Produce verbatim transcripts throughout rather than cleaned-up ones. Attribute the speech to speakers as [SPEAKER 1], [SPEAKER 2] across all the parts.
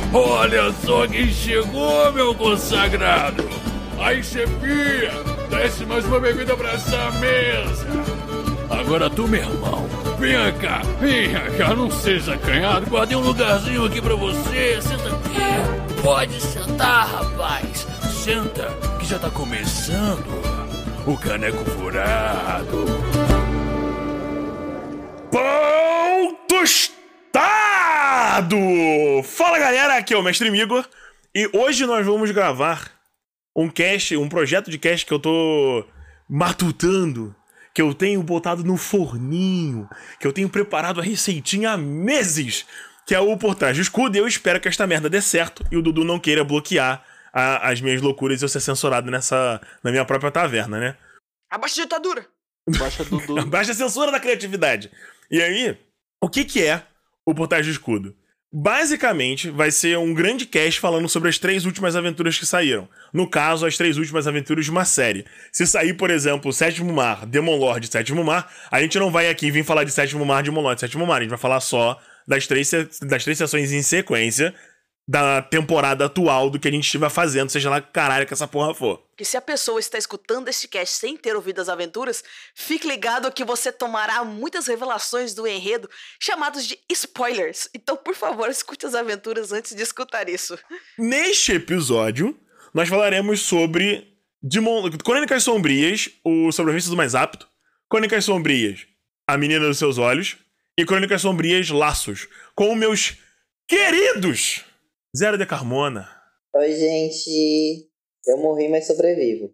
[SPEAKER 1] Olha só quem chegou, meu consagrado! Aí, chefia, desce mais uma bebida pra essa mesa! Agora tu, meu irmão, venha cá, venha cá, não seja acanhado, guardei um lugarzinho aqui pra você, senta aqui. Pode sentar, rapaz, senta, que já tá começando o Caneco Furado.
[SPEAKER 2] Pão tostado! Fala, galera, aqui é o Mestre Migor e hoje nós vamos gravar um cast, um projeto de cast que eu tô matutando, que eu tenho botado no forninho, que eu tenho preparado a receitinha há meses, que é o Por Trás do Escudo, e eu espero que esta merda dê certo e o Dudu não queira bloquear a, as minhas loucuras e eu ser censurado nessa, na minha própria taverna, né?
[SPEAKER 3] Abaixa a ditadura!
[SPEAKER 4] Baixa Dudu.
[SPEAKER 2] Baixa a censura da criatividade. E aí, o que que é o Por Trás do Escudo? Basicamente, vai ser um grande cast falando sobre as três últimas aventuras que saíram. No caso, as três últimas aventuras de uma série. Se sair, por exemplo, Sétimo Mar, Demon Lord e Sétimo Mar, a gente não vai aqui vir falar de Sétimo Mar, Demon Lord e Sétimo Mar. A gente vai falar só das três, das três sessões em sequência da temporada atual do que a gente estiver fazendo, seja lá caralho que essa porra for.
[SPEAKER 3] Que se a pessoa está escutando este cast sem ter ouvido as aventuras, fique ligado que você tomará muitas revelações do enredo chamados de spoilers. Então, por favor, escute as aventuras antes de escutar isso.
[SPEAKER 2] Neste episódio, nós falaremos sobre Demon... Crônicas Sombrias, o sobrevivente do mais apto, Crônicas Sombrias, a menina dos seus olhos, e Crônicas Sombrias, Laços, com meus queridos Zero de Carmona.
[SPEAKER 5] Oi, gente. Eu morri, mas sobrevivo.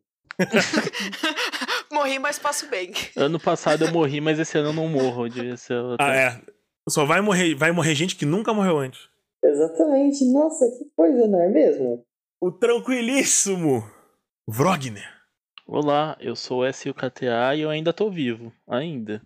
[SPEAKER 3] Morri, mas passo bem.
[SPEAKER 4] Ano passado eu morri, mas esse ano eu não morro. Devia ser outra.
[SPEAKER 2] Ah, é. Só vai morrer, vai morrer gente que nunca morreu antes.
[SPEAKER 5] Exatamente. Nossa, que coisa, não é mesmo?
[SPEAKER 2] O tranquilíssimo Vrogner.
[SPEAKER 4] Olá, eu sou o S U K T A e eu ainda tô vivo. Ainda.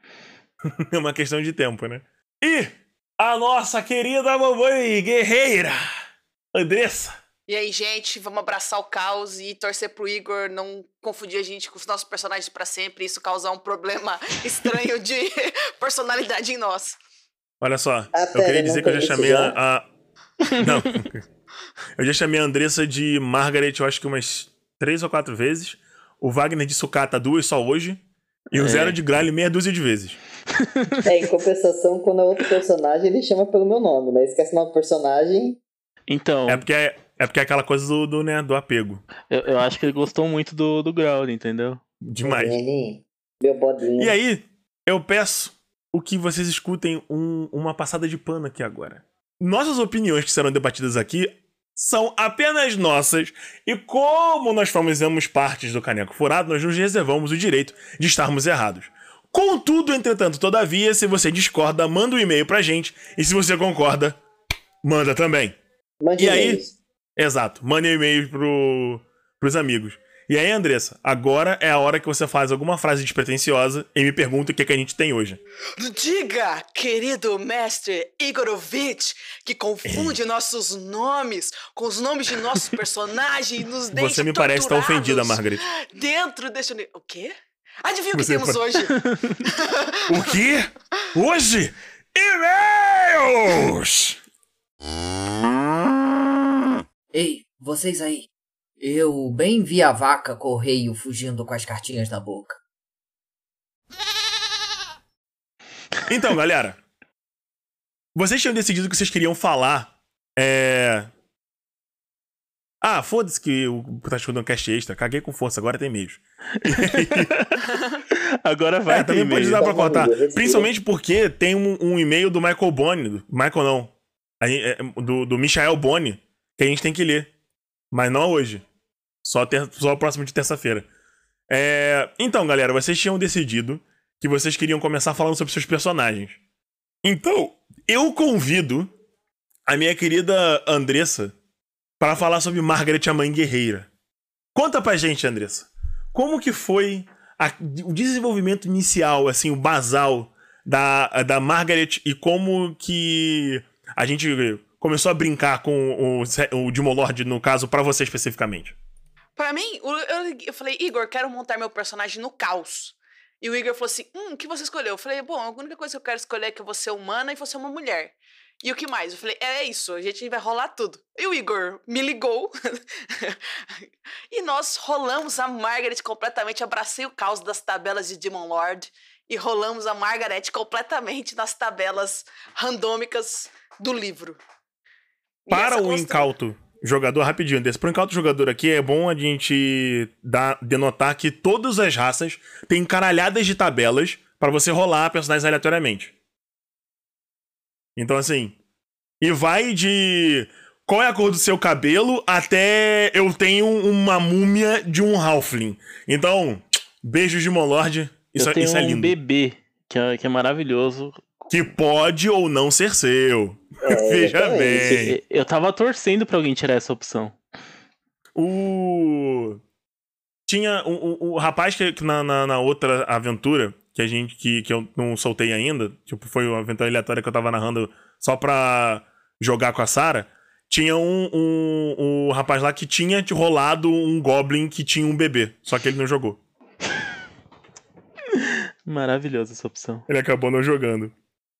[SPEAKER 2] É uma questão de tempo, né? E a nossa querida mamãe guerreira, Andressa.
[SPEAKER 3] E aí, gente, vamos abraçar o caos e torcer pro Igor não confundir a gente com os nossos personagens pra sempre e isso causar um problema estranho de personalidade em nós.
[SPEAKER 2] Olha só,
[SPEAKER 5] Ah,
[SPEAKER 2] eu
[SPEAKER 5] pera,
[SPEAKER 2] queria
[SPEAKER 5] não
[SPEAKER 2] dizer que eu já
[SPEAKER 5] tem isso
[SPEAKER 2] chamei
[SPEAKER 5] já?
[SPEAKER 2] a... a... Não. Eu já chamei a Andressa de Margaret, eu acho que umas três ou quatro vezes. O Wagner de Sucata duas só hoje. E o
[SPEAKER 4] É.
[SPEAKER 2] Zero de Gralho meia dúzia de vezes.
[SPEAKER 5] É, em compensação, quando é outro personagem, ele chama pelo meu nome, né? Esquece o nome do personagem.
[SPEAKER 4] Então,
[SPEAKER 2] É porque é, é, porque é aquela coisa do, do, né, do apego.
[SPEAKER 4] eu, eu acho que ele gostou muito do, do Growling, entendeu?
[SPEAKER 2] Demais.
[SPEAKER 5] Nene, meu bodinho.
[SPEAKER 2] E aí, eu peço o que vocês escutem um- uma passada de pano aqui agora. Nossas opiniões que serão debatidas aqui são apenas nossas, e como nós fazemos partes do Caneco Furado, nós nos reservamos o direito de estarmos errados. Contudo, entretanto, todavia, se você discorda, manda um e-mail pra gente, e se você concorda, manda também.
[SPEAKER 5] Mande
[SPEAKER 2] E aí?
[SPEAKER 5] e-mails.
[SPEAKER 2] Exato, manda um e-mail pro, pros amigos. E aí, Andressa, agora é a hora que você faz alguma frase despretensiosa e me pergunta o que, que a gente tem hoje.
[SPEAKER 3] Diga, querido mestre Igorovich, que confunde nossos nomes com os nomes de nossos personagens e nos deixa
[SPEAKER 2] Você me parece estar
[SPEAKER 3] torturados
[SPEAKER 2] ofendida, Margaret.
[SPEAKER 3] dentro deste... uni- O quê? Adivinha o que
[SPEAKER 2] Você
[SPEAKER 3] temos
[SPEAKER 2] pa-
[SPEAKER 3] hoje?
[SPEAKER 2] O quê? Hoje? E-mails!
[SPEAKER 6] Ei, vocês aí. Eu bem vi a vaca correio fugindo com as cartinhas na boca.
[SPEAKER 2] Então, galera, vocês tinham decidido que vocês queriam falar. É. Ah, foda-se que o tá escutando um cast extra. Caguei com força, agora tem e-mails.
[SPEAKER 4] Agora vai
[SPEAKER 2] É,
[SPEAKER 4] ter
[SPEAKER 2] também pode
[SPEAKER 4] e-mail.
[SPEAKER 2] dar pra cortar.
[SPEAKER 5] Respira.
[SPEAKER 2] Principalmente porque tem um, um e-mail do Michael Boni. do- Michael não. A gen- é, Do, do Michael Boni, que a gente tem que ler. Mas não hoje. Só, ter, só próximo de terça-feira. É, então, galera, vocês tinham decidido que vocês queriam começar falando sobre seus personagens. Então, eu convido a minha querida Andressa para falar sobre Margaret, a mãe guerreira. Conta pra gente, Andressa. Como que foi a- o desenvolvimento inicial, assim, o basal da, da Margaret e como que a gente começou a brincar com o, o Demon Lord, no caso, pra você especificamente?
[SPEAKER 3] Pra mim, o- eu, eu falei, Igor, quero montar meu personagem no caos. E o Igor falou assim, hum, o que você escolheu? Eu falei, bom, a única coisa que eu quero escolher é que eu vou ser humana e você é uma mulher. E o que mais? Eu falei, é isso, a gente vai rolar tudo. E o Igor me ligou. E nós rolamos a Margaret completamente. Abracei o caos das tabelas de Demon Lord. E rolamos a Margaret completamente nas tabelas randômicas do livro. E
[SPEAKER 2] Para
[SPEAKER 3] essa
[SPEAKER 2] o
[SPEAKER 3] constru-
[SPEAKER 2] incauto jogador, rapidinho, desse. Para o incauto jogador aqui, é bom a gente dar, denotar que todas as raças têm caralhadas de tabelas para você rolar personagens aleatoriamente. Então, assim, e vai de qual é a cor do seu cabelo até eu tenho uma múmia de um halfling. Então, beijos de Molord. Isso,
[SPEAKER 4] eu tenho
[SPEAKER 2] isso é
[SPEAKER 4] um
[SPEAKER 2] lindo.
[SPEAKER 4] bebê, que é, que é maravilhoso.
[SPEAKER 2] Que pode ou não ser seu.
[SPEAKER 5] É,
[SPEAKER 2] Veja
[SPEAKER 5] exatamente.
[SPEAKER 2] bem.
[SPEAKER 4] Eu- Eu tava torcendo pra alguém tirar essa opção.
[SPEAKER 2] O. Tinha o, o, o rapaz que, que na, na, na outra aventura, que a gente que, que eu não soltei ainda, tipo, foi uma aventura aleatória que eu tava narrando só pra jogar com a Sarah. Tinha um, um, um rapaz lá que tinha rolado um Goblin que tinha um bebê, só que ele não jogou.
[SPEAKER 4] Maravilhosa essa opção.
[SPEAKER 2] Ele acabou não jogando.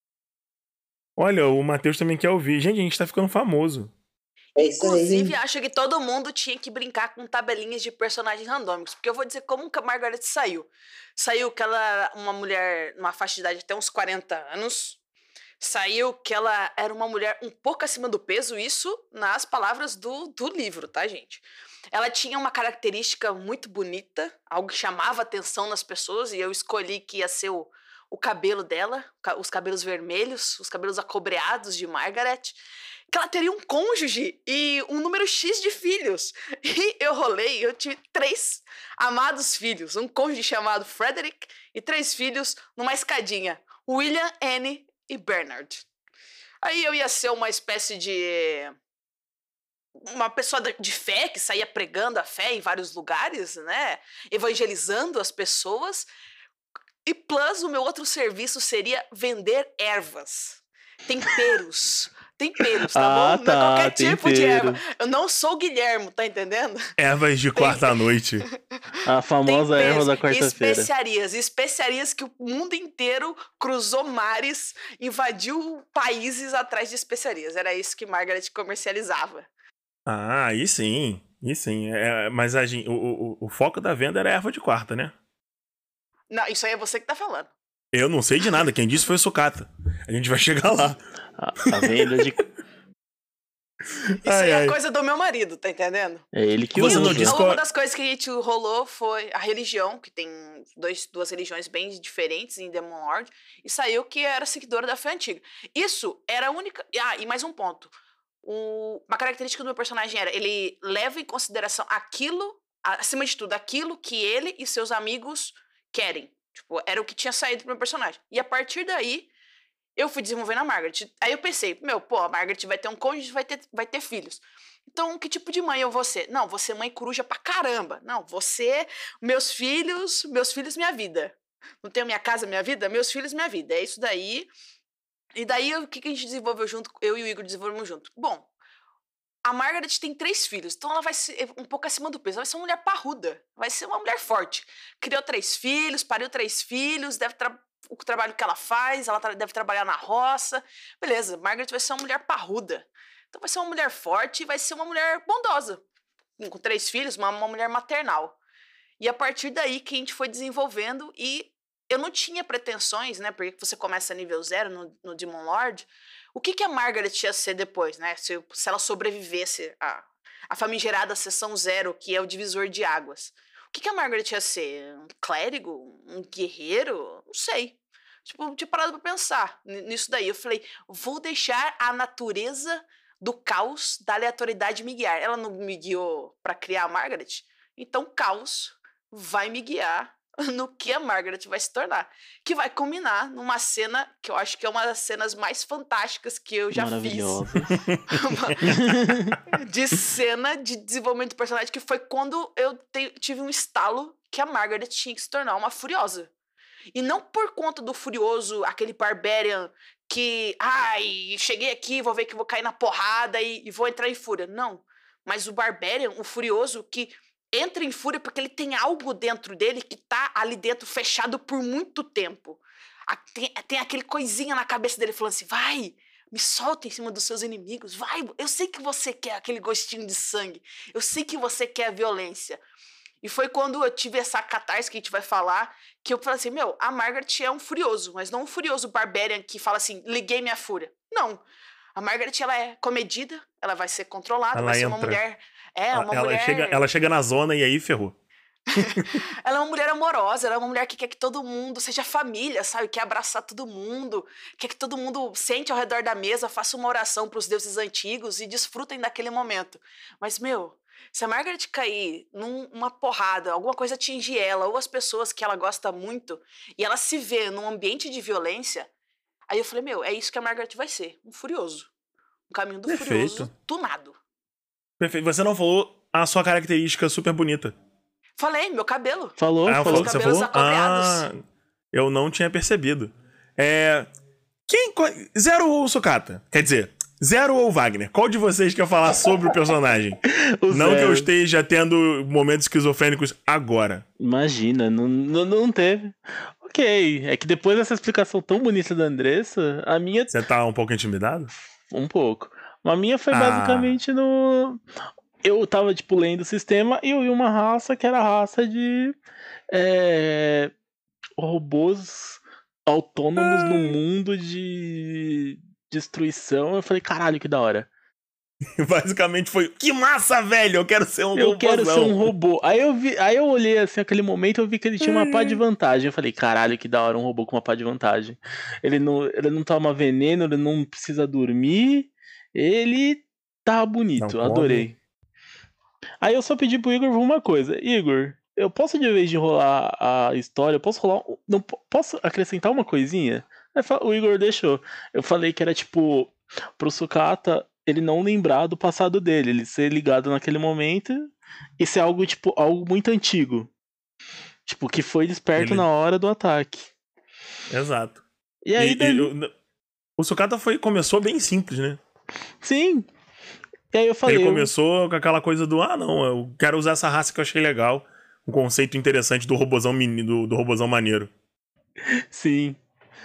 [SPEAKER 2] Olha, o Matheus também quer ouvir. Gente, a gente tá ficando famoso.
[SPEAKER 5] É isso aí.
[SPEAKER 3] Inclusive, acho que todo mundo tinha que brincar com tabelinhas de personagens randômicos. Porque eu vou dizer como que a Margaret saiu. Saiu que ela era uma mulher numa faixa de idade até uns quarenta anos. Saiu que ela era uma mulher um pouco acima do peso. Isso nas palavras do, do livro, tá, gente? Ela tinha uma característica muito bonita. Algo que chamava atenção nas pessoas. E eu escolhi que ia ser o, o cabelo dela. Os cabelos vermelhos. Os cabelos acobreados de Margaret. Que ela teria um cônjuge e um número X de filhos. E eu rolei, eu tive três amados filhos. Um cônjuge chamado Frederick e três filhos numa escadinha. William, Anne e Bernard. Aí eu ia ser uma espécie de... uma pessoa de fé que saía pregando a fé em vários lugares, né? Evangelizando as pessoas. E plus, o meu outro serviço seria vender ervas. Temperos... Temperos, tá
[SPEAKER 4] Ah,
[SPEAKER 3] bom?
[SPEAKER 4] tá,
[SPEAKER 3] Não é qualquer tipo de erva.
[SPEAKER 4] tempero.
[SPEAKER 3] Eu não sou o Guilhermo, tá entendendo?
[SPEAKER 2] Ervas de quarta-noite.
[SPEAKER 4] A famosa erva
[SPEAKER 3] Temperos
[SPEAKER 4] da
[SPEAKER 3] e
[SPEAKER 4] quarta-feira.
[SPEAKER 3] especiarias. Especiarias que o mundo inteiro cruzou mares, invadiu países atrás de especiarias. Era isso que Margaret comercializava.
[SPEAKER 2] Ah, aí sim. Aí sim. É, mas a gente, o, o, o foco da venda era erva de quarta, né?
[SPEAKER 3] Não, isso aí é você que tá falando.
[SPEAKER 2] Eu não sei de nada. Quem disse foi o Sucata. A gente vai chegar lá.
[SPEAKER 4] A, a venda de...
[SPEAKER 3] Isso
[SPEAKER 2] Ai,
[SPEAKER 3] aí é
[SPEAKER 2] ai.
[SPEAKER 3] coisa do meu marido, tá entendendo?
[SPEAKER 4] É ele que
[SPEAKER 2] Você
[SPEAKER 4] usa.
[SPEAKER 2] não disse
[SPEAKER 3] Uma
[SPEAKER 2] qual-
[SPEAKER 3] das coisas que a gente rolou foi a religião, que tem dois, duas religiões bem diferentes em Demon Lord, e saiu que era seguidora da fé antiga. Isso era a única... Ah, e mais um ponto. O... Uma característica do meu personagem era, ele leva em consideração aquilo, acima de tudo, aquilo que ele e seus amigos querem. Tipo, era o que tinha saído pro meu personagem. E a partir daí, eu fui desenvolvendo a Margaret. Aí eu pensei, meu, pô, a Margaret vai ter um cônjuge, vai ter, vai ter filhos. Então, que tipo de mãe eu vou ser? Não, vou ser mãe coruja pra caramba. Não, você, meus filhos, meus filhos, minha vida. Não tenho minha casa, minha vida? Meus filhos, minha vida. É isso daí. E daí, o que, que a gente desenvolveu junto? Eu e o Igor desenvolvemos junto. Bom, a Margaret tem três filhos, então ela vai ser um pouco acima do peso. Ela vai ser uma mulher parruda, vai ser uma mulher forte. Criou três filhos, pariu três filhos, deve tra- o trabalho que ela faz, ela tra- deve trabalhar na roça. Beleza, Margaret vai ser uma mulher parruda. Então vai ser uma mulher forte e vai ser uma mulher bondosa. Com três filhos, uma, uma mulher maternal. E a partir daí que a gente foi desenvolvendo e eu não tinha pretensões, né? Porque você começa nível zero no, no Demon Lord. O que, que a Margaret ia ser depois, né? Se, se ela sobrevivesse à, à famigerada sessão zero, que é o divisor de águas. O que, que a Margaret ia ser? Um clérigo? Um guerreiro? Não sei. Tipo, tinha parado pra pensar nisso daí. Eu falei, vou deixar a natureza do caos, da aleatoriedade me guiar. Ela não me guiou pra criar a Margaret? Então, caos vai me guiar no que a Margaret vai se tornar. Que vai culminar numa cena que eu acho que é uma das cenas mais fantásticas que eu já fiz.
[SPEAKER 4] Maravilhosa.
[SPEAKER 3] De cena de desenvolvimento do personagem, que foi quando eu te- tive um estalo que a Margaret tinha que se tornar uma furiosa. E não por conta do furioso, aquele barbarian que, ai, cheguei aqui, vou ver que vou cair na porrada e, e vou entrar em fúria. Não. Mas o barbarian, o furioso, que entra em fúria porque ele tem algo dentro dele que tá ali dentro fechado por muito tempo. A- Tem, tem aquele coisinha na cabeça dele falando assim, vai, Me solta em cima dos seus inimigos. Vai, eu sei que você quer aquele gostinho de sangue. Eu sei que você quer a violência. E foi quando eu tive essa catarse que a gente vai falar, que eu falei assim, meu, a Margaret é um furioso, mas não um furioso barbarian que fala assim, liguei minha fúria. Não. A Margaret, ela é comedida, ela vai ser controlada,
[SPEAKER 2] Ela
[SPEAKER 3] vai ser
[SPEAKER 2] entra.
[SPEAKER 3] uma mulher... É, uma
[SPEAKER 2] ela,
[SPEAKER 3] mulher...
[SPEAKER 2] chega, ela chega na zona e aí ferrou.
[SPEAKER 3] Ela é uma mulher amorosa, ela é uma mulher que quer que todo mundo seja família, sabe? Quer abraçar todo mundo, quer que todo mundo sente ao redor da mesa, faça uma oração pros deuses antigos e desfrutem daquele momento. Mas, meu, se a Margaret cair numa porrada, alguma coisa atingir ela ou as pessoas que ela gosta muito e ela se vê num ambiente de violência, aí eu falei, meu, é isso que a Margaret vai ser, um furioso. Um caminho do
[SPEAKER 2] Perfeito.
[SPEAKER 3] furioso tunado.
[SPEAKER 2] Perfeito. Você não falou a sua característica super bonita.
[SPEAKER 3] Falei, meu cabelo.
[SPEAKER 4] Falou,
[SPEAKER 2] Ah,
[SPEAKER 4] falou.
[SPEAKER 3] Os
[SPEAKER 2] você
[SPEAKER 3] cabelos
[SPEAKER 2] falou?
[SPEAKER 3] acobreados.
[SPEAKER 2] Ah, eu não tinha percebido. É. Quem. Zero ou Sucata? Quer dizer, Zero ou Wagner? Qual de vocês quer falar sobre o personagem?
[SPEAKER 4] O
[SPEAKER 2] Não que eu
[SPEAKER 4] Zero.
[SPEAKER 2] esteja tendo momentos esquizofrênicos agora.
[SPEAKER 4] Imagina, não, não, não teve. Ok, é que depois dessa explicação tão bonita da Andressa, a minha.
[SPEAKER 2] Você tá um pouco intimidado?
[SPEAKER 4] Um pouco. A minha foi
[SPEAKER 2] Ah.
[SPEAKER 4] basicamente no. Eu tava, tipo, lendo o sistema e eu vi uma raça que era a raça de. É, robôs autônomos no mundo de destruição. Eu falei, caralho, que da hora.
[SPEAKER 2] Basicamente foi. Que massa, velho! Eu quero ser um
[SPEAKER 4] Eu quero ser
[SPEAKER 2] robôzão.
[SPEAKER 4] um robô. Aí eu vi, aí eu olhei assim, aquele momento, eu vi que ele tinha uma pá de vantagem. Eu falei, caralho, que da hora um robô com uma pá de vantagem. Ele não, ele não toma veneno, ele não precisa dormir. Ele tá bonito,
[SPEAKER 2] Não
[SPEAKER 4] adorei. Aí eu só pedi pro Igor uma coisa. Igor, eu posso, de vez de rolar a história, eu posso rolar. um- Não, po- posso acrescentar uma coisinha? Aí fa- o Igor deixou. Eu falei que era tipo, pro Sucata ele não lembrar do passado dele, ele ser ligado naquele momento e ser algo, tipo, algo muito antigo. Tipo, que foi desperto
[SPEAKER 2] Ele-
[SPEAKER 4] na hora do ataque.
[SPEAKER 2] Exato.
[SPEAKER 4] E aí,
[SPEAKER 2] E- e
[SPEAKER 4] dali-
[SPEAKER 2] o- o Sucata foi, começou bem simples, né?
[SPEAKER 4] sim. E aí eu falei.
[SPEAKER 2] Ele
[SPEAKER 4] eu-
[SPEAKER 2] começou com aquela coisa do, ah, não, eu quero usar essa raça que eu achei legal. Um conceito interessante do robozão, mini, do, do robozão maneiro.
[SPEAKER 4] Sim.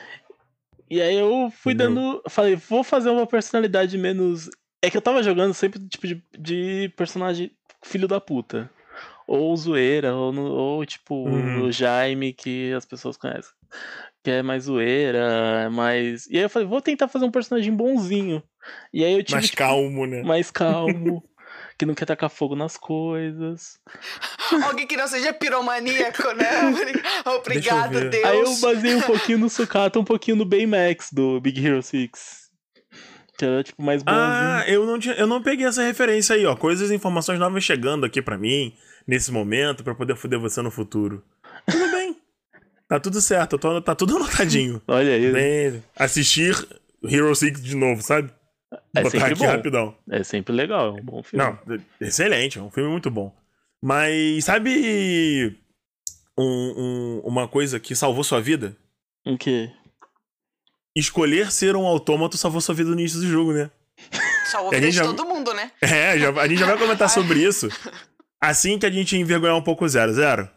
[SPEAKER 4] E aí eu fui
[SPEAKER 2] Entendeu?
[SPEAKER 4] dando. Falei, vou fazer uma personalidade menos. É que eu tava jogando sempre tipo de, de personagem filho da puta. Ou zoeira, ou, no- ou tipo
[SPEAKER 2] Uhum.
[SPEAKER 4] o Jaime que as pessoas conhecem. Que é mais zoeira, é mais. E aí eu falei, vou tentar fazer um personagem bonzinho. E aí eu tive.
[SPEAKER 2] Mais
[SPEAKER 4] tipo,
[SPEAKER 2] calmo, né?
[SPEAKER 4] mais calmo. Que não quer tacar fogo nas coisas.
[SPEAKER 3] Alguém que não seja piromaníaco, né? Obrigado,
[SPEAKER 2] ver.
[SPEAKER 3] Deus.
[SPEAKER 4] Aí eu baseei um pouquinho no Sucata, um pouquinho no Baymax do Big Hero seis. Que era tipo mais bonzinho.
[SPEAKER 2] Ah, eu não, tinha, eu não peguei essa referência aí, ó. Coisas e informações novas chegando aqui pra mim, nesse momento, pra poder foder você no futuro. Tudo bem. Tá tudo certo, eu tô- tá tudo anotadinho.
[SPEAKER 4] Olha aí.
[SPEAKER 2] Bem, assistir Hero Six de novo, sabe?
[SPEAKER 4] É
[SPEAKER 2] Botar
[SPEAKER 4] sempre
[SPEAKER 2] aqui
[SPEAKER 4] bom.
[SPEAKER 2] rapidão.
[SPEAKER 4] É sempre legal, é um bom filme.
[SPEAKER 2] Não, excelente, é um filme muito bom. Mas sabe um- um- uma coisa que salvou sua vida?
[SPEAKER 4] O quê?
[SPEAKER 2] Escolher ser um autômato salvou sua vida no início do jogo, né?
[SPEAKER 3] Só o
[SPEAKER 2] A gente
[SPEAKER 3] de
[SPEAKER 2] já-
[SPEAKER 3] todo mundo, né?
[SPEAKER 2] É, já- a gente já vai comentar sobre isso assim que a gente envergonhar um pouco o Zero. Zero.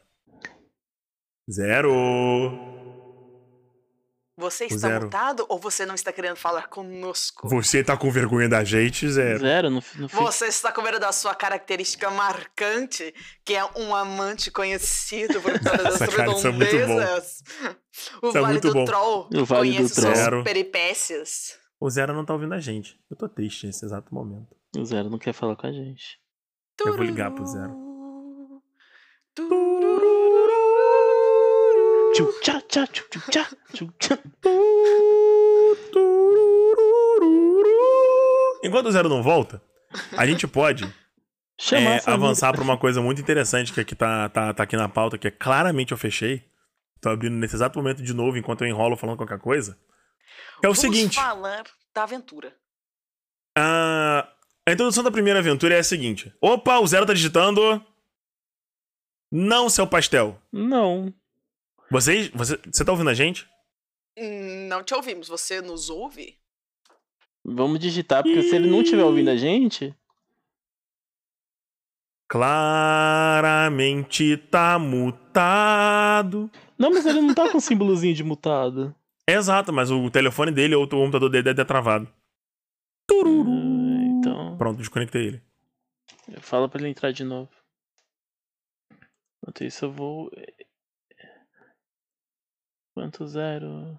[SPEAKER 2] Zero.
[SPEAKER 3] Você
[SPEAKER 2] O
[SPEAKER 3] está
[SPEAKER 2] Zero.
[SPEAKER 3] mutado ou você não está querendo falar conosco?
[SPEAKER 2] Você tá com vergonha da gente, Zero?
[SPEAKER 4] Zero, no, no fi-
[SPEAKER 3] Você está com medo da sua característica marcante, que é um amante conhecido por todas as
[SPEAKER 2] Nossa, cara, isso é muito bom.
[SPEAKER 3] redondezas. O
[SPEAKER 2] Isso é
[SPEAKER 3] Vale
[SPEAKER 2] muito
[SPEAKER 3] do
[SPEAKER 2] bom.
[SPEAKER 3] Troll
[SPEAKER 4] O Vale do
[SPEAKER 3] conhece
[SPEAKER 4] Troll.
[SPEAKER 3] suas peripécias.
[SPEAKER 2] O Zero não tá ouvindo a gente. Eu tô triste nesse exato momento.
[SPEAKER 4] O Zero não quer falar com a gente.
[SPEAKER 2] Eu vou ligar pro Zero.
[SPEAKER 4] Tchu, tchá, tchá, tchu, tchu, tchá, tchu, tchá.
[SPEAKER 2] Enquanto o Zero não volta, a gente pode
[SPEAKER 4] Chamar
[SPEAKER 2] é,
[SPEAKER 4] essa
[SPEAKER 2] avançar pra uma coisa muito interessante que aqui tá, tá, tá aqui na pauta, que é claramente eu fechei. Tô abrindo nesse exato momento de novo, enquanto eu enrolo falando qualquer coisa. Que é o
[SPEAKER 3] Vamos
[SPEAKER 2] seguinte.
[SPEAKER 3] falar da aventura.
[SPEAKER 2] A... a introdução da primeira aventura é a seguinte. Opa, o Zero tá digitando. Não, seu pastel.
[SPEAKER 4] Não.
[SPEAKER 2] Vocês, você, você tá ouvindo a gente?
[SPEAKER 3] Hum, Não te ouvimos, você nos ouve?
[SPEAKER 4] Vamos digitar, porque se ele não estiver ouvindo a gente.
[SPEAKER 2] Claramente tá mutado.
[SPEAKER 4] Não, mas ele não tá com símbolozinho de mutado.
[SPEAKER 2] É exato, mas o telefone dele ou o computador dele deve ter travado.
[SPEAKER 4] Então.
[SPEAKER 2] Pronto, desconectei ele.
[SPEAKER 4] Fala pra ele entrar de novo. Enquanto isso eu vou. Quanto zero?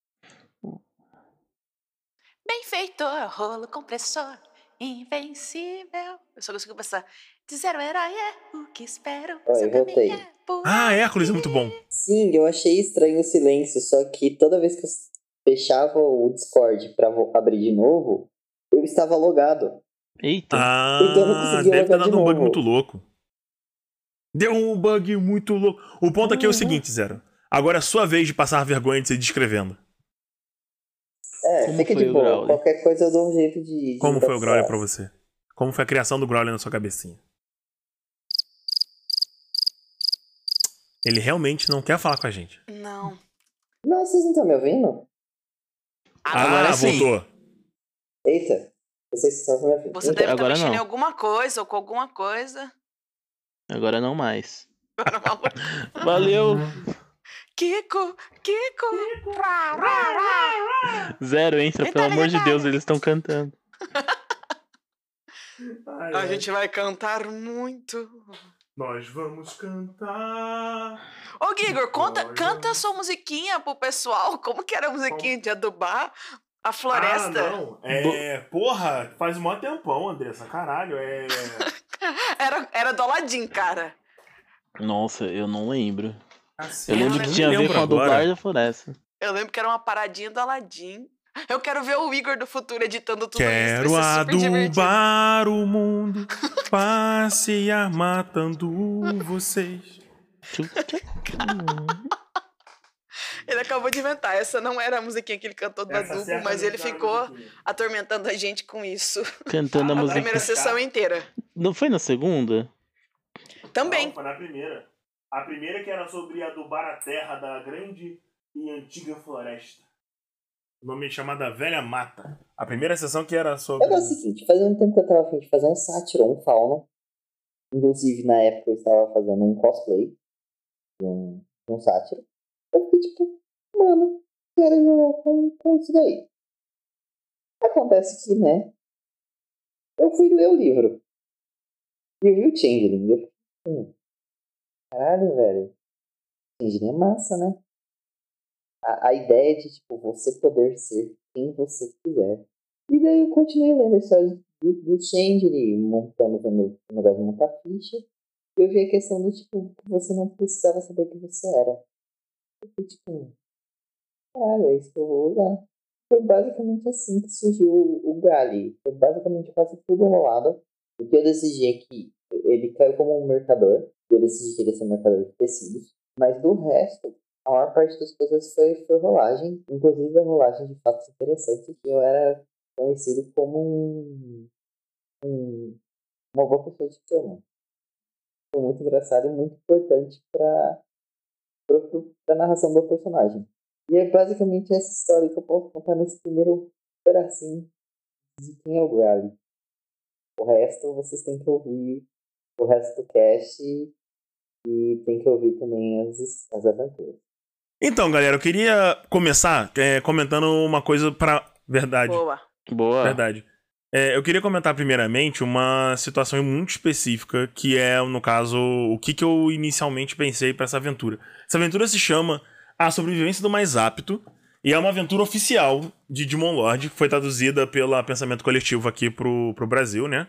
[SPEAKER 3] Bem feito, rolo compressor, invencível. Eu só consigo pensar. De zero herói é o que espero.
[SPEAKER 5] Oi,
[SPEAKER 3] Seu
[SPEAKER 5] voltei.
[SPEAKER 3] caminho é por
[SPEAKER 2] Ah,
[SPEAKER 3] aí.
[SPEAKER 2] Hércules é muito bom.
[SPEAKER 5] Sim, eu achei estranho o silêncio, só que toda vez que eu fechava o Discord pra vo- abrir de novo, eu estava logado.
[SPEAKER 4] Eita.
[SPEAKER 2] Ah,
[SPEAKER 5] Então eu não conseguia
[SPEAKER 2] deve ter
[SPEAKER 5] logar de
[SPEAKER 2] dado um bug
[SPEAKER 5] novo.
[SPEAKER 2] muito louco. Deu um bug muito louco. O ponto aqui é o seguinte, Zero. Agora é a sua vez de passar vergonha de se descrevendo.
[SPEAKER 5] É,
[SPEAKER 4] Como
[SPEAKER 5] fica
[SPEAKER 4] foi
[SPEAKER 5] de
[SPEAKER 4] o
[SPEAKER 5] boa.
[SPEAKER 4] Growly?
[SPEAKER 5] Qualquer coisa eu dou um jeito de. de
[SPEAKER 2] Como foi o
[SPEAKER 5] passar.
[SPEAKER 2] Growler pra você? Como foi a criação do Growler na sua cabecinha? Ele realmente não quer falar com a gente.
[SPEAKER 3] Não.
[SPEAKER 5] Não, vocês não estão me ouvindo?
[SPEAKER 4] Agora
[SPEAKER 2] ah,
[SPEAKER 4] sim.
[SPEAKER 2] voltou.
[SPEAKER 5] Eita, vocês estão me ouvindo.
[SPEAKER 3] Você
[SPEAKER 5] Então,
[SPEAKER 3] deve estar
[SPEAKER 4] agora
[SPEAKER 3] mexendo
[SPEAKER 4] não.
[SPEAKER 3] em alguma coisa ou com alguma coisa.
[SPEAKER 4] Agora não mais. Valeu.
[SPEAKER 3] Kiko, Kiko.
[SPEAKER 4] Zero, entra, pelo amor de Deus, eles estão cantando.
[SPEAKER 3] A gente vai cantar muito.
[SPEAKER 2] Nós vamos cantar.
[SPEAKER 3] Ô, Gigor, conta,
[SPEAKER 2] Nós
[SPEAKER 3] canta a
[SPEAKER 2] vamos-
[SPEAKER 3] sua musiquinha pro pessoal. Como que era a musiquinha de adubar a floresta?
[SPEAKER 2] Ah, não. É. Porra, faz um mó tempão, Andressa. Caralho, é.
[SPEAKER 3] Era, era do Aladdin, cara.
[SPEAKER 4] Nossa, eu não lembro.
[SPEAKER 2] Cacete,
[SPEAKER 4] Eu lembro
[SPEAKER 3] nem
[SPEAKER 4] que tinha a ver
[SPEAKER 2] lembro
[SPEAKER 4] com a
[SPEAKER 2] agora.
[SPEAKER 4] dublagem da floresta.
[SPEAKER 3] Eu lembro que era uma paradinha do Aladdin. Eu quero ver o Igor do futuro editando tudo
[SPEAKER 2] Quero
[SPEAKER 3] isso. Vai ser super divertido.
[SPEAKER 2] adubar o mundo, passear matando vocês.
[SPEAKER 3] Ele acabou de inventar. Essa não era a musiquinha que ele cantou do
[SPEAKER 2] Essa
[SPEAKER 3] adubo, mas ele
[SPEAKER 2] certamente era
[SPEAKER 3] ficou
[SPEAKER 2] a musiquinha.
[SPEAKER 3] atormentando a gente com isso.
[SPEAKER 4] Cantando a
[SPEAKER 3] A
[SPEAKER 4] música.
[SPEAKER 3] primeira sessão inteira.
[SPEAKER 4] Não foi na segunda?
[SPEAKER 3] Também.
[SPEAKER 2] Não, foi na primeira. A primeira que era sobre adubar a terra da grande e antiga floresta. O nome é chamada Velha Mata. A primeira sessão que era sobre...
[SPEAKER 5] O negócio é o seguinte, fazia um tempo que eu tava a fim de fazer um sátiro, um fauno. Inclusive, na época, eu estava fazendo um cosplay de um, de um sátiro. Eu fiquei tipo, mano, quero jogar com, com isso daí. Acontece que, né, eu fui ler o livro. E eu vi o Changeling. Eu fiquei, hum, caralho, velho. Changeling é massa, né? A, a ideia de, tipo, você poder ser quem você quiser. E daí eu continuei lendo a história do, do Changeling, montando, vendo o negócio de montar ficha. E eu vi a questão do, tipo, que você não precisava saber quem você era. Eu fiquei, tipo, caralho, é isso que eu vou usar. Foi basicamente assim que surgiu o, o Gali. Foi basicamente quase tudo rolado. O que eu decidi é que ele caiu como um mercador. Eu decidi que ele ia ser um mercador de tecidos. Mas do resto, a maior parte das coisas foi, foi rolagem. Inclusive a rolagem de fatos interessantes, que eu era conhecido como um, um, uma boa pessoa de filme. Foi muito engraçado e muito importante para a narração do personagem. E é basicamente essa história que eu posso contar nesse primeiro pedacinho de quem é o Growly. O resto vocês têm que ouvir o resto do cast e tem que ouvir também as, as aventuras.
[SPEAKER 2] Então, galera, eu queria começar é, comentando uma coisa pra... Verdade.
[SPEAKER 3] Boa.
[SPEAKER 4] Boa.
[SPEAKER 2] Verdade. É, eu queria comentar primeiramente uma situação muito específica, que é, no caso, o que, que eu inicialmente pensei pra essa aventura. Essa aventura se chama A Sobrevivência do Mais Apto, e é uma aventura oficial de Demon Lord, que foi traduzida pela Pensamento Coletivo aqui pro, pro Brasil, né?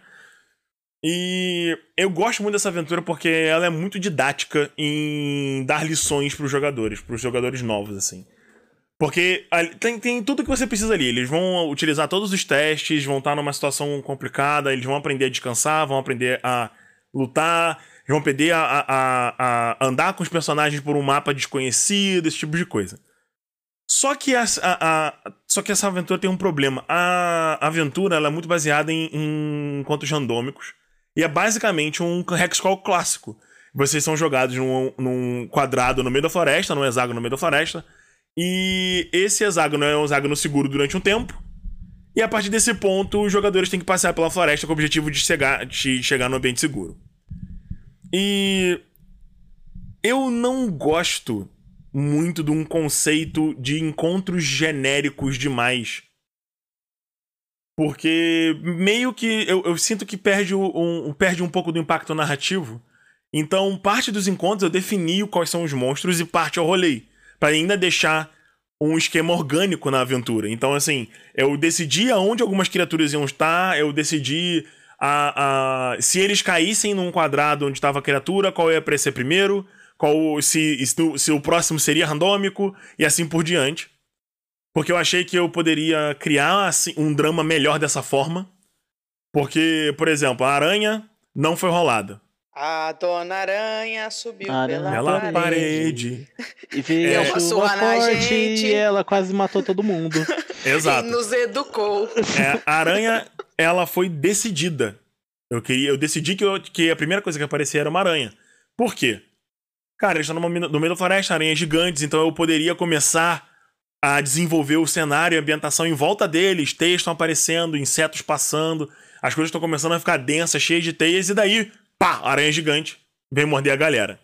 [SPEAKER 2] E eu gosto muito dessa aventura porque ela é muito didática em dar lições pros jogadores, pros jogadores novos, assim. Porque tem, tem tudo que você precisa ali. Eles vão utilizar todos os testes, vão estar numa situação complicada, eles vão aprender a descansar, vão aprender a lutar, eles vão aprender a, a, a andar com os personagens por um mapa desconhecido, esse tipo de coisa. Só que, a, a, a, só que essa aventura tem um problema. A aventura ela é muito baseada em, em contos randômicos. E é basicamente um hexcrawl clássico. Vocês são jogados num, num quadrado no meio da floresta, num hexágono no meio da floresta. E esse hexágono é um hexágono seguro durante um tempo. E a partir desse ponto, os jogadores têm que passear pela floresta com o objetivo de chegar, de chegar no ambiente seguro. E eu não gosto muito de um conceito de encontros genéricos demais Porque meio que eu, eu sinto que perde um, perde um pouco do impacto narrativo. Então, parte dos encontros eu defini quais são os monstros e parte eu rolei. Pra ainda deixar um esquema orgânico na aventura. Então, assim, eu decidi aonde algumas criaturas iam estar, eu decidi a, a, se eles caíssem num quadrado onde estava a criatura, qual ia aparecer primeiro, qual, se, se, se o próximo seria randômico, e assim por diante. Porque eu achei que eu poderia criar assim, um drama melhor dessa forma. Porque, por exemplo, a aranha não foi rolada.
[SPEAKER 3] A Dona Aranha subiu
[SPEAKER 4] Aranha
[SPEAKER 3] pela,
[SPEAKER 2] Pela
[SPEAKER 3] parede.
[SPEAKER 2] parede.
[SPEAKER 4] E veio
[SPEAKER 2] É.
[SPEAKER 4] a
[SPEAKER 3] Deu uma
[SPEAKER 4] chuva
[SPEAKER 3] surra na
[SPEAKER 4] forte
[SPEAKER 3] gente.
[SPEAKER 4] e ela quase matou todo mundo.
[SPEAKER 2] Exato.
[SPEAKER 3] E nos educou.
[SPEAKER 2] É, a aranha, ela foi decidida. Eu, queria, eu decidi que, eu, que a primeira coisa que aparecia era uma aranha. Por quê? Cara, eles estão numa, no meio da floresta, aranhas gigantes, então eu poderia começar a desenvolver o cenário e a ambientação em volta deles. Teias estão aparecendo, insetos passando, as coisas estão começando a ficar densas, cheias de teias, e daí, pá, aranha gigante vem morder a galera.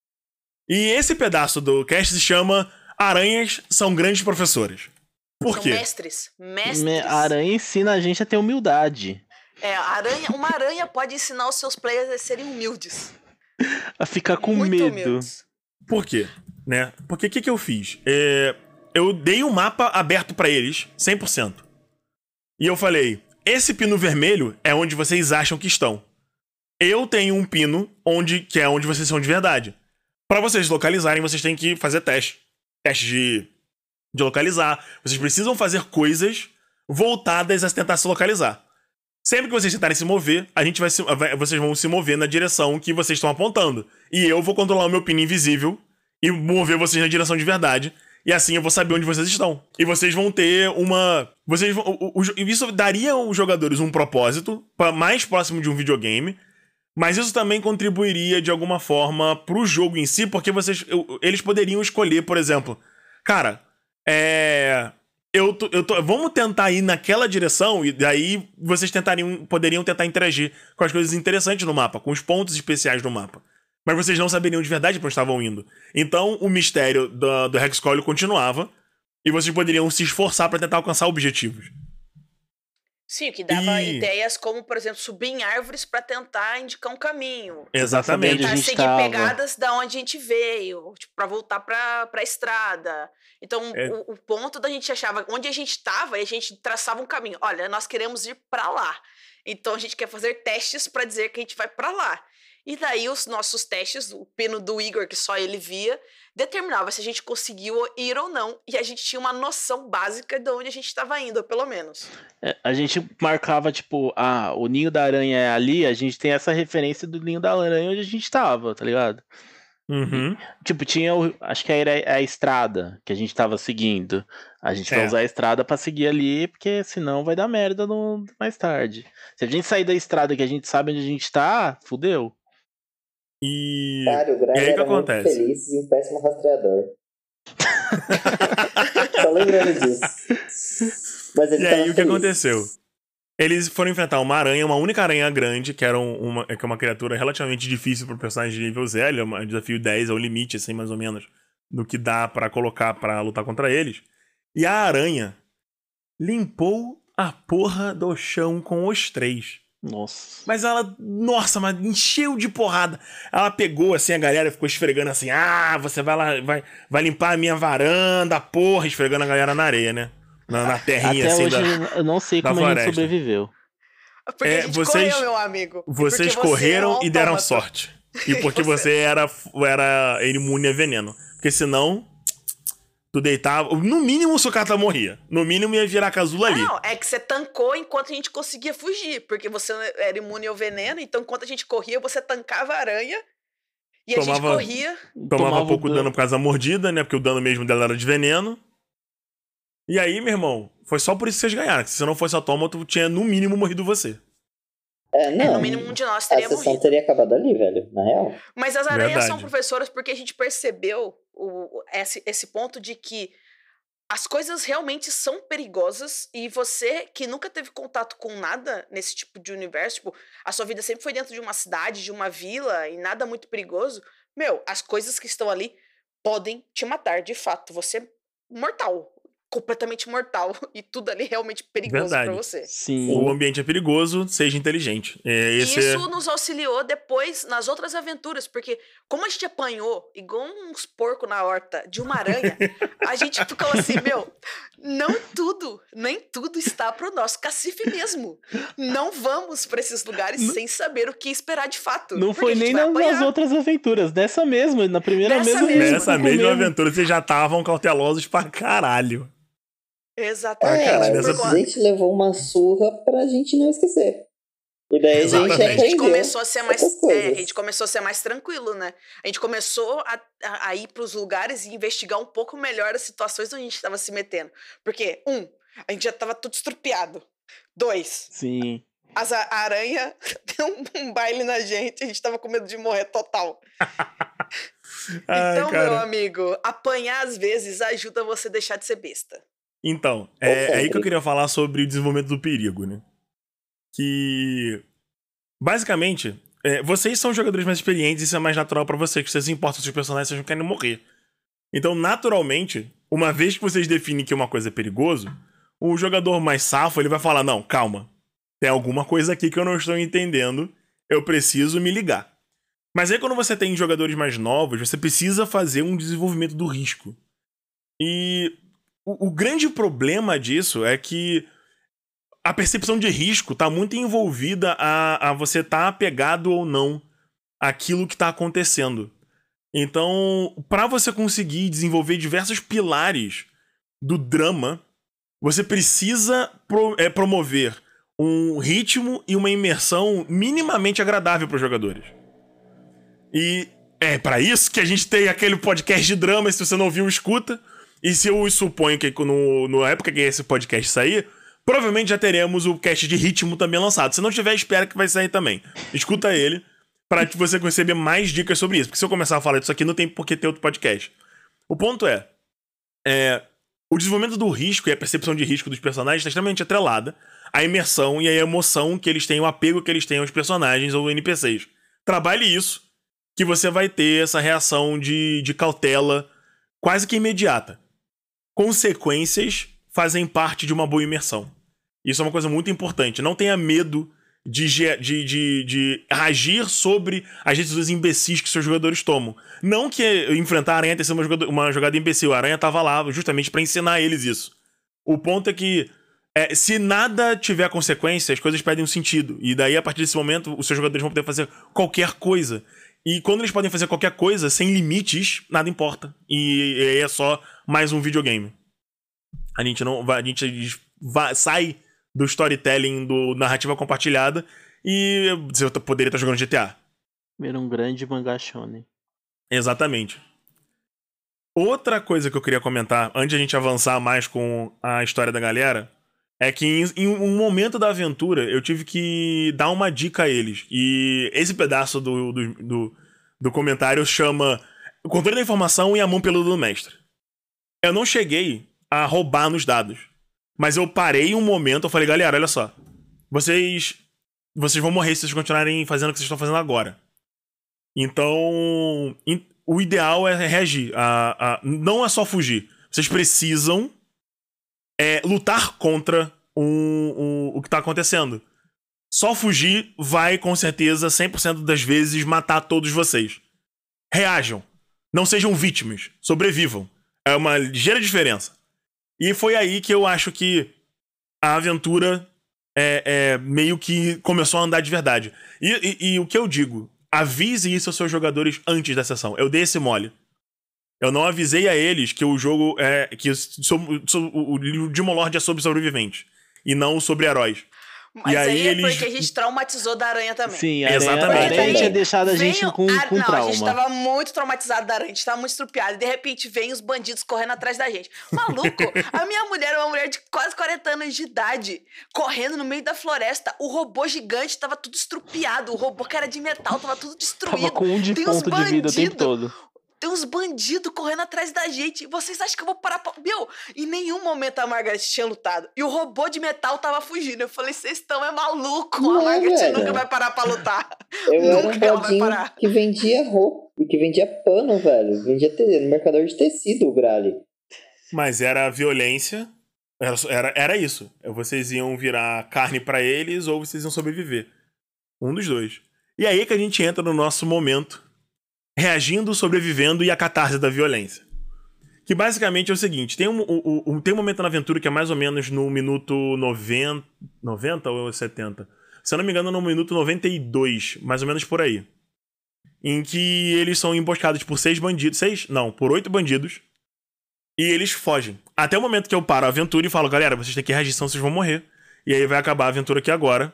[SPEAKER 2] E esse pedaço do cast se chama Aranhas São Grandes Professoras. Por
[SPEAKER 3] São
[SPEAKER 2] quê?
[SPEAKER 3] mestres. Mestres.
[SPEAKER 4] Me- A aranha ensina a gente a ter humildade.
[SPEAKER 3] É, a aranha, uma aranha pode ensinar os seus players a serem humildes.
[SPEAKER 4] A ficar com
[SPEAKER 3] Muito
[SPEAKER 4] medo.
[SPEAKER 3] humildes.
[SPEAKER 2] Por quê? Né? Porque o que, que eu fiz? É, eu dei um mapa aberto pra eles, cem por cento. E eu falei, esse pino vermelho é onde vocês acham que estão. Eu tenho um pino onde, que é onde vocês são de verdade. Pra vocês localizarem, vocês têm que fazer teste. Teste de, de localizar. Vocês precisam fazer coisas voltadas a tentar se localizar. Sempre que vocês tentarem se mover, a gente vai se, vai, vocês vão se mover na direção que vocês estão apontando. E eu vou controlar o meu pino invisível e mover vocês na direção de verdade. E assim eu vou saber onde vocês estão. E vocês vão ter uma... Vocês vão, o, o, isso daria aos jogadores um propósito pra, mais próximo de um videogame. Mas isso também contribuiria de alguma forma pro jogo em si, porque vocês, eu, eles poderiam escolher, por exemplo, cara, é... Eu tô, eu tô, vamos tentar ir naquela direção e daí vocês tentariam, poderiam tentar interagir com as coisas interessantes no mapa, com os pontos especiais no mapa. Mas vocês não saberiam de verdade pra onde estavam indo. Então o mistério do, do Hexcoil continuava e vocês poderiam se esforçar pra tentar alcançar objetivos.
[SPEAKER 3] Sim, o que dava
[SPEAKER 2] E-
[SPEAKER 3] ideias como, por exemplo, subir em árvores pra tentar indicar um caminho.
[SPEAKER 2] Exatamente.
[SPEAKER 4] Onde a
[SPEAKER 3] Tentar
[SPEAKER 4] gente
[SPEAKER 3] seguir
[SPEAKER 4] tava.
[SPEAKER 3] pegadas da onde a gente veio, tipo, pra voltar pra, pra estrada. Então,
[SPEAKER 2] É.
[SPEAKER 3] o, o ponto da gente achava onde a gente tava e a gente traçava um caminho. Olha, nós queremos ir pra lá. Então, a gente quer fazer testes pra dizer que a gente vai pra lá. E daí, os nossos testes, o pino do Igor, que só ele via, determinava se a gente conseguiu ir ou não. E a gente tinha uma noção básica de onde a gente estava indo, pelo menos.
[SPEAKER 4] É, a gente marcava, tipo, ah, o ninho da aranha é ali, a gente tem essa referência do ninho da aranha onde a gente tava, tá ligado?
[SPEAKER 2] Uhum.
[SPEAKER 4] Tipo, tinha, o, acho que era a estrada que a gente tava seguindo. A gente vai
[SPEAKER 2] É.
[SPEAKER 4] usar a estrada pra seguir ali, porque senão vai dar merda no, mais tarde. Se a gente sair da estrada que a gente sabe onde a gente tá, fudeu.
[SPEAKER 2] E...
[SPEAKER 5] Cara, o
[SPEAKER 2] E
[SPEAKER 5] Greg
[SPEAKER 2] aí, o que
[SPEAKER 5] era muito
[SPEAKER 2] acontece?
[SPEAKER 5] feliz e um péssimo rastreador. Só lembrando disso. Mas ele
[SPEAKER 2] E
[SPEAKER 5] tava
[SPEAKER 2] aí, o que
[SPEAKER 5] feliz.
[SPEAKER 2] aconteceu? Eles foram enfrentar uma aranha, uma única aranha grande, que era um- uma, que é uma criatura relativamente difícil pro personagem de nível zero, é um desafio dez, é o limite, assim, mais ou menos, do que dá pra colocar pra lutar contra eles. E a aranha limpou a porra do chão com os três.
[SPEAKER 4] Nossa.
[SPEAKER 2] Mas ela, nossa, mas encheu de porrada. Ela pegou assim a galera e ficou esfregando assim: ah, você vai lá, vai, vai limpar a minha varanda, porra, esfregando a galera na areia, né? Na, na terrinha
[SPEAKER 4] Até
[SPEAKER 2] assim.
[SPEAKER 4] hoje
[SPEAKER 2] Da...
[SPEAKER 4] eu não sei
[SPEAKER 2] da
[SPEAKER 4] como a gente
[SPEAKER 2] floresta.
[SPEAKER 4] sobreviveu.
[SPEAKER 3] Porque
[SPEAKER 2] É,
[SPEAKER 3] a gente
[SPEAKER 2] vocês-
[SPEAKER 3] correu, meu amigo. E
[SPEAKER 2] Vocês
[SPEAKER 3] porque você
[SPEAKER 2] correram
[SPEAKER 3] é um
[SPEAKER 2] e deram
[SPEAKER 3] autômata.
[SPEAKER 2] sorte. E porque
[SPEAKER 3] você-
[SPEAKER 2] você era, era imune a veneno. Porque senão, tu deitava. No mínimo o sucata morria. No mínimo ia virar casulo ali.
[SPEAKER 3] Não, é que você tancou enquanto a gente conseguia fugir. Porque você era imune ao veneno, então enquanto a gente corria, você tancava a aranha. E a gente
[SPEAKER 2] Tomava-
[SPEAKER 3] corria.
[SPEAKER 2] Tomava pouco
[SPEAKER 4] dano.
[SPEAKER 2] dano por causa da mordida, né? Porque o dano mesmo dela era de veneno. E aí, meu irmão, foi só por isso que vocês ganharam. Que se não fosse autômato, tinha no mínimo morrido você.
[SPEAKER 5] É,
[SPEAKER 3] É,
[SPEAKER 5] não.
[SPEAKER 3] no mínimo um de nós
[SPEAKER 5] A
[SPEAKER 3] teria
[SPEAKER 5] sessão
[SPEAKER 3] morrido.
[SPEAKER 5] teria acabado ali, velho. Na real.
[SPEAKER 3] Mas as aranhas
[SPEAKER 2] Verdade.
[SPEAKER 3] são professoras porque a gente percebeu o, esse, esse ponto de que as coisas realmente são perigosas e você que nunca teve contato com nada nesse tipo de universo, tipo, a sua vida sempre foi dentro de uma cidade, de uma vila e nada muito perigoso, meu, as coisas que estão ali podem te matar, de fato. Você é mortal. completamente mortal e tudo ali realmente perigoso
[SPEAKER 2] Verdade.
[SPEAKER 3] pra você.
[SPEAKER 4] Sim.
[SPEAKER 2] O ambiente é perigoso, seja inteligente. É,
[SPEAKER 3] E
[SPEAKER 2] esse
[SPEAKER 3] isso
[SPEAKER 2] é...
[SPEAKER 3] nos auxiliou depois nas outras aventuras, porque como a gente apanhou igual uns porcos na horta de uma aranha, a gente ficou assim, meu, não tudo, nem tudo está pro nosso cacife mesmo. Não vamos pra esses lugares
[SPEAKER 4] Não-
[SPEAKER 3] sem saber o que esperar de fato.
[SPEAKER 4] Não
[SPEAKER 3] porque
[SPEAKER 4] foi
[SPEAKER 3] a gente
[SPEAKER 4] nem
[SPEAKER 3] vai
[SPEAKER 4] nas, nas
[SPEAKER 3] apanhar.
[SPEAKER 4] outras aventuras. Dessa mesma, na primeira
[SPEAKER 3] Dessa
[SPEAKER 4] mesma.
[SPEAKER 3] mesma.
[SPEAKER 4] mesmo,
[SPEAKER 2] Nessa
[SPEAKER 4] com
[SPEAKER 2] mesma
[SPEAKER 4] medo.
[SPEAKER 2] aventura, vocês já estavam cautelosos pra caralho.
[SPEAKER 3] Exatamente.
[SPEAKER 2] Ah, cara,
[SPEAKER 5] É,
[SPEAKER 2] nessa-
[SPEAKER 5] a gente levou uma surra pra gente não esquecer. E daí a gente
[SPEAKER 2] Exatamente.
[SPEAKER 3] A gente
[SPEAKER 5] aprendeu
[SPEAKER 3] começou a ser mais,
[SPEAKER 5] outras
[SPEAKER 3] é,
[SPEAKER 5] coisas.
[SPEAKER 3] a gente começou a ser mais tranquilo, né? A gente começou a, a, a ir pros lugares e investigar um pouco melhor as situações onde a gente estava se metendo. Porque, um, a gente já tava tudo estrupiado. Dois,
[SPEAKER 4] Sim.
[SPEAKER 3] as, a a aranha deu um, um baile na gente, a gente tava com medo de morrer total.
[SPEAKER 2] Ai,
[SPEAKER 3] Então,
[SPEAKER 2] cara.
[SPEAKER 3] meu amigo, apanhar às vezes ajuda você a deixar de ser besta.
[SPEAKER 2] Então, é,
[SPEAKER 5] Ou
[SPEAKER 2] é aí que eu
[SPEAKER 5] sempre.
[SPEAKER 2] queria falar sobre o desenvolvimento do perigo, né? Que, basicamente, é, vocês são jogadores mais experientes e isso é mais natural pra vocês, que vocês se importam se os personagens vocês não querem morrer. Então, naturalmente, uma vez que vocês definem que uma coisa é perigoso, o jogador mais safo, ele vai falar, não, calma, tem alguma coisa aqui que eu não estou entendendo, eu preciso me ligar. Mas aí quando você tem jogadores mais novos, você precisa fazer um desenvolvimento do risco. E o, o grande problema disso é que a percepção de risco está muito envolvida a, a você estar tá apegado ou não àquilo que está acontecendo. Então, para você conseguir desenvolver diversos pilares do drama, você precisa pro, é, promover um ritmo e uma imersão minimamente agradável para os jogadores. E é para isso que a gente tem aquele podcast de drama, se você não ouviu, escuta. E se eu suponho que no, na época que esse podcast sair, provavelmente já teremos o cast de ritmo também lançado. Se não tiver, espera que vai sair também. Escuta ele, para que você receber mais dicas sobre isso. Porque se eu começar a falar disso aqui, não tem por que ter outro podcast. O ponto é, é o desenvolvimento do risco e a percepção de risco dos personagens está extremamente atrelada à imersão e à emoção que eles têm, o apego que eles têm aos personagens ou N P Cs. Trabalhe isso, que você vai ter essa reação de, de cautela quase que imediata. Consequências fazem parte de uma boa imersão. Isso é uma coisa muito importante. Não tenha medo de, de, de, de agir sobre as decisões imbecis que seus jogadores tomam. Não que enfrentar a aranha tenha sido uma jogada, uma jogada imbecil. A aranha estava lá justamente para ensinar eles isso. O ponto é que é, se nada tiver consequência, as coisas perdem um sentido. E daí, a partir desse momento, os seus jogadores vão poder fazer qualquer coisa. E quando eles podem fazer qualquer coisa, sem limites, nada importa. E aí é só mais um videogame. A gente não vai, a gente vai, sai do storytelling, do narrativa compartilhada, e você poderia estar jogando G T A.
[SPEAKER 4] Era um grande mangá shonen.
[SPEAKER 2] Exatamente. Outra coisa que eu queria comentar, antes de a gente avançar mais com a história da galera, é que em, em um momento da aventura eu tive que dar uma dica a eles. E esse pedaço do, do, do, do comentário chama o controle da informação e a mão peluda do mestre. Eu não cheguei a roubar nos dados, mas eu parei um momento, eu falei, galera, olha só, vocês vocês vão morrer se vocês continuarem fazendo o que vocês estão fazendo agora. Então, in, o ideal é reagir, a, a, não é só fugir. Vocês precisam é, lutar contra um, um, o que está acontecendo. Só fugir vai, com certeza, cem por cento das vezes matar todos vocês. Reajam. Não sejam vítimas. Sobrevivam. É uma ligeira diferença. E foi aí que eu acho que a aventura é, é, meio que começou a andar de verdade. E, e, e o que eu digo? Avise isso aos seus jogadores antes da sessão. Eu dei esse mole. Eu não avisei a eles que o jogo é... que so, so, o livro de Molord é sobre sobreviventes. E não sobre heróis.
[SPEAKER 3] Mas
[SPEAKER 2] e
[SPEAKER 3] aí,
[SPEAKER 2] aí
[SPEAKER 3] é
[SPEAKER 2] eles...
[SPEAKER 3] porque a gente traumatizou da aranha também.
[SPEAKER 4] Sim, a aranha,
[SPEAKER 2] Exatamente.
[SPEAKER 4] a aranha tinha deixado a gente
[SPEAKER 3] Veio
[SPEAKER 4] com,
[SPEAKER 3] a-
[SPEAKER 4] com
[SPEAKER 3] não,
[SPEAKER 4] trauma.
[SPEAKER 3] a gente tava muito traumatizado da aranha, a gente tava muito estrupiado. E de repente vem os bandidos correndo atrás da gente. Maluco, a minha mulher é uma mulher de quase quarenta anos de idade, correndo no meio da floresta. O robô gigante tava tudo estrupiado, o robô que era de metal tava tudo destruído.
[SPEAKER 4] Tava com um de
[SPEAKER 3] Tem uns
[SPEAKER 4] ponto de vida o tempo
[SPEAKER 3] bandido.
[SPEAKER 4] todo.
[SPEAKER 3] Tem uns bandidos correndo atrás da gente. Vocês acham que eu vou parar pra... Meu, em nenhum momento a Margaret tinha lutado. E o robô de metal tava fugindo. Eu falei, vocês estão é maluco.
[SPEAKER 5] Não
[SPEAKER 3] a
[SPEAKER 5] é,
[SPEAKER 3] Margaret
[SPEAKER 5] velho.
[SPEAKER 3] nunca vai parar pra lutar.
[SPEAKER 5] Eu era um
[SPEAKER 3] Nunca ela vai
[SPEAKER 5] bodinho
[SPEAKER 3] parar.
[SPEAKER 5] que vendia roupa, que vendia pano, velho. Vendia te... no mercador de tecido, o Grali.
[SPEAKER 2] Mas era violência. Era, era, era isso. Vocês iam virar carne pra eles ou vocês iam sobreviver. Um dos dois. E aí que a gente entra no nosso momento. Reagindo, sobrevivendo e a catarse da violência. Que basicamente é o seguinte. Tem um, um, um, tem um momento na aventura que é mais ou menos no minuto noventa... noventa ou setenta? Se eu não me engano, no minuto noventa e dois. Mais ou menos por aí. Em que eles são emboscados por seis bandidos. Seis? Não, por oito bandidos. E eles fogem. Até o momento que eu paro a aventura e falo, galera, vocês têm que reagir, senão vocês vão morrer. E aí vai acabar a aventura aqui agora.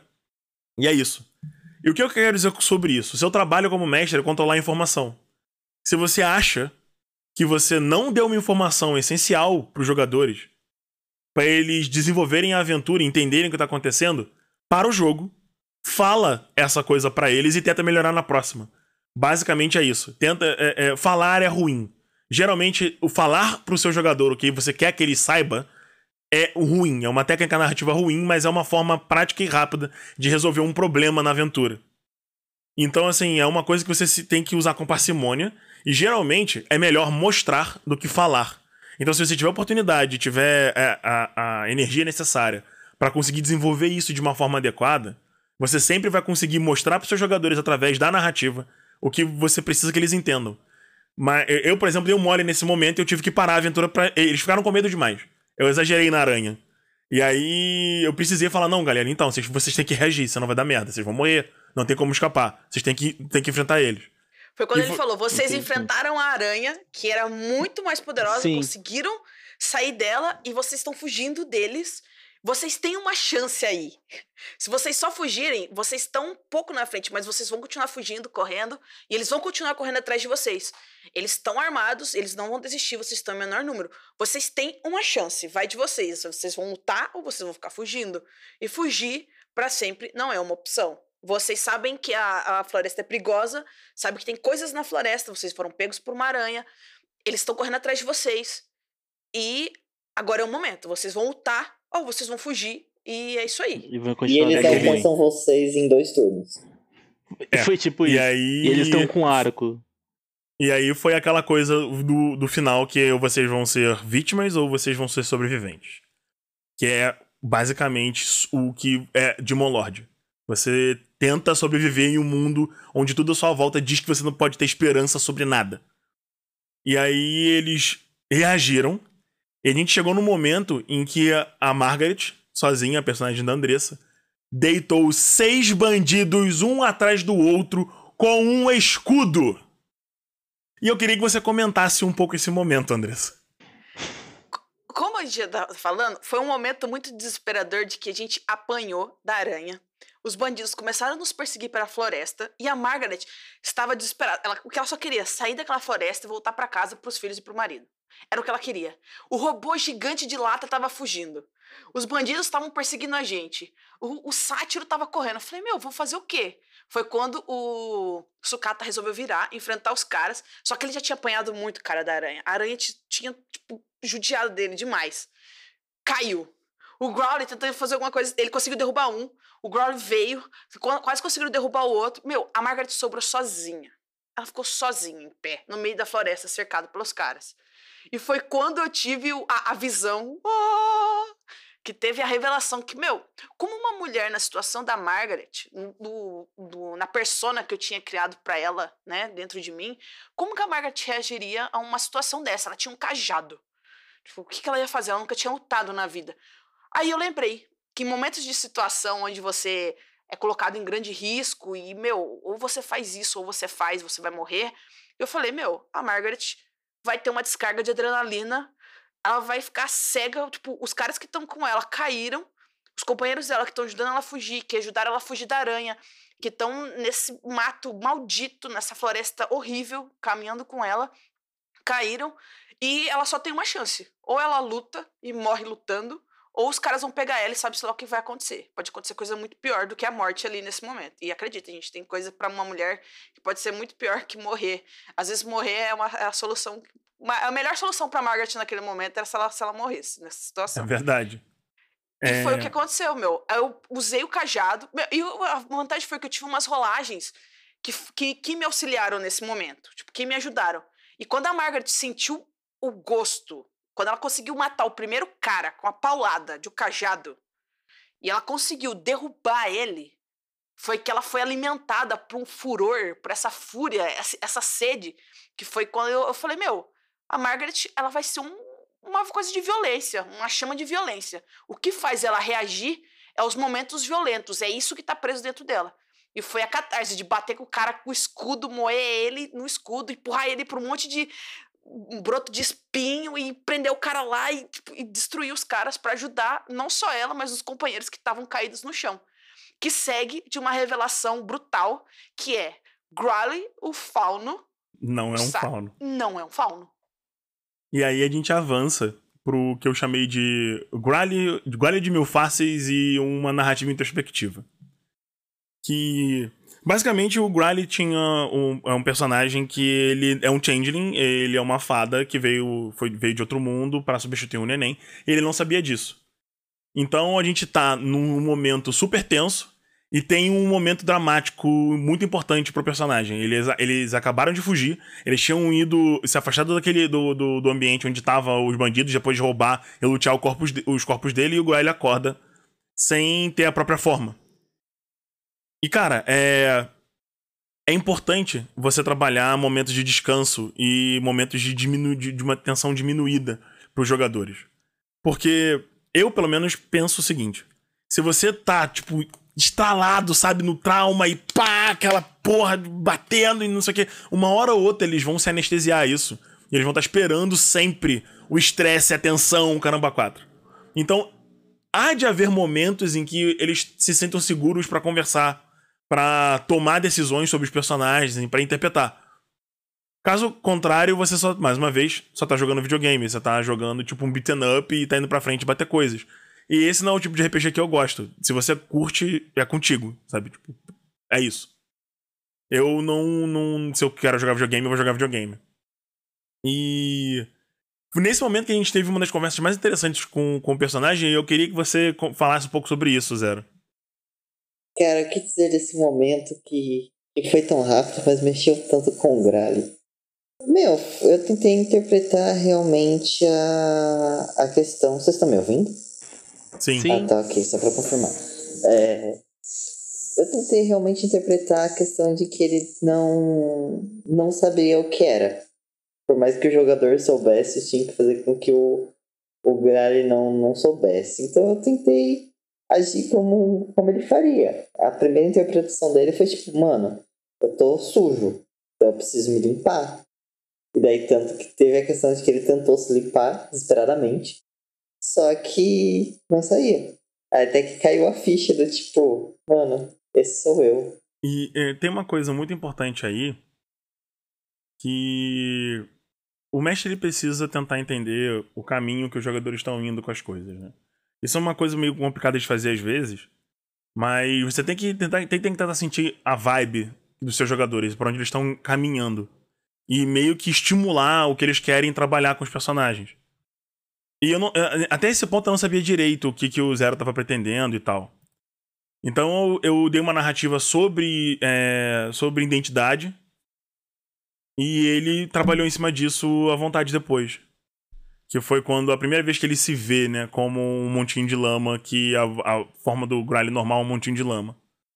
[SPEAKER 2] E é isso. E o que eu quero dizer sobre isso? O seu trabalho como mestre é controlar a informação. Se você acha que você não deu uma informação essencial para os jogadores, para eles desenvolverem a aventura e entenderem o que está acontecendo, para o jogo, fala essa coisa para eles e tenta melhorar na próxima. Basicamente é isso. Tenta, é, é, falar é ruim. Geralmente, o falar pro seu jogador o que você quer que ele saiba é ruim. É uma técnica narrativa ruim, mas é uma forma prática e rápida de resolver um problema na aventura. Então, assim, é uma coisa que você tem que usar com parcimônia. E, geralmente, é melhor mostrar do que falar. Então, se você tiver oportunidade, tiver a, a, a energia necessária para conseguir desenvolver isso de uma forma adequada, você sempre vai conseguir mostrar pros seus jogadores, através da narrativa, o que você precisa que eles entendam. Mas eu, por exemplo, dei um mole nesse momento e eu tive que parar a aventura pra... Eles ficaram com medo demais. Eu exagerei na aranha. E aí eu precisei falar, não, galera, então, vocês, vocês têm que reagir, senão vai dar merda. Vocês vão morrer, não tem como escapar. Vocês têm que, têm que enfrentar eles.
[SPEAKER 3] Foi quando
[SPEAKER 2] E
[SPEAKER 3] ele
[SPEAKER 2] foi...
[SPEAKER 3] falou, vocês
[SPEAKER 4] Entendi.
[SPEAKER 3] enfrentaram a aranha, que era muito mais poderosa,
[SPEAKER 4] Sim.
[SPEAKER 3] conseguiram sair dela e vocês estão fugindo deles. Vocês têm uma chance aí. Se vocês só fugirem, vocês estão um pouco na frente, mas vocês vão continuar fugindo, correndo, e eles vão continuar correndo atrás de vocês. Eles estão armados, eles não vão desistir, vocês estão em menor número. Vocês têm uma chance, vai de vocês. Vocês vão lutar ou vocês vão ficar fugindo. E fugir pra sempre não é uma opção. Vocês sabem que a, a floresta é perigosa, sabem que tem coisas na floresta, vocês foram pegos por uma aranha, eles estão correndo atrás de vocês. E agora é o momento, vocês vão lutar ou vocês vão fugir, e é isso aí.
[SPEAKER 4] E vai
[SPEAKER 5] E
[SPEAKER 4] continuar
[SPEAKER 5] eles
[SPEAKER 4] daquele
[SPEAKER 5] alcançam vocês em dois turnos.
[SPEAKER 2] É.
[SPEAKER 4] Foi tipo
[SPEAKER 2] E
[SPEAKER 4] isso.
[SPEAKER 2] aí...
[SPEAKER 4] E eles estão com arco.
[SPEAKER 2] E aí foi aquela coisa do, do final que ou vocês vão ser vítimas ou vocês vão ser sobreviventes. Que é basicamente o que é Demon Lord. Você tenta sobreviver em um mundo onde tudo à sua volta diz que você não pode ter esperança sobre nada. E aí eles reagiram. E a gente chegou no momento em que a Margaret, sozinha, a personagem da Andressa, deitou seis bandidos um atrás do outro com um escudo. E eu queria que você comentasse um pouco esse momento, Andressa.
[SPEAKER 3] Como a gente tá falando, foi um momento muito desesperador de que a gente apanhou da aranha. Os bandidos começaram a nos perseguir pela floresta e a Margaret estava desesperada. Ela, o que ela só queria, sair daquela floresta e voltar para casa pros filhos e pro marido. Era o que ela queria. O robô gigante de lata estava fugindo. Os bandidos estavam perseguindo a gente. O, o sátiro estava correndo. Eu falei, meu, vou fazer o quê? Foi quando o Sukata resolveu virar, enfrentar os caras. Só que ele já tinha apanhado muito o cara da aranha. A aranha tinha, tipo, judiado dele demais. Caiu. O Growly tentou fazer alguma coisa. Ele conseguiu derrubar um. O Growly veio. Quase conseguiu derrubar o outro. Meu, a Margaret sobrou sozinha. Ela ficou sozinha, em pé, no meio da floresta, cercada pelos caras. E foi quando eu tive a, a visão, oh, que teve a revelação que, meu, como uma mulher na situação da Margaret, do, do, na persona que eu tinha criado pra ela, né, dentro de mim, como que a Margaret reagiria a uma situação dessa? Ela tinha um cajado. Tipo, o que, que ela ia fazer? Ela nunca tinha lutado na vida. Aí eu lembrei que em momentos de situação onde você é colocado em grande risco e, meu, ou você faz isso ou você faz, você vai morrer, eu falei, meu, a Margaret vai ter uma descarga de adrenalina, ela vai ficar cega, tipo, os caras que estão com ela caíram, os companheiros dela que estão ajudando ela a fugir, que ajudaram ela a fugir da aranha, que estão nesse mato maldito, nessa floresta horrível, caminhando com ela, caíram, e ela só tem uma chance, ou ela luta e morre lutando, ou os caras vão pegar ela e sabe-se lá o que vai acontecer. Pode acontecer coisa muito pior do que a morte ali nesse momento. E acredita, gente, tem coisa pra uma mulher que pode ser muito pior que morrer. Às vezes morrer é, uma, é a solução... Uma, a melhor solução pra Margaret naquele momento era se ela, se ela morresse nessa situação.
[SPEAKER 2] É verdade.
[SPEAKER 3] E
[SPEAKER 2] é...
[SPEAKER 3] foi o que aconteceu, meu. Eu usei o cajado. E a vantagem foi que eu tive umas rolagens que, que, que me auxiliaram nesse momento. Tipo, que me ajudaram. E quando a Margaret sentiu o gosto quando ela conseguiu matar o primeiro cara com a paulada de um cajado, e ela conseguiu derrubar ele, foi que ela foi alimentada por um furor, por essa fúria, essa, essa sede, que foi quando eu, eu falei, meu, a Margaret, ela vai ser um, uma coisa de violência, uma chama de violência. O que faz ela reagir é os momentos violentos, é isso que tá preso dentro dela. E foi a catarse de bater com o cara com o escudo, moer ele no escudo, empurrar ele pra um monte de um broto de espinho e prender o cara lá e, tipo, e destruir os caras pra ajudar não só ela, mas os companheiros que estavam caídos no chão. Que segue de uma revelação brutal, que é Growly, o fauno...
[SPEAKER 2] Não é um
[SPEAKER 3] sabe?
[SPEAKER 2] fauno.
[SPEAKER 3] Não é um fauno.
[SPEAKER 2] E aí a gente avança pro que eu chamei de Growly, Growly de mil faces e uma narrativa introspectiva. Que... Basicamente, o Growly tinha um, é um personagem que ele é um changeling, ele é uma fada que veio, foi, veio de outro mundo para substituir um neném, e ele não sabia disso. Então a gente tá num momento super tenso e tem um momento dramático muito importante pro personagem. Eles, eles acabaram de fugir, eles tinham ido, se afastado daquele, do, do, do ambiente onde estavam os bandidos, depois de roubar e lutear os corpos, os corpos dele, e o Growly acorda sem ter a própria forma. E, cara, é... é importante você trabalhar momentos de descanso e momentos de, diminu... de uma tensão diminuída pros jogadores. Porque eu, pelo menos, penso o seguinte. Se você tá, tipo, estralado, sabe, no trauma e pá, aquela porra batendo e não sei o quê, uma hora ou outra eles vão se anestesiar a isso. E eles vão estar esperando sempre o estresse, a tensão, o caramba quatro. Então, há de haver momentos em que eles se sentam seguros pra conversar, pra tomar decisões sobre os personagens e pra interpretar. Caso contrário, você só, mais uma vez, só tá jogando videogame. Você tá jogando tipo um beaten up e tá indo pra frente bater coisas. E esse não é o tipo de R P G que eu gosto. Se você curte, é contigo, sabe? Tipo, é isso. Eu não, não... Se eu quero jogar videogame, eu vou jogar videogame. E... nesse momento que a gente teve uma das conversas mais interessantes com, com o personagem, eu queria que você falasse um pouco sobre isso, Zero.
[SPEAKER 5] Cara, o que dizer desse momento que, que foi tão rápido, mas mexeu tanto com o Growly? Meu, eu tentei interpretar realmente a, a questão... Vocês estão me ouvindo?
[SPEAKER 2] Sim.
[SPEAKER 4] Sim.
[SPEAKER 5] Ah, tá, ok, só pra confirmar. É, eu tentei realmente interpretar a questão de que ele não, não sabia o que era. Por mais que o jogador soubesse, tinha que fazer com que o, o Growly não, não soubesse. Então eu tentei agir como, como ele faria. A primeira interpretação dele foi tipo, mano, eu tô sujo, então eu preciso me limpar. E daí tanto que teve a questão de que ele tentou se limpar desesperadamente, só que não saía. Até que caiu a ficha do tipo, mano, esse sou eu.
[SPEAKER 2] E é, tem uma coisa muito importante aí, que o mestre ele precisa tentar entender o caminho que os jogadores estão indo com as coisas, né? Isso é uma coisa meio complicada de fazer às vezes, mas você tem que tentar, tem, tem que tentar sentir a vibe dos seus jogadores, por onde eles estão caminhando, e meio que estimular o que eles querem trabalhar com os personagens. E eu não, até esse ponto eu não sabia direito o que, que o Zero estava pretendendo e tal. Então eu, eu dei uma narrativa sobre, é, sobre identidade, e ele trabalhou em cima disso à vontade depois. Que foi quando a primeira vez que ele se vê, né, como um montinho de lama, que a, a forma do Growly normal é um montinho de lama.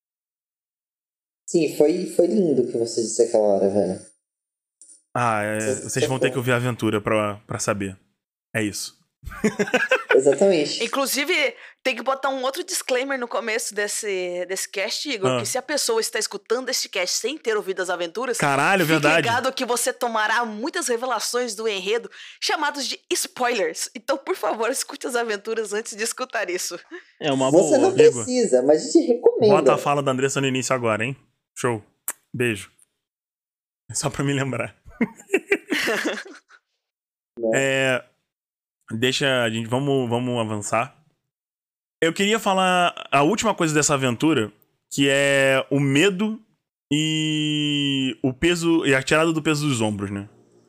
[SPEAKER 5] Sim, foi, foi lindo o que você disse aquela hora, velho.
[SPEAKER 2] Ah, é, vocês vão ter que ouvir a aventura pra, pra saber. É isso.
[SPEAKER 5] Exatamente.
[SPEAKER 3] Inclusive, tem que botar um outro disclaimer no começo desse, desse cast, Igor,
[SPEAKER 2] Ah.
[SPEAKER 3] que se a pessoa está escutando este cast sem ter ouvido as aventuras,
[SPEAKER 2] Caralho,
[SPEAKER 3] fique
[SPEAKER 2] verdade.
[SPEAKER 3] ligado que você tomará muitas revelações do enredo chamados de spoilers. Então, por favor, escute as aventuras antes de escutar isso.
[SPEAKER 4] É uma
[SPEAKER 5] Você
[SPEAKER 4] boa.
[SPEAKER 5] não
[SPEAKER 2] Igor.
[SPEAKER 5] precisa, mas a gente recomenda.
[SPEAKER 2] Bota a fala da Andressa no início agora, hein? Show. Beijo. É só pra me lembrar. É... Deixa a gente... Vamos, vamos avançar. Eu queria falar a última coisa dessa aventura, que é o medo e o peso... E a tirada do peso dos ombros, né?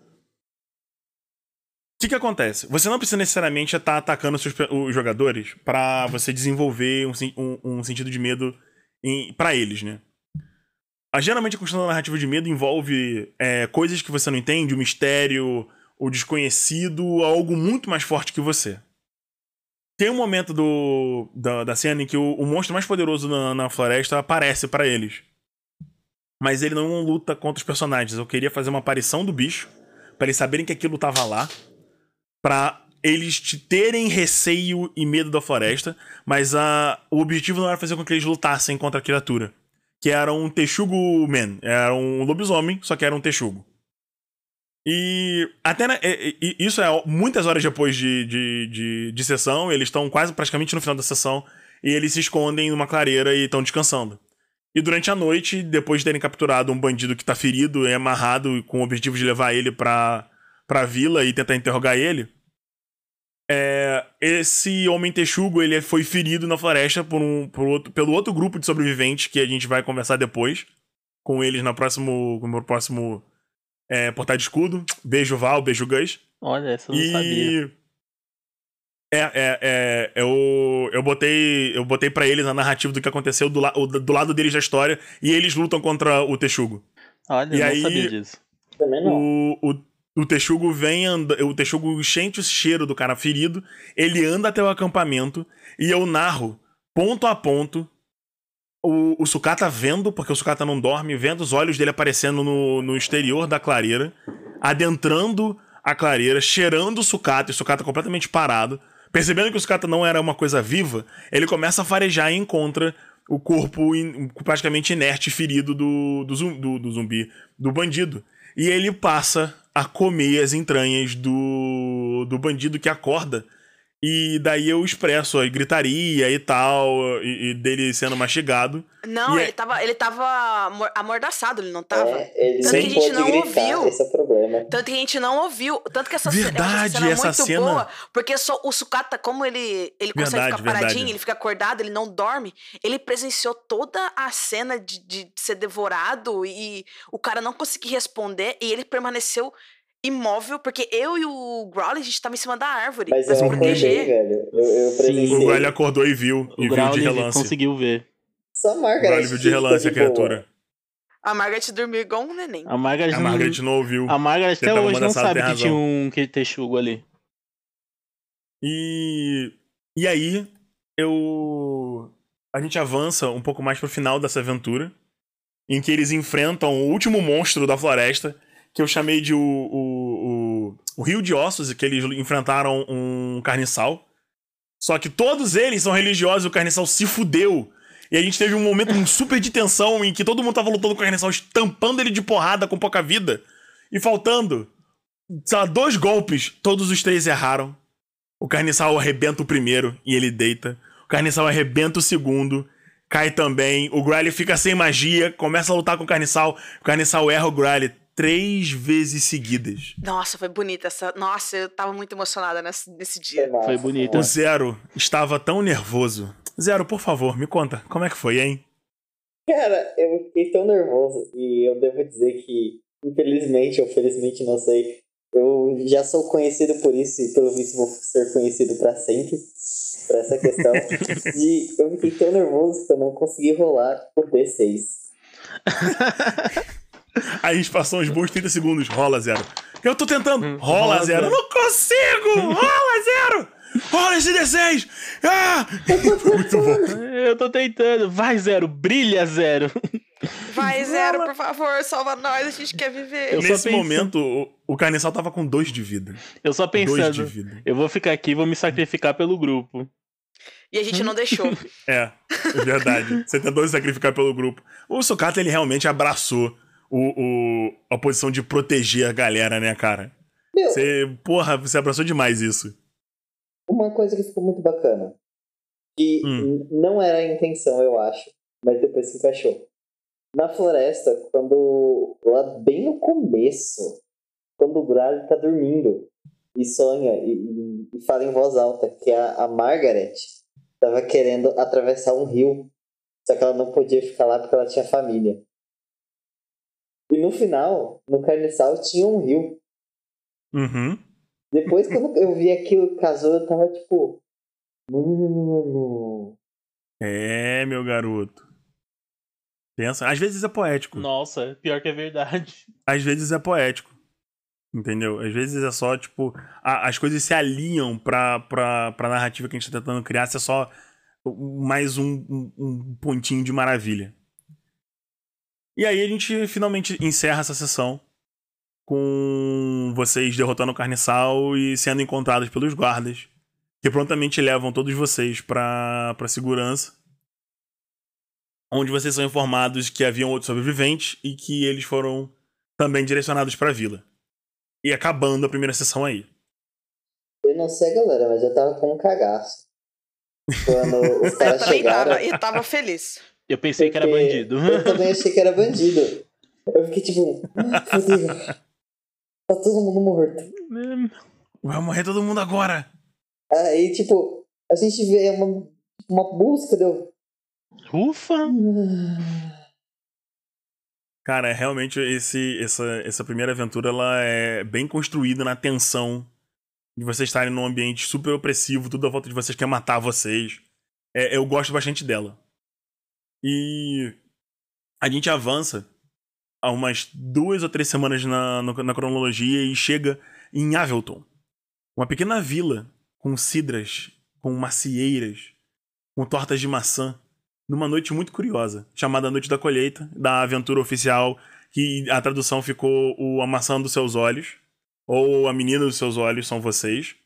[SPEAKER 2] O que que acontece? Você não precisa necessariamente estar atacando os, seus, os jogadores pra você desenvolver um, um, um sentido de medo em, pra eles, né? Ah, geralmente a construção da narrativa de medo envolve é, coisas que você não entende, um mistério, o desconhecido, algo muito mais forte que você. Tem um momento do, da, da cena em que o, o monstro mais poderoso na, na floresta aparece pra eles. Mas ele não luta contra os personagens. Eu queria fazer uma aparição do bicho, pra eles saberem que aquilo tava lá, pra eles te terem receio e medo da floresta, mas a, o objetivo não era fazer com que eles lutassem contra a criatura. Que era um Texugo Man. Era um lobisomem, só que era um texugo. E até na, e, e, isso é muitas horas depois de, de, de, de sessão, eles estão quase praticamente no final da sessão, e eles se escondem numa clareira e estão descansando. E durante a noite, depois de terem capturado um bandido que tá ferido e amarrado com o objetivo de levar ele pra, pra vila e tentar interrogar ele, é, esse homem texugo ele foi ferido na floresta por um, por outro, pelo outro grupo de sobreviventes que a gente vai conversar depois com eles no próximo, no próximo é, Portal de Escudo. Beijo Val, beijo Gus.
[SPEAKER 4] Olha, essa eu não
[SPEAKER 2] e...
[SPEAKER 4] sabia.
[SPEAKER 2] É, é, é, eu, eu botei eu botei pra eles a narrativa do que aconteceu do, la, do lado deles da história, e eles lutam contra o texugo.
[SPEAKER 4] Olha,
[SPEAKER 2] e
[SPEAKER 4] eu não
[SPEAKER 2] aí,
[SPEAKER 4] sabia disso.
[SPEAKER 5] Também não.
[SPEAKER 2] O, o, o texugo vem anda, o texugo sente o cheiro do cara ferido, ele anda até o acampamento, e eu narro, ponto a ponto, o, o Sukata vendo, porque o Sukata não dorme, vendo os olhos dele aparecendo no, no exterior da clareira, adentrando a clareira, cheirando o Sukata, e o Sukata completamente parado. Percebendo que o Sukata não era uma coisa viva, ele começa a farejar e encontra o corpo in, praticamente inerte e ferido do, do, do, do zumbi, do bandido. E ele passa a comer as entranhas do, do bandido que acorda. E daí eu expresso a gritaria e tal, e, e dele sendo mastigado.
[SPEAKER 3] Não,
[SPEAKER 2] e
[SPEAKER 3] ele,
[SPEAKER 2] é...
[SPEAKER 3] tava, ele tava amor- amordaçado, ele não tava?
[SPEAKER 5] É, ele
[SPEAKER 3] Tanto
[SPEAKER 5] nem
[SPEAKER 3] que a gente
[SPEAKER 5] pôde
[SPEAKER 3] não
[SPEAKER 5] gritar,
[SPEAKER 3] ouviu.
[SPEAKER 5] esse é o problema.
[SPEAKER 3] Tanto que a gente não ouviu. Tanto que essa
[SPEAKER 2] Verdade,
[SPEAKER 3] cena, essa cena é
[SPEAKER 2] essa
[SPEAKER 3] muito
[SPEAKER 2] cena-
[SPEAKER 3] boa. Porque só o Sukata, como ele, ele consegue
[SPEAKER 2] Verdade,
[SPEAKER 3] ficar paradinho,
[SPEAKER 2] verdade.
[SPEAKER 3] ele fica acordado, ele não dorme. Ele presenciou toda a cena de, de ser devorado e o cara não conseguir responder. E ele permaneceu imóvel, porque eu e o Growler, a gente tava em cima da árvore
[SPEAKER 5] Mas
[SPEAKER 3] pra
[SPEAKER 5] eu
[SPEAKER 3] se
[SPEAKER 5] acordei,
[SPEAKER 3] proteger.
[SPEAKER 5] velho. Eu, eu
[SPEAKER 4] Sim.
[SPEAKER 5] presenciei.
[SPEAKER 2] O Growler acordou e viu,
[SPEAKER 4] O
[SPEAKER 2] e viu de
[SPEAKER 4] Growler
[SPEAKER 2] relance.
[SPEAKER 4] conseguiu ver.
[SPEAKER 5] Só a
[SPEAKER 2] O
[SPEAKER 5] Margaret
[SPEAKER 2] Growler viu de relance a
[SPEAKER 5] ficou de boa.
[SPEAKER 2] criatura.
[SPEAKER 3] A Margaret dormiu igual um neném.
[SPEAKER 4] A Margaret,
[SPEAKER 2] A
[SPEAKER 4] não-
[SPEAKER 2] Margaret não ouviu.
[SPEAKER 4] a Margaret
[SPEAKER 2] Você
[SPEAKER 4] até
[SPEAKER 2] tava
[SPEAKER 4] hoje
[SPEAKER 2] mandando
[SPEAKER 4] não
[SPEAKER 2] a sala,
[SPEAKER 4] sabe
[SPEAKER 2] tem
[SPEAKER 4] que tinha
[SPEAKER 2] razão.
[SPEAKER 4] um que texugo ali.
[SPEAKER 2] E, e aí, eu. A gente avança um pouco mais pro final dessa aventura, em que eles enfrentam o último monstro da floresta, que eu chamei de o, o, o, o Rio de Ossos, que eles enfrentaram um carniçal. Só que todos eles são religiosos e o carniçal se fudeu. E a gente teve um momento super de tensão em que todo mundo tava lutando com o carniçal, estampando ele de porrada com pouca vida. E faltando, sei lá, dois golpes, todos os três erraram. O carniçal arrebenta o primeiro e ele deita. O carniçal arrebenta o segundo, cai também. O Growler fica sem magia, começa a lutar com o carniçal. O carniçal erra o Growler três vezes seguidas.
[SPEAKER 3] Nossa, foi bonita essa. Nossa, eu tava muito emocionada nesse, nesse
[SPEAKER 5] Foi
[SPEAKER 3] dia.
[SPEAKER 5] massa,
[SPEAKER 4] Foi bonito.
[SPEAKER 2] O
[SPEAKER 5] massa.
[SPEAKER 2] Zero estava tão nervoso. Zero, por favor, me conta, como é que foi, hein?
[SPEAKER 5] Cara, eu fiquei tão nervoso. E eu devo dizer que, infelizmente, ou felizmente, não sei, eu já sou conhecido por isso e pelo visto vou ser conhecido pra sempre. Por essa questão. E eu fiquei tão nervoso que eu não consegui rolar o D seis.
[SPEAKER 2] Aí a gente passou uns bons trinta segundos. Rola, Zero. Eu tô tentando. Rola,
[SPEAKER 4] rola,
[SPEAKER 2] Zero.
[SPEAKER 4] Zero.
[SPEAKER 2] Não consigo! Rola, Zero! Rola esse D seis! Ah! Muito bom.
[SPEAKER 4] Eu tô tentando. Vai, Zero. Brilha, Zero.
[SPEAKER 3] Vai, Zero, por favor, salva nós, a gente quer viver.
[SPEAKER 4] Eu só
[SPEAKER 2] Nesse
[SPEAKER 4] penso-
[SPEAKER 2] momento, o, o carniçal tava com dois de vida.
[SPEAKER 4] Eu só
[SPEAKER 2] Dois de
[SPEAKER 4] pensando.
[SPEAKER 2] vida.
[SPEAKER 4] Eu vou ficar aqui e vou me sacrificar pelo grupo.
[SPEAKER 3] E a gente não deixou.
[SPEAKER 2] É, é verdade. Você tentou se sacrificar pelo grupo. O Sukata, ele realmente abraçou o, o, a posição de proteger a galera, né, cara?
[SPEAKER 5] Meu,
[SPEAKER 2] Você, porra, você abraçou demais isso.
[SPEAKER 5] uma coisa que ficou muito bacana. Que
[SPEAKER 2] Hum.
[SPEAKER 5] n- não era a intenção, eu acho. Mas depois se encaixou. Na floresta, quando. Lá bem no começo. Quando o Growler tá dormindo. E sonha. E, e- e fala em voz alta. Que a, a Margaret tava querendo atravessar um rio. Só que ela não podia ficar lá porque ela tinha família. E no final, no Carniçal, tinha um rio.
[SPEAKER 2] Uhum.
[SPEAKER 5] Depois, quando eu vi aquilo que casou, eu tava tipo. Mano.
[SPEAKER 2] É, meu garoto. Pensa. Às vezes é poético.
[SPEAKER 4] Nossa, pior que é verdade.
[SPEAKER 2] Às vezes é poético. Entendeu? Às vezes é só, tipo, a, as coisas se alinham pra, pra, pra narrativa que a gente tá tentando criar, se é só mais um, um, um pontinho de maravilha. E aí a gente finalmente encerra essa sessão com vocês derrotando o Carniçal e sendo encontrados pelos guardas, que prontamente levam todos vocês pra, pra segurança, onde vocês são informados que haviam outros sobreviventes e que eles foram também direcionados pra vila. E acabando a primeira sessão aí.
[SPEAKER 5] Eu não sei, galera, mas eu tava com um cagaço. Quando os
[SPEAKER 3] Eu
[SPEAKER 5] caras
[SPEAKER 3] também
[SPEAKER 5] chegaram.
[SPEAKER 3] tava, e tava feliz.
[SPEAKER 4] Eu pensei que era
[SPEAKER 5] porque
[SPEAKER 4] bandido.
[SPEAKER 5] Eu também achei que era bandido. Eu fiquei tipo, fodeu. Tá todo mundo morto.
[SPEAKER 2] Vai morrer todo mundo agora.
[SPEAKER 5] Aí, tipo, a gente vê uma, uma busca, deu.
[SPEAKER 4] Ufa!
[SPEAKER 2] Cara, realmente esse, essa, essa primeira aventura ela é bem construída na tensão de vocês estarem num ambiente super opressivo, tudo à volta de vocês quer matar vocês. É, eu gosto bastante dela. E a gente avança há umas duas ou três semanas na, na cronologia e chega em Avelton. Uma pequena vila com cidras, com macieiras, com tortas de maçã, numa noite muito curiosa, chamada Noite da Colheita, da aventura oficial, que a tradução ficou o A Maçã dos Seus Olhos, ou A Menina dos Seus Olhos são vocês.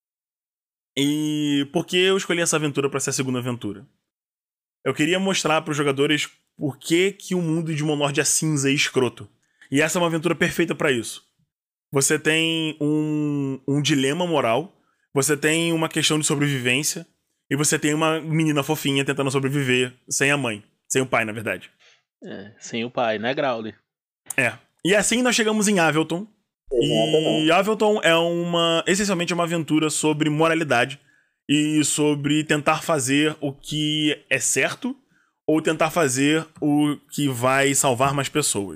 [SPEAKER 2] E por que eu escolhi essa aventura para ser a segunda aventura? Eu queria mostrar para os jogadores por que, que o mundo de Monord é cinza e escroto. E essa é uma aventura perfeita para isso. Você tem um, um dilema moral, você tem uma questão de sobrevivência, e você tem uma menina fofinha tentando sobreviver sem a mãe. Sem o pai, na verdade.
[SPEAKER 4] É, sem o pai, né, Growly?
[SPEAKER 2] É. E assim nós chegamos em Avelton. E Avelton é uma... essencialmente é uma aventura sobre moralidade. E sobre tentar fazer o que é certo. Ou tentar fazer o que vai salvar mais pessoas.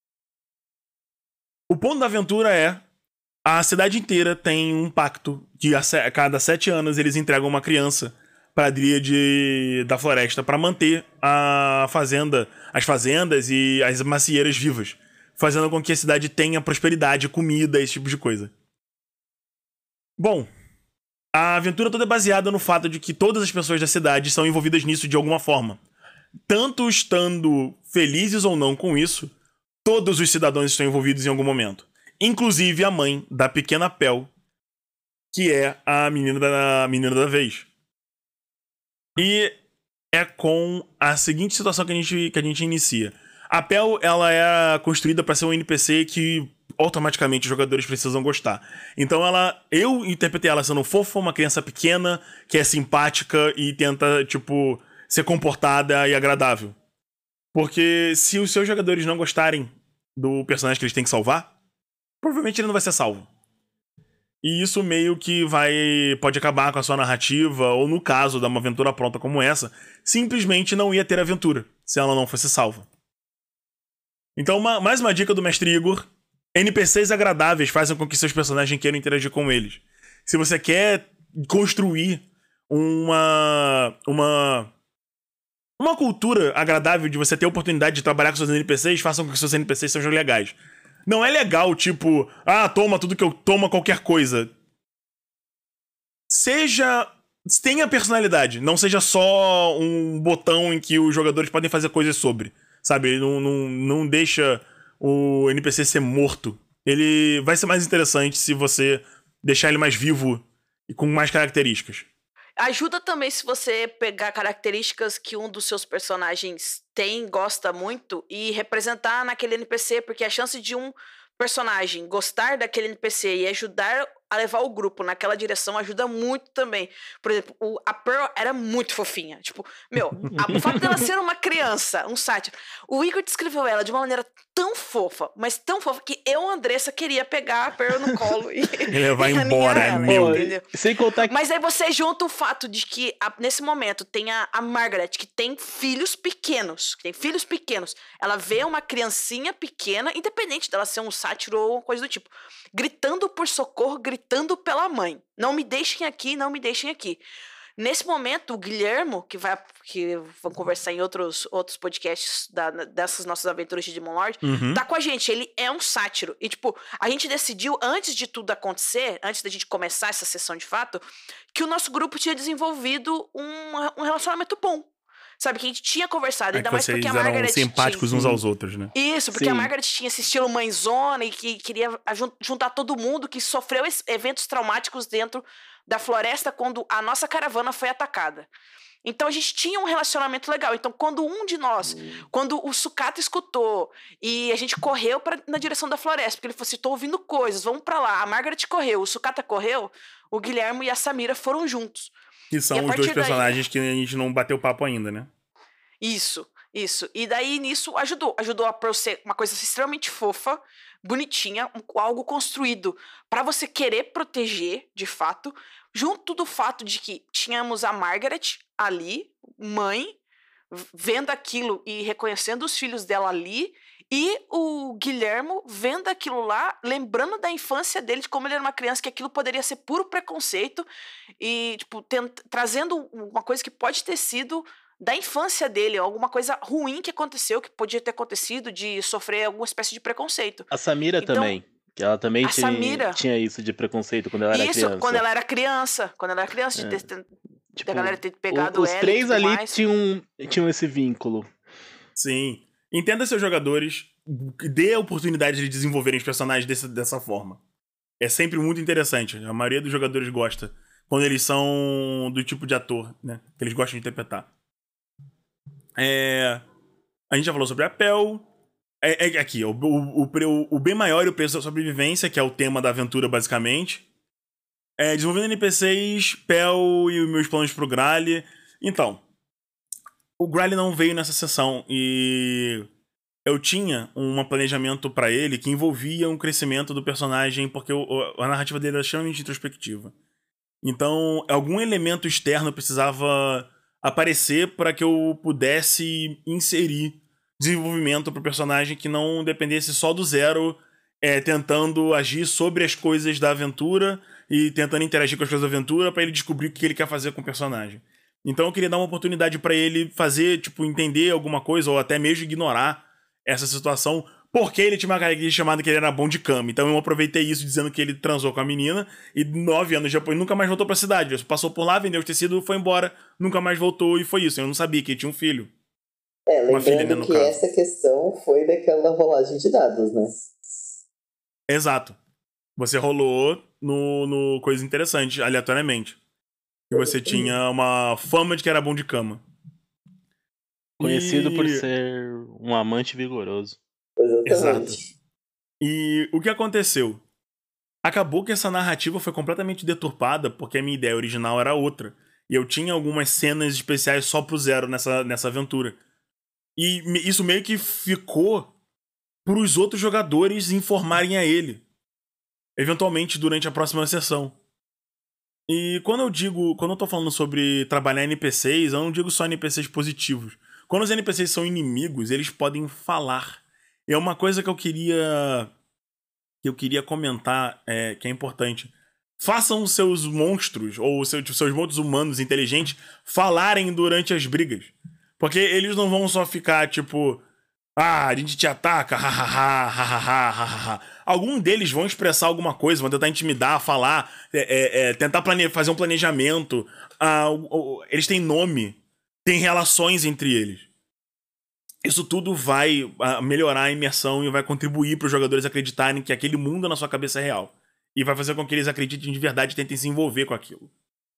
[SPEAKER 2] O ponto da aventura é... a cidade inteira tem um pacto que a cada sete anos eles entregam uma criança para a Dríade da Floresta para manter a fazenda, as fazendas e as macieiras vivas, fazendo com que a cidade tenha prosperidade, comida, esse tipo de coisa. Bom, a aventura toda é baseada no fato de que todas as pessoas da cidade são envolvidas nisso de alguma forma. Tanto estando felizes ou não com isso, todos os cidadãos estão envolvidos em algum momento. Inclusive a mãe da pequena Pel, que é a menina da, a menina da vez. E é com a seguinte situação que a gente, que a gente inicia. A Pel, ela é construída para ser um N P C que automaticamente os jogadores precisam gostar. Então ela, eu interpretei ela sendo fofa, uma criança pequena, que é simpática e tenta, tipo, ser comportada e agradável. Porque se os seus jogadores não gostarem do personagem que eles têm que salvar, provavelmente ele não vai ser salvo. E isso meio que vai pode acabar com a sua narrativa, ou no caso de uma aventura pronta como essa, simplesmente não ia ter aventura, se ela não fosse salva. Então, uma, mais uma dica do Mestre Igor: N P Cs agradáveis fazem com que seus personagens queiram interagir com eles. Se você quer construir uma... uma... uma cultura agradável de você ter a oportunidade de trabalhar com seus N P Cs, façam com que seus N P Cs sejam legais. Não é legal, tipo, ah, toma tudo que eu... toma qualquer coisa. Seja... tenha personalidade. Não seja só um botão em que os jogadores podem fazer coisas sobre. Sabe? Não, não, não deixa o N P C ser morto. Ele vai ser mais interessante se você deixar ele mais vivo e com mais características.
[SPEAKER 3] Ajuda também se você pegar características que um dos seus personagens tem, gosta muito, e representar naquele N P C, porque a chance de um personagem gostar daquele N P C e ajudar a levar o grupo naquela direção ajuda muito também. Por exemplo, o, a Pearl era muito fofinha. Tipo, meu, a, o fato dela ser uma criança, um sátiro, o Igor descreveu ela de uma maneira tão fofa, mas tão fofa, que eu, Andressa, queria pegar a Pearl no colo e,
[SPEAKER 2] e levar
[SPEAKER 3] e
[SPEAKER 2] embora, é
[SPEAKER 3] ela,
[SPEAKER 2] meu.
[SPEAKER 3] entendeu?
[SPEAKER 4] Sem contar que...
[SPEAKER 3] Mas aí você junta o fato de que, a, nesse momento, tem a, a Margaret, que tem filhos pequenos. Que tem filhos pequenos. Ela vê uma criancinha pequena, independente dela ser um sátiro ou coisa do tipo, gritando por socorro, gritando pela mãe. Não me deixem aqui, não me deixem aqui. Nesse momento, o Guilhermo, que vai que vão conversar em outros, outros podcasts da, dessas nossas aventuras de Demon Lord,
[SPEAKER 2] Uhum.
[SPEAKER 3] tá com a gente. Ele é um sátiro. E, tipo, a gente decidiu, antes de tudo acontecer, antes da gente começar essa sessão de fato, que o nosso grupo tinha desenvolvido um, um relacionamento bom. Sabe, que a gente tinha conversado,
[SPEAKER 2] É
[SPEAKER 3] ainda
[SPEAKER 2] que
[SPEAKER 3] mais
[SPEAKER 2] vocês
[SPEAKER 3] porque a
[SPEAKER 2] eram
[SPEAKER 3] Margaret
[SPEAKER 2] simpáticos
[SPEAKER 3] tinha...
[SPEAKER 2] uns aos outros, né?
[SPEAKER 3] Isso, porque
[SPEAKER 4] Sim.
[SPEAKER 3] a Margaret tinha esse estilo mãezona e que queria ajun- juntar todo mundo que sofreu es- eventos traumáticos dentro da floresta quando a nossa caravana foi atacada. Então a gente tinha um relacionamento legal. Então quando um de nós, quando o Sucata escutou e a gente correu pra, na direção da floresta, porque ele falou assim, tô ouvindo coisas, vamos pra lá. A Margaret correu, o Sucata correu, o Guilherme e a Samira foram juntos.
[SPEAKER 2] Que
[SPEAKER 3] E
[SPEAKER 2] são
[SPEAKER 3] a
[SPEAKER 2] os
[SPEAKER 3] partir
[SPEAKER 2] dois
[SPEAKER 3] daí-
[SPEAKER 2] personagens que a gente não bateu papo ainda, né?
[SPEAKER 3] Isso, isso. E daí nisso ajudou. Ajudou a pra eu ser uma coisa extremamente fofa, bonitinha, um- algo construído pra você querer proteger, de fato, junto do fato de que tínhamos a Margaret ali, mãe, v- vendo aquilo e reconhecendo os filhos dela ali, e o Guilhermo vendo aquilo lá, lembrando da infância dele, de como ele era uma criança, que aquilo poderia ser puro preconceito, e, tipo, tent- trazendo uma coisa que pode ter sido da infância dele, alguma coisa ruim que aconteceu, que podia ter acontecido, de sofrer alguma espécie de preconceito.
[SPEAKER 4] A Samira
[SPEAKER 3] Então,
[SPEAKER 4] também. Que ela também
[SPEAKER 3] a
[SPEAKER 4] tinha,
[SPEAKER 3] Samira-
[SPEAKER 4] tinha isso de preconceito quando ela era
[SPEAKER 3] Isso,
[SPEAKER 4] criança.
[SPEAKER 3] quando ela era criança, quando ela era criança, de
[SPEAKER 4] É.
[SPEAKER 3] ter, ter-
[SPEAKER 4] Tipo,
[SPEAKER 3] da galera ter
[SPEAKER 4] o-
[SPEAKER 3] pegado
[SPEAKER 4] os
[SPEAKER 3] ela e
[SPEAKER 4] três
[SPEAKER 3] tudo
[SPEAKER 4] ali
[SPEAKER 3] mais.
[SPEAKER 4] tinham, tinham esse vínculo.
[SPEAKER 2] Sim. Entenda seus jogadores, dê a oportunidade de desenvolverem os personagens desse, dessa forma. É sempre muito interessante. A maioria dos jogadores gosta quando eles são do tipo de ator, né? Que eles gostam de interpretar. É... A gente já falou sobre a Pel. É, é aqui, o, o, o, o bem maior e o preço da sobrevivência, que é o tema da aventura, basicamente. É, desenvolvendo N P Cs, Pel e os meus planos pro Grale. Então, o Grale não veio nessa sessão e eu tinha um planejamento pra ele que envolvia um crescimento do personagem, porque o, a narrativa dele era extremamente introspectiva. Então, algum elemento externo precisava aparecer para que eu pudesse inserir desenvolvimento pro personagem que não dependesse só do zero, é, tentando agir sobre as coisas da aventura e tentando interagir com as coisas da aventura para ele descobrir o que ele quer fazer com o personagem. Então eu queria dar uma oportunidade para ele fazer, tipo, entender alguma coisa ou até mesmo ignorar essa situação, porque ele tinha uma característica chamada que ele era bom de cama. Então eu aproveitei isso dizendo que ele transou com a menina e nove anos depois nunca mais voltou pra cidade. Ele passou por lá, vendeu os tecidos, foi embora, nunca mais voltou e foi isso. Eu não sabia que ele tinha um filho.
[SPEAKER 5] É,
[SPEAKER 2] Uma filha, né,
[SPEAKER 5] lembrando
[SPEAKER 2] no
[SPEAKER 5] que
[SPEAKER 2] caso.
[SPEAKER 5] essa questão foi daquela rolagem de dados, né?
[SPEAKER 2] Exato. Você rolou no, no coisa interessante, aleatoriamente. E você tinha uma fama de que era bom de cama.
[SPEAKER 4] Conhecido
[SPEAKER 2] E-
[SPEAKER 4] por ser um amante vigoroso.
[SPEAKER 5] Exatamente.
[SPEAKER 2] Exato. E o que aconteceu? Acabou que essa narrativa foi completamente deturpada porque a minha ideia original era outra. E eu tinha algumas cenas especiais só pro zero nessa, nessa aventura. E me- isso meio que ficou pros outros jogadores informarem a ele. Eventualmente durante a próxima sessão. E quando eu digo, quando eu tô falando sobre trabalhar N P Cs, eu não digo só N P Cs positivos. Quando os N P Cs são inimigos, eles podem falar. E é uma coisa que eu queria que eu queria comentar, é, que é importante. Façam os seus monstros, ou os seus, tipo, seus monstros humanos inteligentes, falarem durante as brigas. Porque eles não vão só ficar, tipo... Ah, a gente te ataca, hahaha, hahaha, hahaha. Algum deles vão expressar alguma coisa, vão tentar intimidar, falar, é, é, é, tentar plane... fazer um planejamento. Ah, o- o- eles têm nome, têm relações entre eles. Isso tudo vai ah, melhorar a imersão e vai contribuir para os jogadores acreditarem que aquele mundo na sua cabeça é real. E vai fazer com que eles acreditem de verdade e tentem se envolver com aquilo.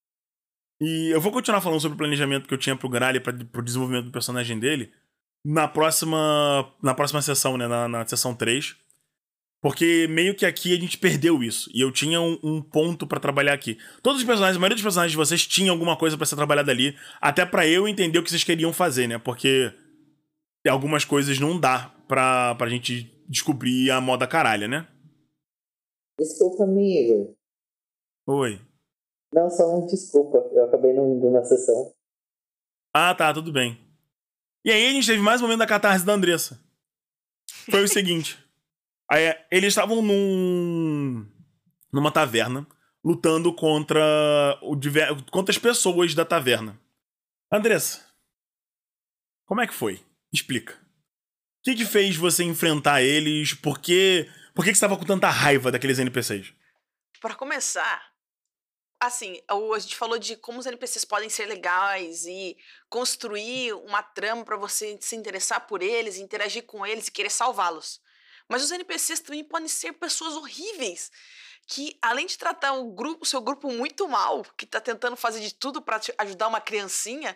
[SPEAKER 2] E eu vou continuar falando sobre o planejamento que eu tinha pro Grale para o desenvolvimento do personagem dele na próxima, na próxima sessão, né? Na, na sessão três. Porque meio que aqui a gente perdeu isso. E eu tinha um, um ponto pra trabalhar aqui. Todos os personagens, a maioria dos personagens de vocês tinham alguma coisa pra ser trabalhada ali. Até pra eu entender o que vocês queriam fazer, né? Porque algumas coisas não dá pra, pra gente descobrir a moda caralha, né?
[SPEAKER 5] Desculpa, amigo.
[SPEAKER 2] Oi.
[SPEAKER 5] Não, só um desculpa. Eu acabei não indo na sessão.
[SPEAKER 2] Ah, tá, tudo bem. E aí a gente teve mais um momento da catarse da Andressa. Foi o seguinte. Aí, eles estavam num... numa taverna. lutando contra, o diver... contra as pessoas da taverna. Andressa, como é que foi? Explica. O que que fez você enfrentar eles? Por que, Por que que você estava com tanta raiva daqueles N P Cs?
[SPEAKER 3] Pra começar, assim, a gente falou de como os N P Cs podem ser legais e construir uma trama pra você se interessar por eles, interagir com eles e querer salvá-los. Mas os N P Cs também podem ser pessoas horríveis, que além de tratar o, grupo, o seu grupo muito mal, que tá tentando fazer de tudo pra te ajudar uma criancinha,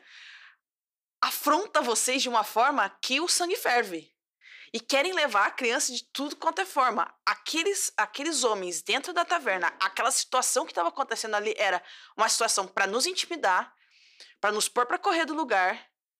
[SPEAKER 3] afronta vocês de uma forma que o sangue ferve. E querem levar a criança de tudo quanto é forma. Aqueles, aqueles homens dentro da taverna, aquela situação que estava acontecendo ali era uma situação para nos intimidar, para nos pôr para correr do lugar.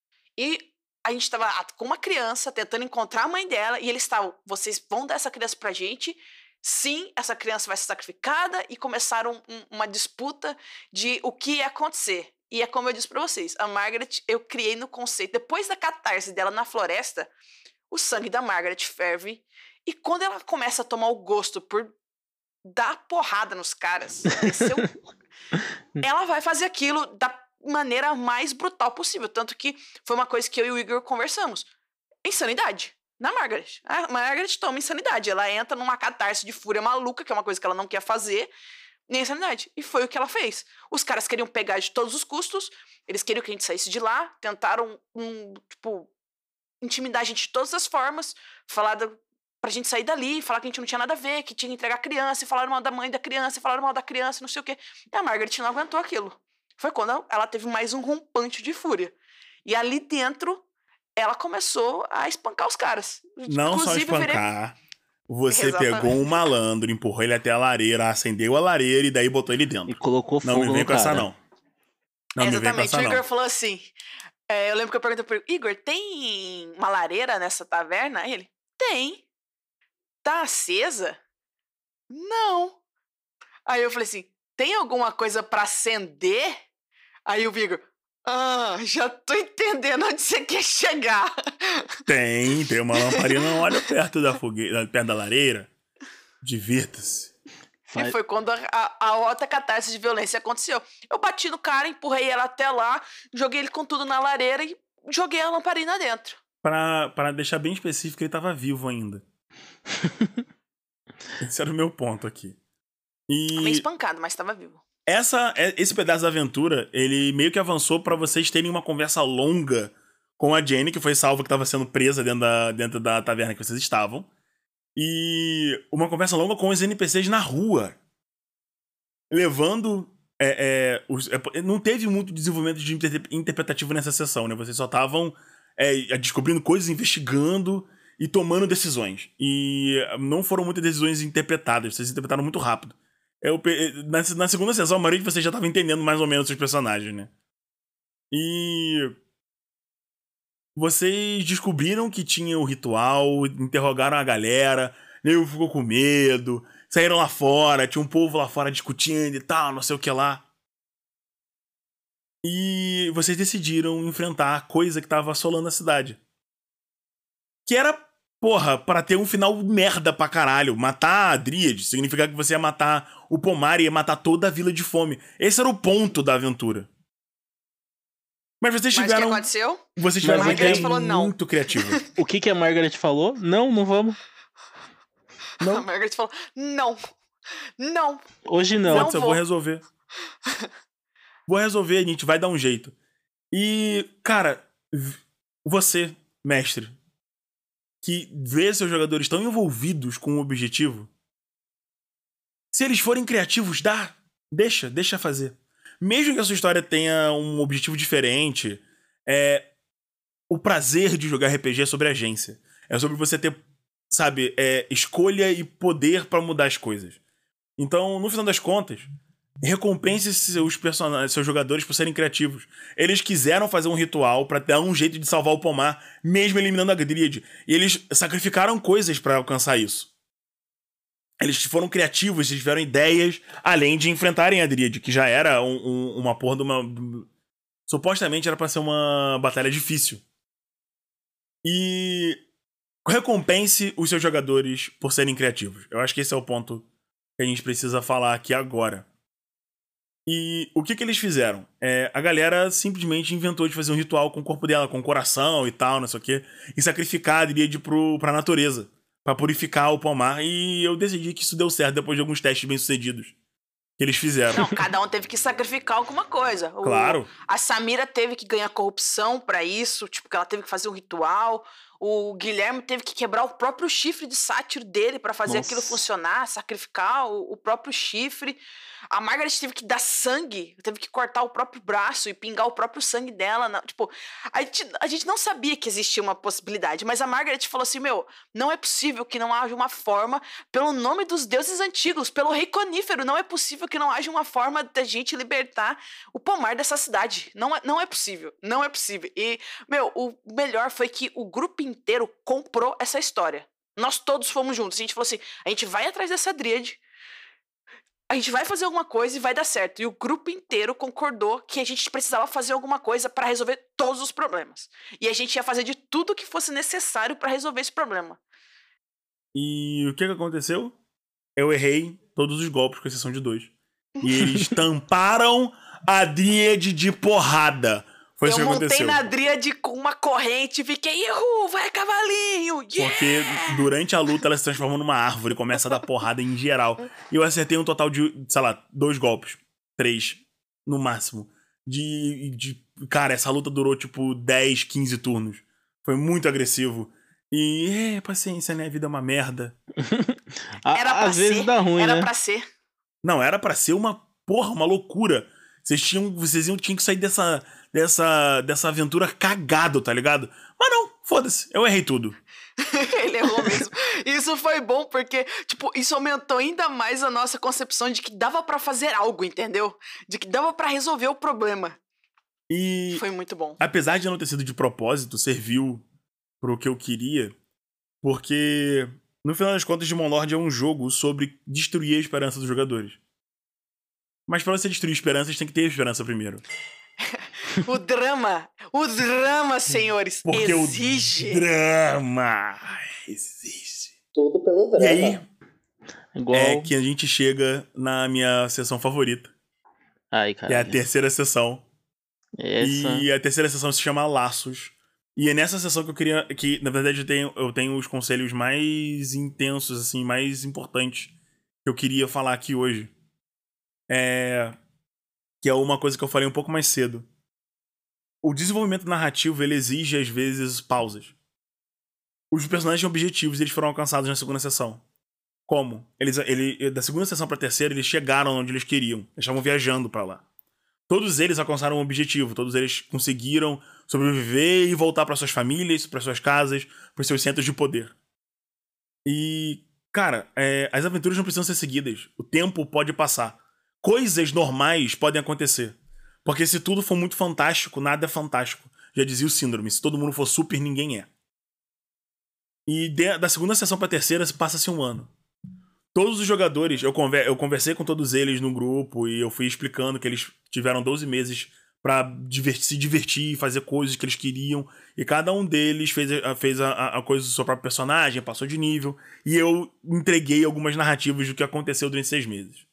[SPEAKER 3] E a gente estava com uma criança tentando encontrar a mãe dela e eles estavam, vocês vão dar essa criança pra gente? Sim, essa criança vai ser sacrificada, e começaram um, uma disputa de o que ia acontecer. E é como eu disse para vocês, a Margaret, eu criei no conceito, depois da catarse dela na floresta, o sangue da Margaret ferve, e quando ela começa a tomar o gosto por dar porrada nos caras, desceu, ela vai fazer aquilo da maneira mais brutal possível. Tanto que foi uma coisa que eu e o Igor conversamos. Insanidade. Na Margaret. A Margaret toma insanidade. Ela entra numa catarse de fúria maluca, que é uma coisa que ela não quer fazer, nem insanidade. E foi o que ela fez. Os caras queriam pegar de todos os custos, eles queriam que a gente saísse de lá, tentaram, um, tipo... intimidar a gente de todas as formas, falar da, pra gente sair dali, falar que a gente não tinha nada a ver, que tinha que entregar a criança, e falaram mal da mãe da criança, e falaram mal da criança, não sei o quê. E a Margaret não aguentou aquilo. Foi quando ela teve mais um rompante de fúria. E ali dentro, ela começou a espancar os caras.
[SPEAKER 2] Não
[SPEAKER 3] Inclusive,
[SPEAKER 2] só espancar, virei... você
[SPEAKER 3] Exatamente.
[SPEAKER 2] pegou um malandro, empurrou ele até a lareira, acendeu a lareira e daí botou ele dentro.
[SPEAKER 4] E colocou fogo
[SPEAKER 2] no cara. Não me vem com essa, não. Não me vem com essa, não.
[SPEAKER 3] O Igor falou assim... É, eu lembro que eu perguntei pro Igor, tem uma lareira nessa taverna? Aí ele, tem. Tá acesa? Não. Aí eu falei assim, tem alguma coisa pra acender? Aí o Igor, ah, já tô entendendo onde você quer chegar.
[SPEAKER 2] Tem, tem uma lamparina, olha perto da fogueira, perto da lareira. Divirta-se.
[SPEAKER 3] E foi quando a, a, a outra catarse de violência aconteceu. Eu bati no cara, empurrei ela até lá, joguei ele com tudo na lareira e joguei a lamparina dentro.
[SPEAKER 2] Pra, pra deixar bem específico, ele tava vivo ainda. Esse era o meu ponto aqui. E
[SPEAKER 3] meio espancado, mas tava vivo.
[SPEAKER 2] Essa, esse pedaço da aventura, ele meio que avançou pra vocês terem uma conversa longa com a Jenny, que foi salva, que tava sendo presa dentro da, dentro da taverna que vocês estavam. E uma conversa longa com os N P Cs na rua. Levando... É, é, os, é, não teve muito desenvolvimento de inter interpretativo nessa sessão, né? Vocês só estavam é, descobrindo coisas, investigando e tomando decisões. E não foram muitas decisões interpretadas. Vocês interpretaram muito rápido. Eu, na, na segunda sessão, a maioria de vocês já estava entendendo mais ou menos os personagens, né? E... vocês descobriram que tinha o ritual, interrogaram a galera, nego ficou com medo, saíram lá fora, tinha um povo lá fora discutindo e tal, não sei o que lá. E vocês decidiram enfrentar a coisa que tava assolando a cidade. Que era, porra, pra ter um final merda pra caralho. Matar a Dríade significa que você ia matar o Pomar e ia matar toda a vila de fome. Esse era o ponto da aventura. Mas vocês tiveram...
[SPEAKER 3] Mas o que aconteceu?
[SPEAKER 2] Vocês tiveram uma ideia
[SPEAKER 3] falou não.
[SPEAKER 2] muito criativa.
[SPEAKER 4] O que, que a Margaret falou? Não, não vamos.
[SPEAKER 3] Não. A Margaret falou, não. Não.
[SPEAKER 4] Hoje não.
[SPEAKER 2] Pode, eu vou resolver. Vou resolver, a gente vai dar um jeito. E, cara, você, mestre, que vê seus jogadores tão envolvidos com o objetivo, se eles forem criativos, dá. Deixa, deixa fazer. Mesmo que a sua história tenha um objetivo diferente, é, o prazer de jogar R P G é sobre agência. É sobre você ter, sabe, é, escolha e poder pra mudar as coisas. Então, no final das contas, recompense seus personagens, seus jogadores por serem criativos. Eles quiseram fazer um ritual pra dar um jeito de salvar o Pomar, mesmo eliminando a Dríade. E eles sacrificaram coisas pra alcançar isso. Eles foram criativos, eles tiveram ideias, além de enfrentarem a Dríade, que já era um, um, uma porra de uma... supostamente era pra ser uma batalha difícil. E recompense os seus jogadores por serem criativos. Eu acho que esse é o ponto que a gente precisa falar aqui agora. E o que que eles fizeram? É, a galera simplesmente inventou de fazer um ritual com o corpo dela, com o coração e tal, não sei o quê, e sacrificar a Dríade pro, pra natureza, pra purificar o pomar, e eu decidi que isso deu certo depois de alguns testes bem-sucedidos que eles fizeram.
[SPEAKER 3] Não, cada um teve que sacrificar alguma coisa. O-
[SPEAKER 2] Claro.
[SPEAKER 3] A Samira teve que ganhar corrupção pra isso, tipo, que ela teve que fazer um ritual. O Guilherme teve que quebrar o próprio chifre de sátiro dele pra fazer
[SPEAKER 4] Nossa.
[SPEAKER 3] aquilo funcionar, sacrificar o, o próprio chifre. A Margaret teve que dar sangue, teve que cortar o próprio braço e pingar o próprio sangue dela. na- tipo, a gente, a gente não sabia que existia uma possibilidade, mas a Margaret falou assim: meu, não é possível que não haja uma forma, pelo nome dos deuses antigos, pelo rei conífero, não é possível que não haja uma forma da gente libertar o pomar dessa cidade. Não é, não é possível, não é possível. E, meu, o melhor foi que o grupo inteiro comprou essa história. Nós todos fomos juntos. A gente falou assim: a gente vai atrás dessa Dríade, a gente vai fazer alguma coisa e vai dar certo. E o grupo inteiro concordou que a gente precisava fazer alguma coisa pra resolver todos os problemas. E a gente ia fazer de tudo que fosse necessário pra resolver esse problema.
[SPEAKER 2] E o que que aconteceu? Eu errei todos os golpes, com exceção de dois. E eles tamparam a Dríade de porrada. Foi isso
[SPEAKER 3] Eu
[SPEAKER 2] que
[SPEAKER 3] montei
[SPEAKER 2] aconteceu.
[SPEAKER 3] na Dríade com uma corrente e fiquei, erro, vai cavalinho, yeah!
[SPEAKER 2] Porque durante a luta ela se transforma numa árvore e começa a dar porrada em geral. E eu acertei um total de, sei lá, dois golpes. Três, no máximo. De, de. Cara, essa luta durou tipo dez, quinze turnos. Foi muito agressivo. E é, paciência, né? A vida é uma merda.
[SPEAKER 4] A-
[SPEAKER 3] Era pra
[SPEAKER 4] Às vezes
[SPEAKER 3] ser,
[SPEAKER 4] dá ruim,
[SPEAKER 3] era
[SPEAKER 4] né?
[SPEAKER 3] pra ser.
[SPEAKER 2] Não, era pra ser uma porra, uma loucura. Vocês tinham, vocês iam, tinham que sair dessa, dessa, dessa aventura cagado, tá ligado? Mas não, foda-se, eu errei tudo.
[SPEAKER 3] Ele errou mesmo. Isso foi bom porque, tipo, isso aumentou ainda mais a nossa concepção de que dava pra fazer algo, entendeu? De que dava pra resolver o problema.
[SPEAKER 2] E
[SPEAKER 3] Foi muito bom.
[SPEAKER 2] apesar de não ter sido de propósito, serviu pro que eu queria, porque no final das contas, Demon Lord é um jogo sobre destruir a esperança dos jogadores. Mas pra você destruir esperanças, tem que ter esperança primeiro.
[SPEAKER 3] O drama, o drama, senhores,
[SPEAKER 2] Porque
[SPEAKER 3] exige.
[SPEAKER 2] o drama existe.
[SPEAKER 5] Tudo pelo
[SPEAKER 2] E
[SPEAKER 5] drama.
[SPEAKER 2] aí,
[SPEAKER 4] Igual.
[SPEAKER 2] é que a gente chega na minha sessão favorita,
[SPEAKER 4] Ai,
[SPEAKER 2] que é a
[SPEAKER 4] cara.
[SPEAKER 2] terceira sessão.
[SPEAKER 4] Essa.
[SPEAKER 2] E a terceira sessão se chama Laços. E é nessa sessão que eu queria. Que, na verdade, eu tenho, eu tenho os conselhos mais intensos, assim, mais importantes que eu queria falar aqui hoje. É. Que é uma coisa que eu falei um pouco mais cedo. O desenvolvimento narrativo, ele exige, às vezes, pausas. Os personagens tinham objetivos e eles foram alcançados na segunda sessão. Como? Eles, ele, da segunda sessão pra terceira, eles chegaram onde eles queriam. Eles estavam viajando pra lá. Todos eles alcançaram um objetivo. Todos eles conseguiram sobreviver e voltar pra suas famílias, pra suas casas, pros seus centros de poder. E, cara, é, as aventuras não precisam ser seguidas. O tempo pode passar. Coisas normais podem acontecer. Porque se tudo for muito fantástico, nada é fantástico. Já dizia o Síndrome. Se todo mundo for super, ninguém é. E de, da segunda sessão pra terceira, passa-se um ano. Todos os jogadores, eu, conver, eu conversei com todos eles no grupo e eu fui explicando que eles tiveram doze meses pra divertir, se divertir e fazer coisas que eles queriam. E cada um deles fez, a, fez a, a coisa do seu próprio personagem, passou de nível. E eu entreguei algumas narrativas do que aconteceu durante seis meses.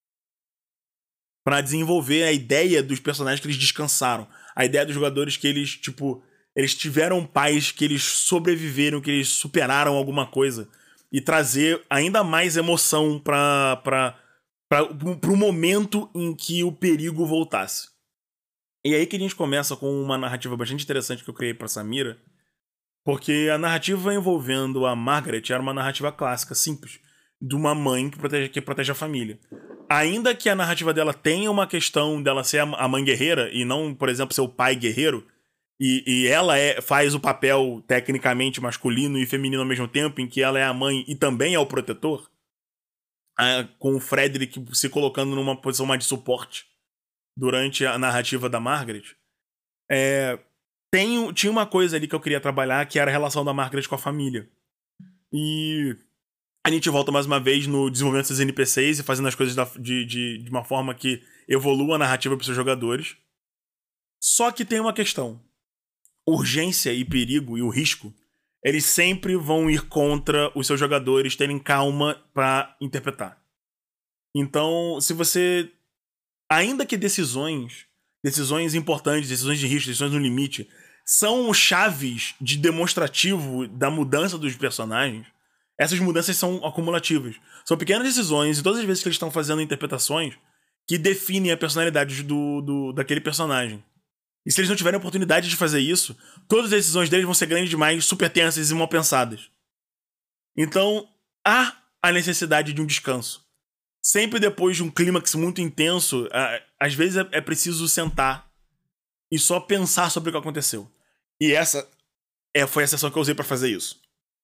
[SPEAKER 2] Pra desenvolver a ideia dos personagens que eles descansaram. A ideia dos jogadores que eles, tipo... Eles tiveram paz, que eles sobreviveram, que eles superaram alguma coisa. E trazer ainda mais emoção pra, pra, pra, pro momento em que o perigo voltasse. E aí que a gente começa com uma narrativa bastante interessante que eu criei pra Samira. Porque a narrativa envolvendo a Margaret era uma narrativa clássica, simples. De uma mãe que protege, que protege a família. Ainda que a narrativa dela tenha uma questão dela ser a mãe guerreira e não, por exemplo, ser o pai guerreiro, e, e ela é, faz o papel tecnicamente masculino e feminino ao mesmo tempo, em que ela é a mãe e também é o protetor, a, com o Frederick se colocando numa posição mais de suporte durante a narrativa da Margaret, é, tem, tinha uma coisa ali que eu queria trabalhar, que era a relação da Margaret com a família. E a gente volta mais uma vez no desenvolvimento dos N P Cs e fazendo as coisas da, de, de, de uma forma que evolua a narrativa para os seus jogadores. Só que tem uma questão. Urgência e perigo e o risco, eles sempre vão ir contra os seus jogadores terem calma para interpretar. Então, se você ainda que decisões, decisões importantes, decisões de risco, decisões no limite, são chaves de demonstrativo da mudança dos personagens, essas mudanças são acumulativas. São pequenas decisões, e todas as vezes que eles estão fazendo interpretações, que definem a personalidade do, do, daquele personagem. E se eles não tiverem oportunidade de fazer isso, todas as decisões deles vão ser grandes demais, super tensas e mal pensadas. Então, há a necessidade de um descanso. Sempre depois de um clímax muito intenso, às vezes é preciso sentar e só pensar sobre o que aconteceu. E essa é, foi a sessão que eu usei pra fazer isso.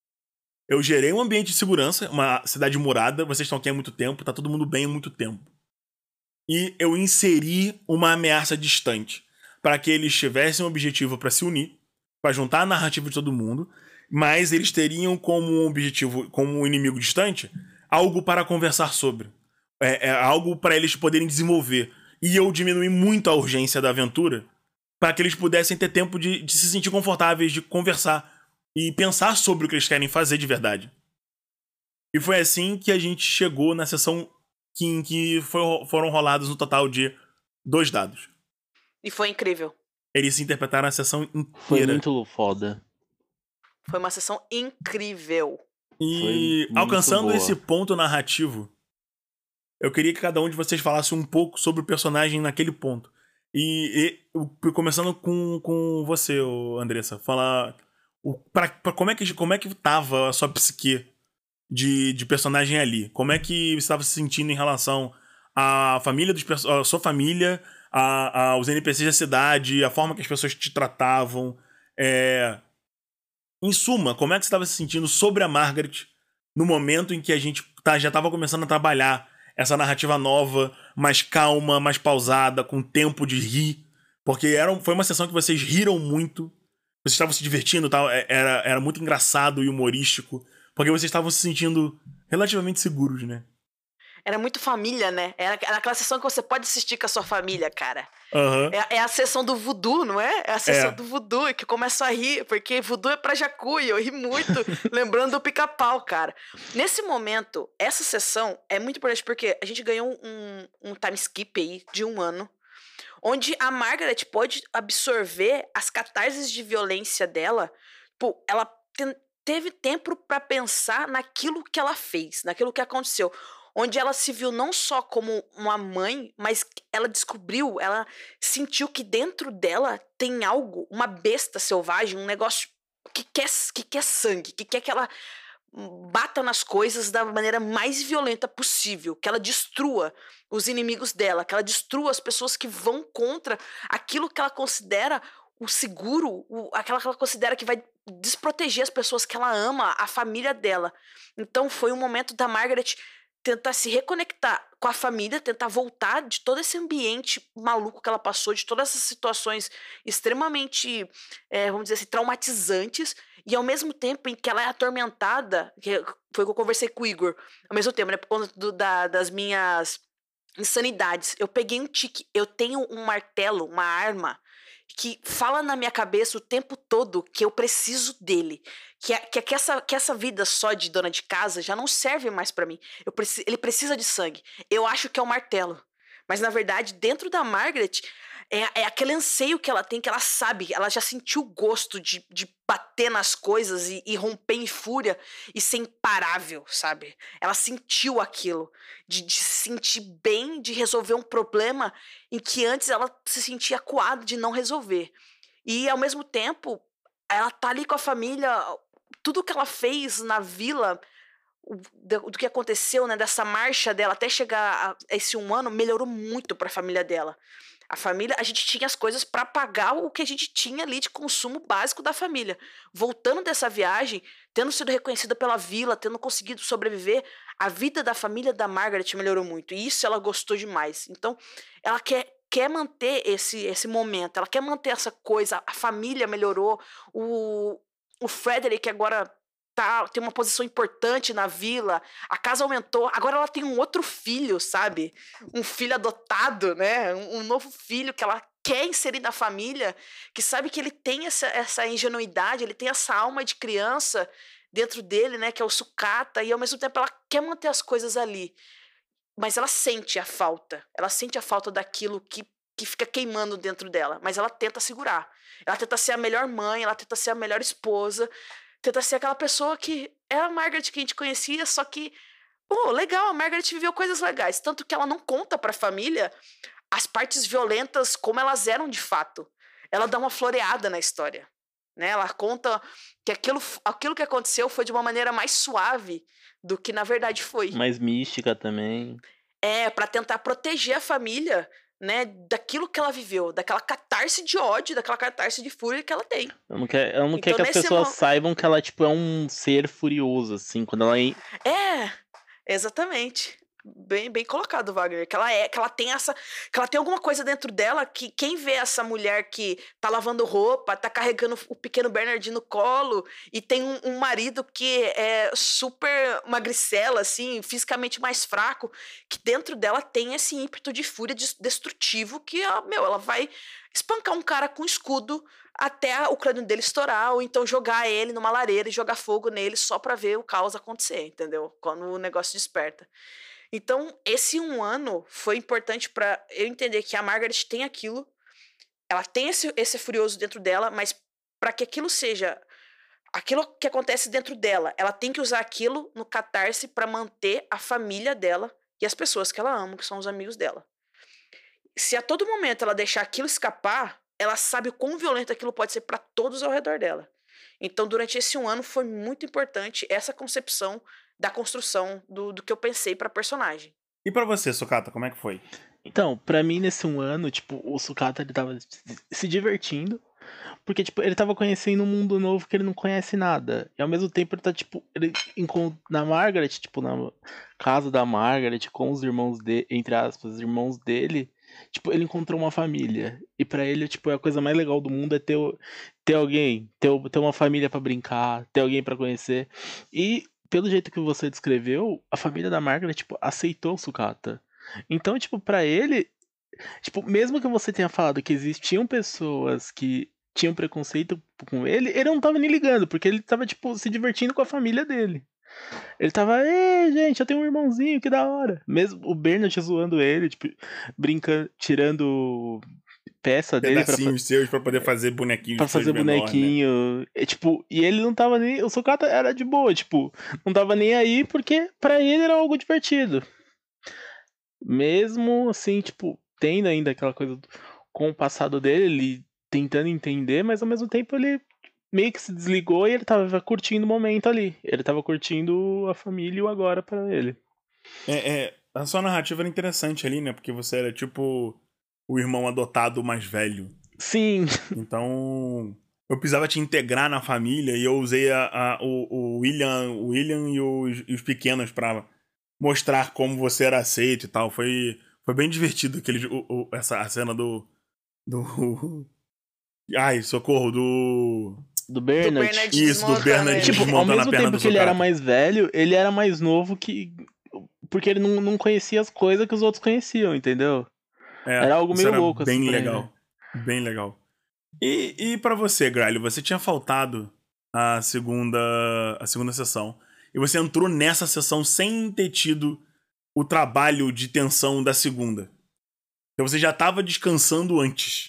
[SPEAKER 2] Eu gerei um ambiente de segurança, uma cidade murada, vocês estão aqui há muito tempo, tá todo mundo bem há muito tempo. E eu inseri uma ameaça distante, para que eles tivessem um objetivo para se unir, para juntar a narrativa de todo mundo, mas eles teriam como um objetivo, como um inimigo distante, algo para conversar sobre. É, é algo para eles poderem desenvolver. E eu diminui muito a urgência da aventura, para que eles pudessem ter tempo de, de se sentir confortáveis, de conversar e pensar sobre o que eles querem fazer de verdade. E foi assim que a gente chegou na sessão que, em que foi, foram rolados no total de dois dados.
[SPEAKER 3] E foi incrível.
[SPEAKER 2] Eles interpretaram a sessão inteira.
[SPEAKER 4] Foi muito foda.
[SPEAKER 3] Foi uma sessão incrível.
[SPEAKER 2] E alcançando boa. Esse ponto narrativo, eu queria que cada um de vocês falasse um pouco sobre o personagem naquele ponto. E, e começando com, com você, Andressa, falar o, pra, pra, como, é que, como é que tava a sua psique de, de personagem ali? Como é que você estava se sentindo em relação à família dos, à sua família, a, aos N P Cs da cidade, a forma que as pessoas te tratavam? É... Em suma, como é que você estava se sentindo sobre a Margaret no momento em que a gente tá, já estava começando a trabalhar essa narrativa nova, mais calma, mais pausada, com tempo de rir? Porque era, foi uma sessão que vocês riram muito, vocês estavam se divertindo, tal, era, era muito engraçado e humorístico, porque vocês estavam se sentindo relativamente seguros, né?
[SPEAKER 3] Era muito família, né? Era, era aquela sessão que você pode assistir com a sua família, cara.
[SPEAKER 2] Uhum.
[SPEAKER 3] É, é a sessão do voodoo, não é? É a sessão
[SPEAKER 2] é.
[SPEAKER 3] do voodoo, que começa a rir, porque voodoo é pra jacu, e eu ri muito, lembrando do pica-pau, cara. Nesse momento, essa sessão é muito importante, porque a gente ganhou um, um time skip aí de um ano, onde a Margaret pode absorver as catarses de violência dela. Pô, ela te, teve tempo pra pensar naquilo que ela fez, naquilo que aconteceu. Onde ela se viu não só como uma mãe, mas ela descobriu, ela sentiu que dentro dela tem algo, uma besta selvagem, um negócio que quer, que quer sangue, que quer que ela bata nas coisas da maneira mais violenta possível, que ela destrua os inimigos dela, que ela destrua as pessoas que vão contra aquilo que ela considera o seguro, o, aquela que ela considera que vai desproteger as pessoas que ela ama, a família dela. Então foi um momento da Margaret tentar se reconectar com a família, tentar voltar de todo esse ambiente maluco que ela passou, de todas essas situações extremamente, é, vamos dizer assim, traumatizantes, e ao mesmo tempo em que ela é atormentada, que foi o que eu conversei com o Igor, ao mesmo tempo, né, por conta do, da, das minhas insanidades. Eu peguei um tique, eu tenho um martelo, uma arma, que fala na minha cabeça o tempo todo que eu preciso dele, que, que, que, essa, que essa vida só de dona de casa já não serve mais pra mim. Eu preci, ele precisa de sangue. Eu acho que é o martelo. Mas, na verdade, dentro da Margaret, é, é aquele anseio que ela tem, que ela sabe, ela já sentiu o gosto de, de bater nas coisas e, e romper em fúria e ser imparável, sabe? Ela sentiu aquilo, de, de se sentir bem, de resolver um problema em que antes ela se sentia acuada de não resolver. E, ao mesmo tempo, ela tá ali com a família, tudo que ela fez na vila, do, do que aconteceu, né, dessa marcha dela até chegar a esse um ano, melhorou muito pra família dela. A família, a gente tinha as coisas para pagar o que a gente tinha ali de consumo básico da família. Voltando dessa viagem, tendo sido reconhecida pela vila, tendo conseguido sobreviver, a vida da família da Margaret melhorou muito. E isso ela gostou demais. Então, ela quer, quer manter esse, esse momento, ela quer manter essa coisa. A família melhorou, o, o Frederick agora tá, tem uma posição importante na vila, a casa aumentou, agora ela tem um outro filho, sabe? Um filho adotado, né? Um, um novo filho que ela quer inserir na família, que sabe que ele tem essa, essa ingenuidade, ele tem essa alma de criança dentro dele, né? Que é o sucata, e ao mesmo tempo ela quer manter as coisas ali. mas ela sente a falta. Ela sente a falta daquilo que, que fica queimando dentro dela. Mas ela tenta segurar. Ela tenta ser a melhor mãe, ela tenta ser a melhor esposa. Tenta ser aquela pessoa que é a Margaret que a gente conhecia, só que... Pô, legal, a Margaret viveu coisas legais. Tanto que ela não conta pra família as partes violentas como elas eram de fato. Ela dá uma floreada na história. Né? Ela conta que aquilo, aquilo que aconteceu foi de uma maneira mais suave do que na verdade foi.
[SPEAKER 4] Mais mística também.
[SPEAKER 3] É, pra tentar proteger a família, né, daquilo que ela viveu, daquela catarse de ódio, daquela catarse de fúria que ela tem.
[SPEAKER 4] Ela não quer, ela não
[SPEAKER 3] Então,
[SPEAKER 4] quer que as
[SPEAKER 3] nesse
[SPEAKER 4] pessoas
[SPEAKER 3] mo-
[SPEAKER 4] saibam que ela, tipo, é um ser furioso, assim, quando ela... en-
[SPEAKER 3] É, exatamente. Bem, bem colocado, Wagner. Que ela é, que ela tem essa, que ela tem alguma coisa dentro dela que quem vê essa mulher que tá lavando roupa, tá carregando o pequeno Bernard no colo e tem um, um marido que é super magricela, assim, fisicamente mais fraco, que dentro dela tem esse ímpeto de fúria des- destrutivo que, ó, meu, ela vai espancar um cara com escudo até o crânio dele estourar, ou então jogar ele numa lareira e jogar fogo nele só pra ver o caos acontecer, entendeu? Quando o negócio desperta. Então, esse um ano foi importante pra eu entender que a Margaret tem aquilo, ela tem esse, esse furioso dentro dela, mas pra que aquilo seja aquilo que acontece dentro dela, ela tem que usar aquilo no catarse pra manter a família dela e as pessoas que ela ama, que são os amigos dela. Se a todo momento ela deixar aquilo escapar, ela sabe o quão violento aquilo pode ser pra todos ao redor dela. Então, durante esse um ano foi muito importante essa concepção da construção do, do que eu pensei pra personagem.
[SPEAKER 2] E pra você, Sukata, como é que foi?
[SPEAKER 4] Então, pra mim, nesse um ano, tipo, o Sukata, ele tava se divertindo, porque, tipo, ele tava conhecendo um mundo novo que ele não conhece nada. E, ao mesmo tempo, ele tá, tipo, ele encont- na Margaret, tipo, na casa da Margaret, com os irmãos dele, entre aspas, os irmãos dele, tipo, ele encontrou uma família. E pra ele, tipo, a coisa mais legal do mundo é ter, o- ter alguém, ter, o- ter uma família pra brincar, ter alguém pra conhecer. E, pelo jeito que você descreveu, a família da Margaret, tipo, aceitou o Sukata. Então, tipo, pra ele, tipo, mesmo que você tenha falado que existiam pessoas que tinham preconceito com ele, ele não tava nem ligando, porque ele tava, tipo, se divertindo com a família dele. Ele tava, ei, gente, eu tenho um irmãozinho, que da hora. Mesmo o Bernard zoando ele, tipo, brincando, tirando peça dele pra, fa-
[SPEAKER 2] Pedacinhos seus pra poder fazer bonequinhos
[SPEAKER 4] pra
[SPEAKER 2] de seus
[SPEAKER 4] fazer
[SPEAKER 2] menor, né?
[SPEAKER 4] bonequinho. E, tipo, e ele não tava nem. O Sukata era de boa, tipo, não tava nem aí porque pra ele era algo divertido. Mesmo assim, tipo, tendo ainda aquela coisa do- com o passado dele, ele tentando entender, mas ao mesmo tempo ele meio que se desligou e ele tava curtindo o momento ali. Ele tava curtindo a família e o agora pra ele.
[SPEAKER 2] É, é, a sua narrativa era interessante ali, né? Porque você era tipo o irmão adotado mais velho.
[SPEAKER 4] Sim,
[SPEAKER 2] Então, eu precisava te integrar na família e eu usei a, a- o, o William, o William e os, e os pequenos pra mostrar como você era aceito e tal. Foi, foi bem divertido aquele, o, o- essa a cena do, do... Ai, socorro, do...
[SPEAKER 4] do
[SPEAKER 3] Do
[SPEAKER 4] Bernard.
[SPEAKER 3] Bernard
[SPEAKER 2] Isso, do
[SPEAKER 3] desmontando
[SPEAKER 2] Bernard
[SPEAKER 3] ele.
[SPEAKER 4] Tipo, ao
[SPEAKER 2] desmontando a
[SPEAKER 4] mesmo
[SPEAKER 2] perna
[SPEAKER 4] tempo
[SPEAKER 2] do
[SPEAKER 4] que ele era
[SPEAKER 2] Sokata.
[SPEAKER 4] mais velho, ele era mais novo que. Porque ele não, não conhecia as coisas que os outros conheciam, entendeu?
[SPEAKER 2] É,
[SPEAKER 4] Era algo
[SPEAKER 2] isso
[SPEAKER 4] meio
[SPEAKER 2] era
[SPEAKER 4] louco,
[SPEAKER 2] bem
[SPEAKER 4] assim, pra
[SPEAKER 2] legal. Bem legal. E, e para você, Gralho, você tinha faltado a segunda, a segunda sessão. E você entrou nessa sessão sem ter tido o trabalho de tensão da segunda. Então você já tava descansando antes.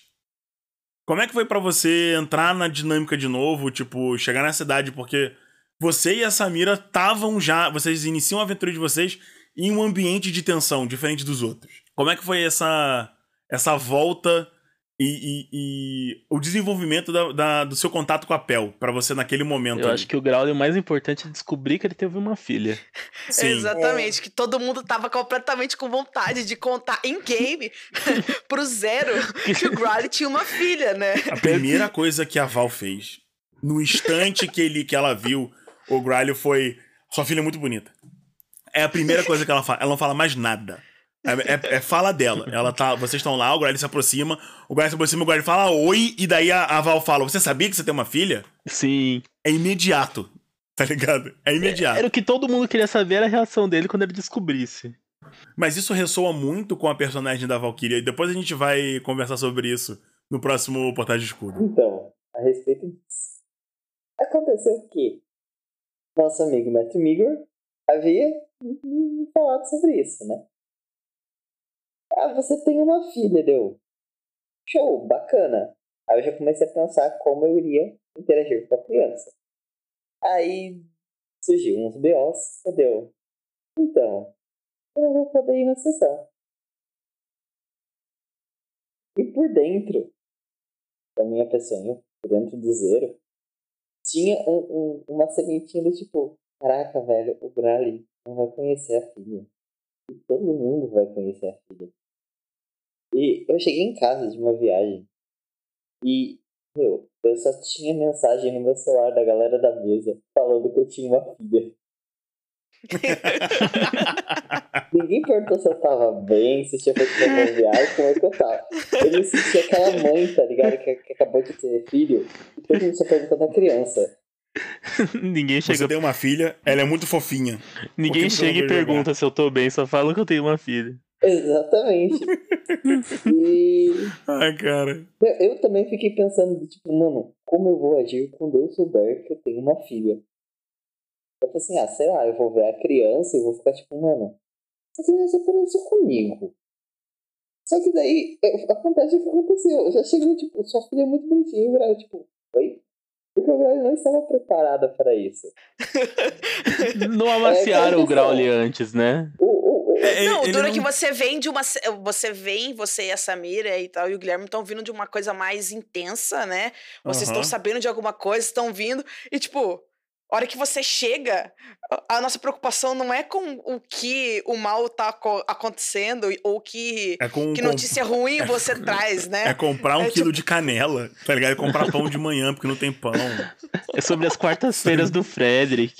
[SPEAKER 2] Como é que foi pra você entrar na dinâmica de novo, tipo, chegar na cidade, porque você e a Samira estavam já, vocês iniciam a aventura de vocês em um ambiente de tensão, diferente dos outros. Como é que foi essa, essa volta e, e- e o desenvolvimento da- da- do seu contato com a Pel, pra você naquele momento
[SPEAKER 4] Eu
[SPEAKER 2] ali?
[SPEAKER 4] acho que o Grau o mais importante é descobrir que ele teve uma filha.
[SPEAKER 2] Sim.
[SPEAKER 3] Exatamente, que todo mundo tava completamente com vontade de contar em game pro Zero que o Growly tinha uma filha, né?
[SPEAKER 2] A primeira coisa que a Val fez, no instante que, ele, que ela viu o Gralho, foi: sua filha é muito bonita. É a primeira coisa que ela fala. Ela não fala mais nada. É, é- é fala dela. Ela tá, vocês estão lá, o Gralho se aproxima, o Gralho se aproxima, o Gralho fala oi, e daí a, a Val fala: você sabia que você tem uma filha?
[SPEAKER 4] Sim.
[SPEAKER 2] É imediato. Tá ligado? É imediato.
[SPEAKER 4] Era o que todo mundo queria saber, era a reação dele quando ele descobrisse.
[SPEAKER 2] Mas isso ressoa muito com a personagem da Valkyria, e depois a gente vai conversar sobre isso no próximo Portagem Escudo.
[SPEAKER 5] Então, a respeito disso. Aconteceu que nosso amigo Mestre Migor havia me falado sobre isso, né? Ah, você tem uma filha, deu. Show, bacana. Aí eu já comecei a pensar como eu iria interagir com a criança. Aí surgiu uns B Os, entendeu? Então, eu não vou poder ir na sessão. E por dentro da minha pessoa, por dentro do zero, tinha um, um, uma sementinha do tipo, caraca, velho, o Bradley não vai conhecer a filha. E todo mundo vai conhecer a filha. E eu cheguei em casa de uma viagem e, meu, eu só tinha mensagem no meu celular da galera da mesa falando que eu tinha uma filha. Ninguém perguntou se eu tava bem, se tinha feito uma viagem, como é que eu tava. Eu me senti aquela mãe, tá ligado? Que, que acabou de ter filho e todo mundo só perguntando a criança.
[SPEAKER 4] Ninguém chega.
[SPEAKER 2] Você tem uma filha, ela é muito fofinha.
[SPEAKER 4] Ninguém chega e pergunta jogar? Se eu tô bem, só falam que eu tenho uma filha.
[SPEAKER 5] Exatamente. E.
[SPEAKER 2] Ai, cara.
[SPEAKER 5] Eu, eu também fiquei pensando, tipo, mano, como eu vou agir quando eu souber que eu tenho uma filha? Eu falei assim, ah, sei lá, eu vou ver a criança e vou ficar tipo, mano, essa criança apareceu comigo. Só que daí, acontece o que aconteceu. Eu já cheguei, tipo, sua filha é muito bonitinha, e eu, tipo, oi? Porque o Growly não estava preparada para isso.
[SPEAKER 4] Não amaciaram é, o Growly antes, né?
[SPEAKER 5] O, o, o,
[SPEAKER 3] não, dura
[SPEAKER 2] não...
[SPEAKER 3] que você vem de uma... Você vem, você e a Samira e tal, e o Guilherme estão vindo de uma coisa mais intensa, né? Vocês estão uhum. sabendo de alguma coisa, estão vindo, e tipo... A hora que você chega, a nossa preocupação não é com o que o mal tá acontecendo ou que,
[SPEAKER 2] é com,
[SPEAKER 3] que notícia
[SPEAKER 2] com,
[SPEAKER 3] ruim
[SPEAKER 2] é,
[SPEAKER 3] você traz, né?
[SPEAKER 2] É comprar um é quilo tipo... de canela, tá ligado? É comprar pão de manhã porque não tem pão.
[SPEAKER 4] É sobre as quartas-feiras do Frederick.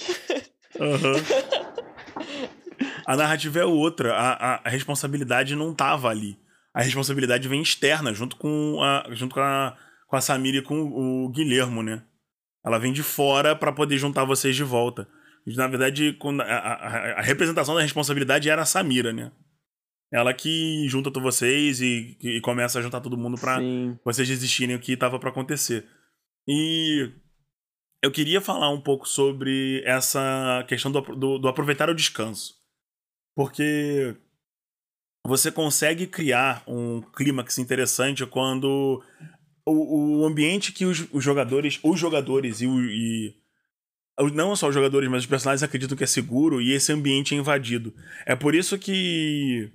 [SPEAKER 2] Uhum. A narrativa é outra. A, a, a responsabilidade não tava ali. A responsabilidade vem externa, junto com a, junto com a, com a Samira e com o, o Guilhermo, né? Ela vem de fora pra poder juntar vocês de volta. Na verdade, a, a, a representação da responsabilidade era a Samira, né? Ela que junta todos vocês e, e começa a juntar todo mundo pra Sim. vocês desistirem o que tava pra acontecer. E eu queria falar um pouco sobre essa questão do, do, do aproveitar o descanso. Porque você consegue criar um clímax interessante quando... O, o ambiente que os, os jogadores, os jogadores e, o, e não só os jogadores, mas os personagens acreditam que é seguro e esse ambiente é invadido. É por isso que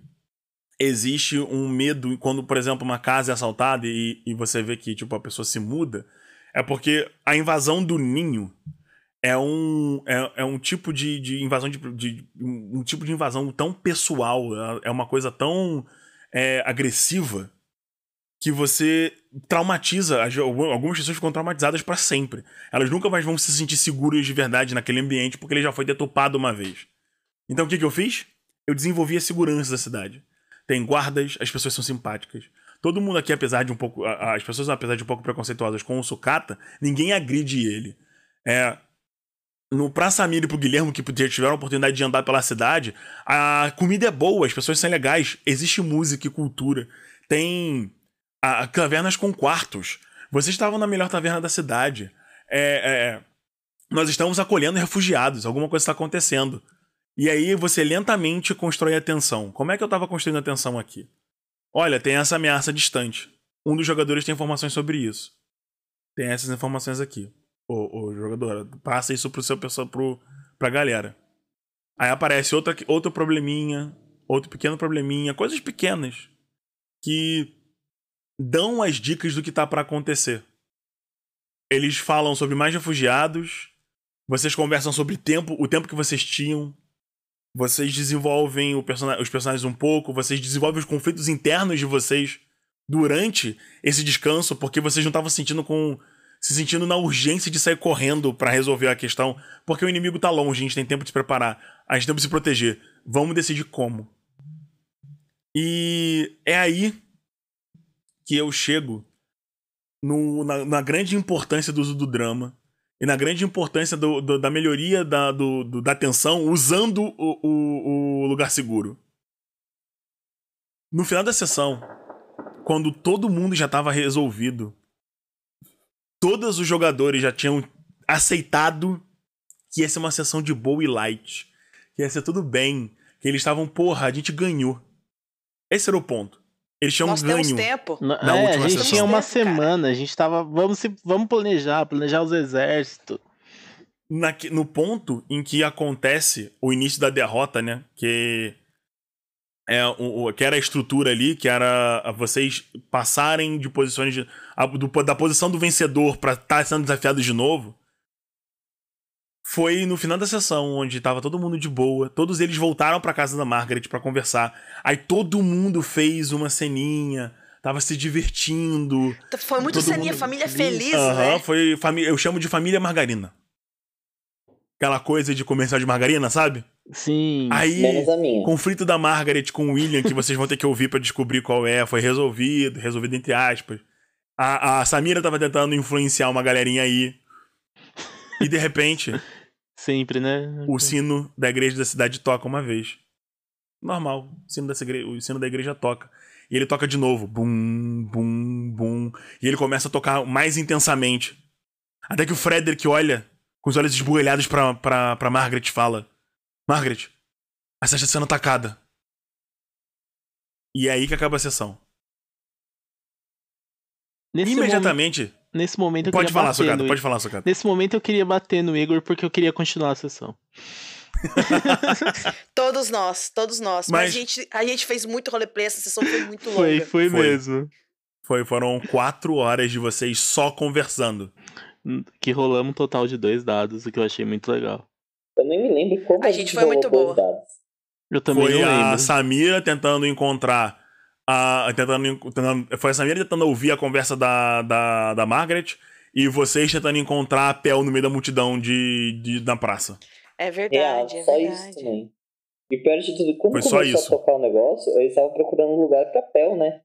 [SPEAKER 2] existe um medo quando, por exemplo, uma casa é assaltada e, e você vê que tipo, a pessoa se muda. É porque a invasão do ninho é um, é, é um tipo de, de invasão de, de um tipo de invasão tão pessoal, é uma coisa tão é, agressiva que você traumatiza, algumas pessoas ficam traumatizadas pra sempre. Elas nunca mais vão se sentir seguras de verdade naquele ambiente porque ele já foi deturpado uma vez. Então o que, que eu fiz? Eu desenvolvi a segurança da cidade. Tem guardas, as pessoas são simpáticas. Todo mundo aqui, apesar de um pouco... As pessoas, apesar de um pouco preconceituosas com o Sucata, ninguém agride ele. É... No, pra Samira e pro Guilherme, que tiveram a oportunidade de andar pela cidade, a comida é boa, as pessoas são legais, existe música e cultura. Tem... A, cavernas com quartos. Vocês estavam na melhor taverna da cidade. É, é, nós estamos acolhendo refugiados. Alguma coisa está acontecendo. E aí você lentamente constrói a tensão. Como é que eu estava construindo a tensão aqui? Olha, tem essa ameaça distante. Um dos jogadores tem informações sobre isso. Tem essas informações aqui. O, o jogador, passa isso pro seu pessoal, pro, pra galera. Aí aparece outra, outro probleminha, outro pequeno probleminha, coisas pequenas que dão as dicas do que tá pra acontecer. Eles falam sobre mais refugiados, vocês conversam sobre tempo, o tempo que vocês tinham, vocês desenvolvem o person- os personagens um pouco, vocês desenvolvem os conflitos internos de vocês durante esse descanso, porque vocês não estavam sentindo com, se sentindo na urgência de sair correndo pra resolver a questão, porque o inimigo tá longe, a gente tem tempo de se preparar, a gente tem tempo de se proteger, vamos decidir como. E é aí que eu chego no, na, na grande importância do uso do drama e na grande importância do, do, da melhoria da, do, do, da tensão usando o, o, o lugar seguro. No final da sessão, quando todo mundo já estava resolvido, todos os jogadores já tinham aceitado que ia ser uma sessão de boa e light, que ia ser tudo bem, que eles estavam, porra, a gente ganhou. Esse era o ponto. Eles tinham
[SPEAKER 3] Nós
[SPEAKER 2] ganho.
[SPEAKER 3] temos tempo.
[SPEAKER 4] Na-
[SPEAKER 2] Na
[SPEAKER 4] é, a
[SPEAKER 2] última
[SPEAKER 4] gente
[SPEAKER 2] sessão.
[SPEAKER 4] tinha uma
[SPEAKER 3] Temos tempo, cara.
[SPEAKER 4] semana, a gente tava. Vamos, se, vamos planejar, planejar os exércitos.
[SPEAKER 2] Naque- no ponto em que acontece o início da derrota, né? Que é o, o- que era a estrutura ali, que era a- vocês passarem de posições de, a- do- da posição do vencedor pra estar sendo desafiado de novo. Foi no final da sessão, onde tava todo mundo de boa. Todos eles voltaram pra casa da Margaret pra conversar. Aí todo mundo fez uma ceninha, tava se divertindo.
[SPEAKER 3] Foi muito
[SPEAKER 2] Todo
[SPEAKER 3] ceninha,
[SPEAKER 2] mundo
[SPEAKER 3] família
[SPEAKER 4] feliz.
[SPEAKER 3] feliz,
[SPEAKER 2] Aham,
[SPEAKER 3] né?
[SPEAKER 2] foi família. Eu chamo de família margarina. Aquela coisa de comercial de margarina, sabe?
[SPEAKER 4] Sim.
[SPEAKER 2] Aí,
[SPEAKER 5] Menos a minha.
[SPEAKER 2] conflito da Margaret com o William, que vocês vão ter que ouvir pra descobrir qual é, foi resolvido, resolvido entre aspas. A, a Samira tava tentando influenciar uma galerinha aí. E de repente,
[SPEAKER 4] Sempre, né?
[SPEAKER 2] o sino da igreja da cidade toca uma vez. Normal, o sino, dessa igreja, o sino da igreja toca. E ele toca de novo. Bum, bum, bum. E ele começa a tocar mais intensamente. Até que o Frederick olha, com os olhos esbugalhados pra, pra, pra Margaret e fala: Margaret, a Sasha está sendo atacada. E é aí que acaba a sessão.
[SPEAKER 4] Nesse
[SPEAKER 2] Imediatamente.
[SPEAKER 4] Momento, nesse momento eu
[SPEAKER 2] Pode
[SPEAKER 4] queria
[SPEAKER 2] falar,
[SPEAKER 4] bater
[SPEAKER 2] Socata,
[SPEAKER 4] no
[SPEAKER 2] pode falar, Socata.
[SPEAKER 4] Nesse momento eu queria bater no Igor porque eu queria continuar a sessão.
[SPEAKER 3] Todos nós, todos nós. Mas,
[SPEAKER 2] Mas-
[SPEAKER 3] a, gente, a gente fez muito roleplay, essa sessão foi muito
[SPEAKER 4] Foi,
[SPEAKER 3] longa.
[SPEAKER 4] foi,
[SPEAKER 2] Foi.
[SPEAKER 4] mesmo.
[SPEAKER 2] Foi, foram quatro horas de vocês só conversando.
[SPEAKER 4] Que rolamos um total de dois dados, o que eu achei muito legal.
[SPEAKER 5] Eu nem me lembro como
[SPEAKER 3] A
[SPEAKER 5] a,
[SPEAKER 3] gente
[SPEAKER 5] gente
[SPEAKER 3] foi muito
[SPEAKER 5] rolou dois
[SPEAKER 3] boa.
[SPEAKER 5] dados.
[SPEAKER 4] Eu também
[SPEAKER 2] Foi
[SPEAKER 4] não
[SPEAKER 2] a
[SPEAKER 4] lembro.
[SPEAKER 2] Samira tentando encontrar. A, tentando, en- tentando- foi a Samira tentando ouvir a conversa da, da, da Margaret. E vocês tentando encontrar a Pel no meio da multidão de, de, na praça.
[SPEAKER 3] É
[SPEAKER 5] Real,
[SPEAKER 3] verdade, é
[SPEAKER 5] só
[SPEAKER 3] verdade.
[SPEAKER 5] isso também. E pior de tudo, como
[SPEAKER 2] Foi só
[SPEAKER 5] começou
[SPEAKER 2] isso.
[SPEAKER 5] a tocar o negócio, eu estava procurando um lugar pra Pel, né?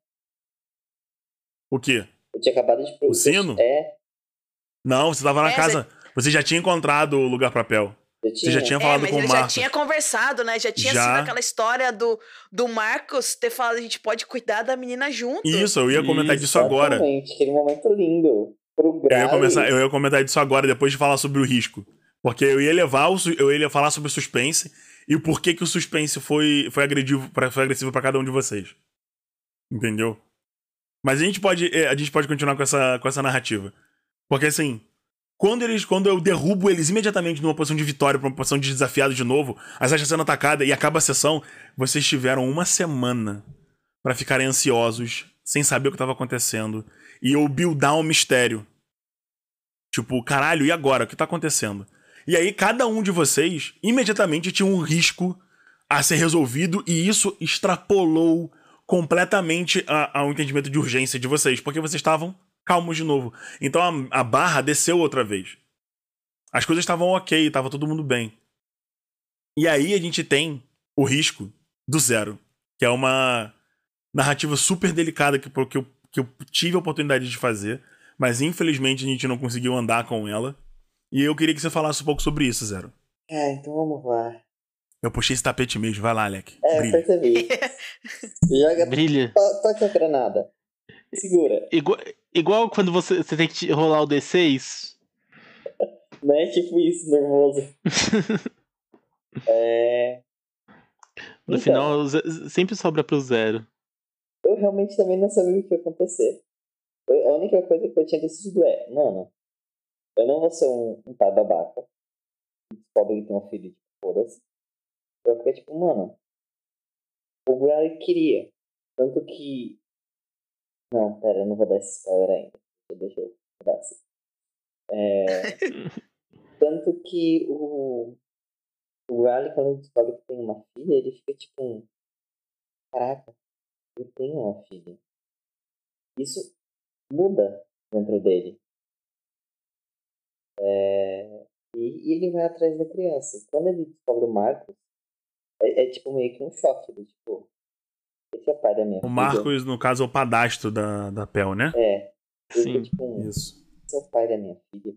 [SPEAKER 2] O quê?
[SPEAKER 5] Eu tinha acabado de...
[SPEAKER 2] O sino?
[SPEAKER 5] É,
[SPEAKER 2] Não, você tava na
[SPEAKER 3] É,
[SPEAKER 2] casa. Você já tinha encontrado o lugar pra Pel.
[SPEAKER 5] eu
[SPEAKER 2] Você
[SPEAKER 5] tinha.
[SPEAKER 2] já tinha
[SPEAKER 3] É,
[SPEAKER 2] falado
[SPEAKER 3] mas
[SPEAKER 2] com
[SPEAKER 3] ele
[SPEAKER 2] o
[SPEAKER 3] já
[SPEAKER 2] Marcos.
[SPEAKER 3] tinha conversado, né? Já tinha
[SPEAKER 2] Já.
[SPEAKER 3] sido aquela história do, do Marcos ter falado, a gente pode cuidar da menina junto.
[SPEAKER 2] Isso, eu ia comentar
[SPEAKER 4] Isso,
[SPEAKER 2] disso agora.
[SPEAKER 5] Exatamente, aquele momento lindo. Pro
[SPEAKER 2] Eu ia,
[SPEAKER 5] Grave.
[SPEAKER 2] começar, eu ia comentar disso agora, depois de falar sobre o risco. Porque eu ia levar o, su- eu ia falar sobre o suspense e o porquê que o suspense foi, foi, agressivo, pra, foi agressivo pra cada um de vocês. Entendeu? Mas a gente pode, é, a gente pode continuar com essa, com essa narrativa. Porque assim, quando, eles, quando eu derrubo eles imediatamente numa posição de vitória pra uma posição de desafiado de novo, a Sasha sendo atacada e acaba a sessão, vocês tiveram uma semana pra ficarem ansiosos, sem saber o que tava acontecendo, e eu buildar um mistério. Tipo, caralho, e agora? O que tá acontecendo? E aí, cada um de vocês, imediatamente, tinha um risco a ser resolvido, e isso extrapolou completamente a- ao entendimento de urgência de vocês, porque vocês estavam calmos de novo. Então a, a barra desceu outra vez. As coisas estavam ok, tava todo mundo bem. E aí a gente tem o risco do zero, que é uma narrativa super delicada que, que, eu, que eu tive a oportunidade de fazer, mas infelizmente a gente não conseguiu andar com ela. E eu queria que você falasse um pouco sobre isso, Zero.
[SPEAKER 5] Ah, então vamos lá.
[SPEAKER 2] Eu puxei esse tapete mesmo, vai lá, Alec.
[SPEAKER 5] É,
[SPEAKER 2] Brilha.
[SPEAKER 5] percebi. Joga.
[SPEAKER 4] Brilha.
[SPEAKER 5] To- Toque a granada. Segura.
[SPEAKER 4] Igual, igual quando você, você tem que rolar o D seis.
[SPEAKER 5] Não é tipo isso, nervoso. É.
[SPEAKER 4] No
[SPEAKER 5] Então.
[SPEAKER 4] final, o ze- sempre sobra pro zero.
[SPEAKER 5] Eu realmente também não sabia o que ia acontecer. Eu- a única coisa que eu tinha decidido é, mano, eu não vou ser um, um pai babaca. Descobre que tem um filho de foda-se. Eu fiquei tipo, mano, o Gary queria. Tanto que. Não, pera, eu não vou dar esse spoiler ainda. Deixa eu dar assim. É... Tanto que o. O Riley, quando descobre que tem uma filha, ele fica tipo. Caraca, eu tenho uma filha. Isso muda dentro dele. É... E, e ele vai atrás da criança. E quando ele descobre o Marcos, é, é tipo meio que um choque. Do, tipo, esse é o pai da minha
[SPEAKER 2] O
[SPEAKER 5] filha.
[SPEAKER 2] Marcos, no caso, é o padastro da, da Pel, né?
[SPEAKER 5] É. Ele
[SPEAKER 4] Sim.
[SPEAKER 5] fica tipo um.
[SPEAKER 2] Isso.
[SPEAKER 5] Esse é o pai da minha filha.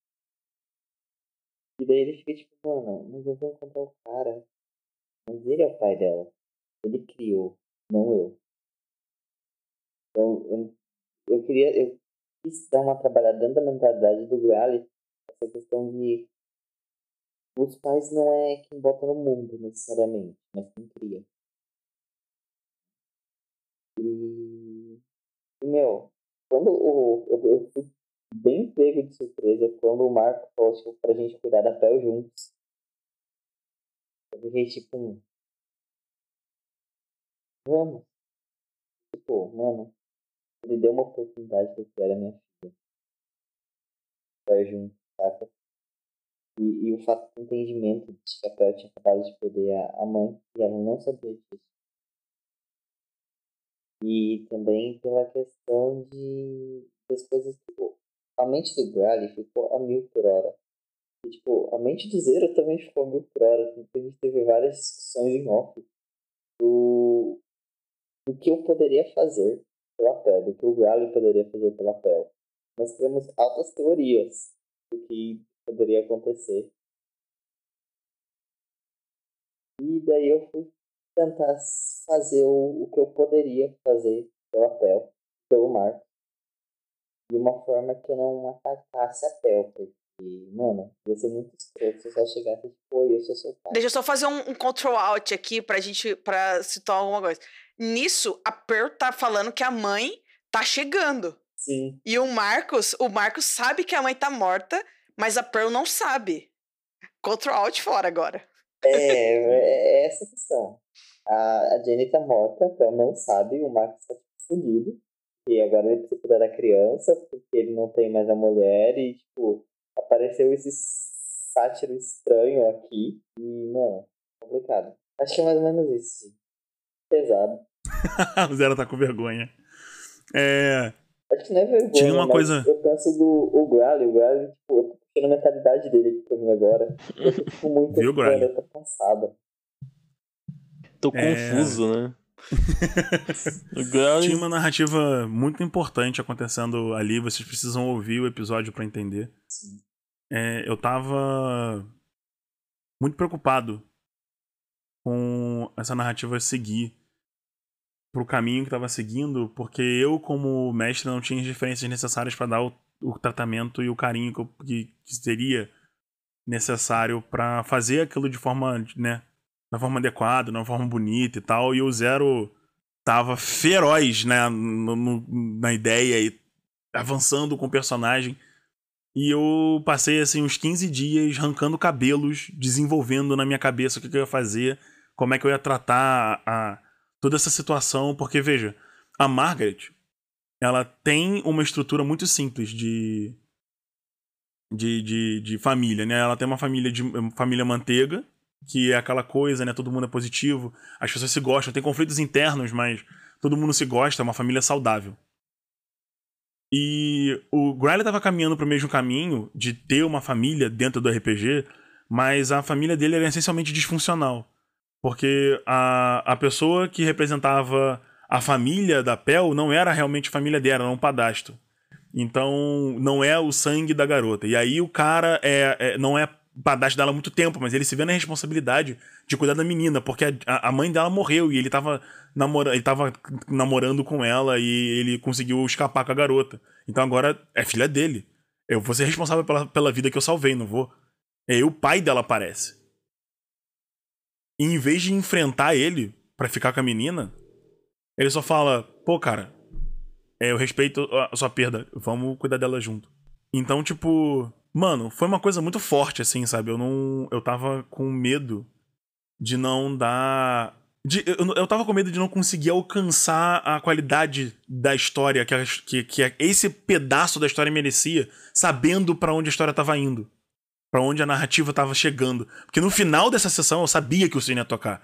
[SPEAKER 5] E daí ele fica tipo, mano, mas eu vou encontrar o cara. Mas ele é o pai dela. Ele criou, não eu. Então, eu, eu queria. Eu quis dar uma trabalhada dentro da mentalidade do Grally. Essa questão de. Os pais não é quem bota no mundo necessariamente, mas quem cria. E, e, meu, quando o, eu, eu fui bem pego de surpresa quando o Marco falou tipo, pra gente cuidar da Pel juntos. Eu fiquei tipo, um, vamos. Tipo, mano, ele deu uma oportunidade pra eu criar a minha filha. Pel juntos, saca? E, e o fato do entendimento de que a Pel tinha acabado de perder a, a mãe e ela não sabia disso. E também pela questão de das coisas, tipo, a mente do Grally ficou a mil por hora. E, tipo, a mente do Zero também ficou a mil por hora. Então, a gente teve várias discussões em off do, do que eu poderia fazer pela Pel, do que o Grally poderia fazer pela Pel. Nós tivemos altas teorias do que poderia acontecer. E daí eu fui tentar fazer o, o que eu poderia fazer pela Pel, pelo Marco, de uma forma que eu não atacasse a Pel, porque, mano, ia ser muito escroto se eu só chegasse e tipo, oi, eu sou seu pai.
[SPEAKER 3] Deixa eu só fazer um, um control alt aqui pra gente, pra citar alguma coisa. Nisso, a Per tá falando que a mãe tá chegando.
[SPEAKER 5] Sim.
[SPEAKER 3] E o Marcos, o Marcos sabe que a mãe tá morta, mas a Pearl não sabe. Control alt fora agora.
[SPEAKER 5] É, é essa a questão. A, a Jenny tá morta, então não sabe, o Marcos tá fudido. E agora ele precisa cuidar da criança, porque ele não tem mais a mulher. E, tipo, apareceu esse sátiro estranho aqui. E, mano, complicado. Acho que é mais ou menos isso. Pesado.
[SPEAKER 2] O Zero tá com vergonha. É...
[SPEAKER 5] Acho que não é vergonha,
[SPEAKER 2] Tinha uma
[SPEAKER 5] mas
[SPEAKER 2] coisa...
[SPEAKER 5] eu penso do o Grally. O Grally, tipo, eu tô puxando a mentalidade dele aqui pra mim agora. Eu tô, tipo, muito
[SPEAKER 2] Viu, Grally?
[SPEAKER 5] planeta passada.
[SPEAKER 4] Tô
[SPEAKER 2] É...
[SPEAKER 4] confuso, né? O Grally...
[SPEAKER 2] Tinha uma narrativa muito importante acontecendo ali. Vocês precisam ouvir o episódio pra entender. É, eu tava muito preocupado com essa narrativa seguir pro caminho que tava seguindo, porque eu, como mestre, não tinha as referências necessárias pra dar o, o tratamento e o carinho que, eu, que, que seria necessário pra fazer aquilo de forma, né, da forma adequada, de uma forma bonita e tal. E o Zero tava feroz, né, no, no, na ideia e avançando com o personagem. E eu passei, assim, uns quinze dias arrancando cabelos, desenvolvendo na minha cabeça o que, que eu ia fazer, como é que eu ia tratar a, a, toda essa situação. Porque, veja, a Margaret, ela tem uma estrutura muito simples de, de, de, de família, né? Ela tem uma família, de, uma família manteiga, que é aquela coisa, né? Todo mundo é positivo, as pessoas se gostam, tem conflitos internos, mas todo mundo se gosta, é uma família saudável. E o Gryle tava caminhando pro mesmo caminho de ter uma família dentro do R P G, mas a família dele era essencialmente disfuncional. Porque a, a pessoa que representava a família da Pel não era realmente a família dela, era um padastro. Então não é o sangue da garota. E aí o cara é, é, não é padastro dela há muito tempo, mas ele se vê na responsabilidade de cuidar da menina, porque a, a mãe dela morreu e ele tava, namora, ele tava namorando com ela e ele conseguiu escapar com a garota. Então agora é filha dele. Eu vou ser responsável pela, pela vida que eu salvei, não vou? E aí o pai dela aparece. E em vez de enfrentar ele pra ficar com a menina, ele só fala, pô, cara, é, eu respeito a sua perda, vamos cuidar dela junto. Então, tipo... Mano, foi uma coisa muito forte, assim, sabe? Eu não... Eu tava com medo de não dar... De, eu, eu tava com medo de não conseguir alcançar a qualidade da história que, que, que esse pedaço da história merecia, sabendo pra onde a história tava indo. Pra onde a narrativa tava chegando. Porque no final dessa sessão eu sabia que o Cine ia tocar.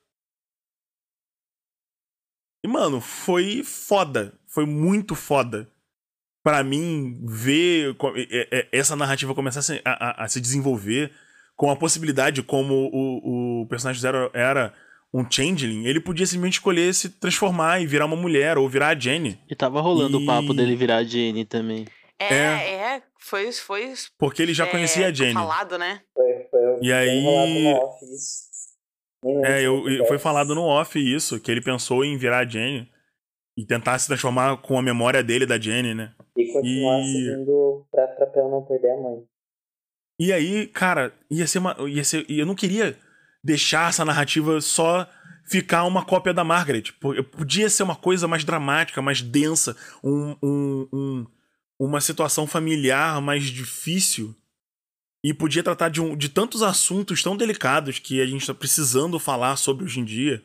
[SPEAKER 2] E, mano, foi foda. Foi muito foda. Pra mim, ver essa narrativa começar a se, a, a se desenvolver com a possibilidade, como o, o personagem Zero era um changeling, ele podia simplesmente escolher se transformar e virar uma mulher, ou virar a Jenny.
[SPEAKER 4] E tava rolando
[SPEAKER 2] e...
[SPEAKER 4] o papo dele virar a Jenny também.
[SPEAKER 3] É,
[SPEAKER 2] É.
[SPEAKER 3] é, foi, foi...
[SPEAKER 2] Porque ele já
[SPEAKER 3] é,
[SPEAKER 2] conhecia a Jenny.
[SPEAKER 3] falado, né?
[SPEAKER 5] Foi, foi,
[SPEAKER 2] e aí...
[SPEAKER 5] no off isso.
[SPEAKER 2] É, eu, foi falado no off isso, que ele pensou em virar a Jenny e tentar se transformar com a memória dele da Jenny, né?
[SPEAKER 5] E continuar
[SPEAKER 2] e...
[SPEAKER 5] seguindo pra, pra Pel não perder a mãe.
[SPEAKER 2] E aí, cara, ia ser uma. Ia ser, eu não queria deixar essa narrativa só ficar uma cópia da Margaret. Podia ser uma coisa mais dramática, mais densa, um, um, um, uma situação familiar mais difícil. E podia tratar de, um, de tantos assuntos tão delicados que a gente está precisando falar sobre hoje em dia.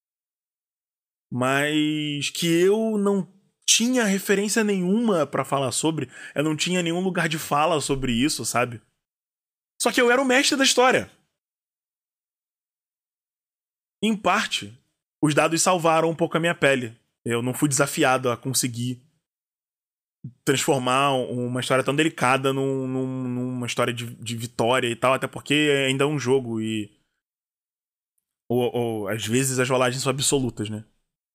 [SPEAKER 2] Mas que eu não tinha referência nenhuma pra falar sobre. Eu não tinha nenhum lugar de fala sobre isso, sabe? Só que eu era o mestre da história. Em parte, os dados salvaram um pouco a minha pele. Eu não fui desafiado a conseguir transformar uma história tão delicada num, num, numa história de, de vitória e tal, até porque ainda é um jogo e... Ou, ou, às vezes as rolagens são absolutas, né?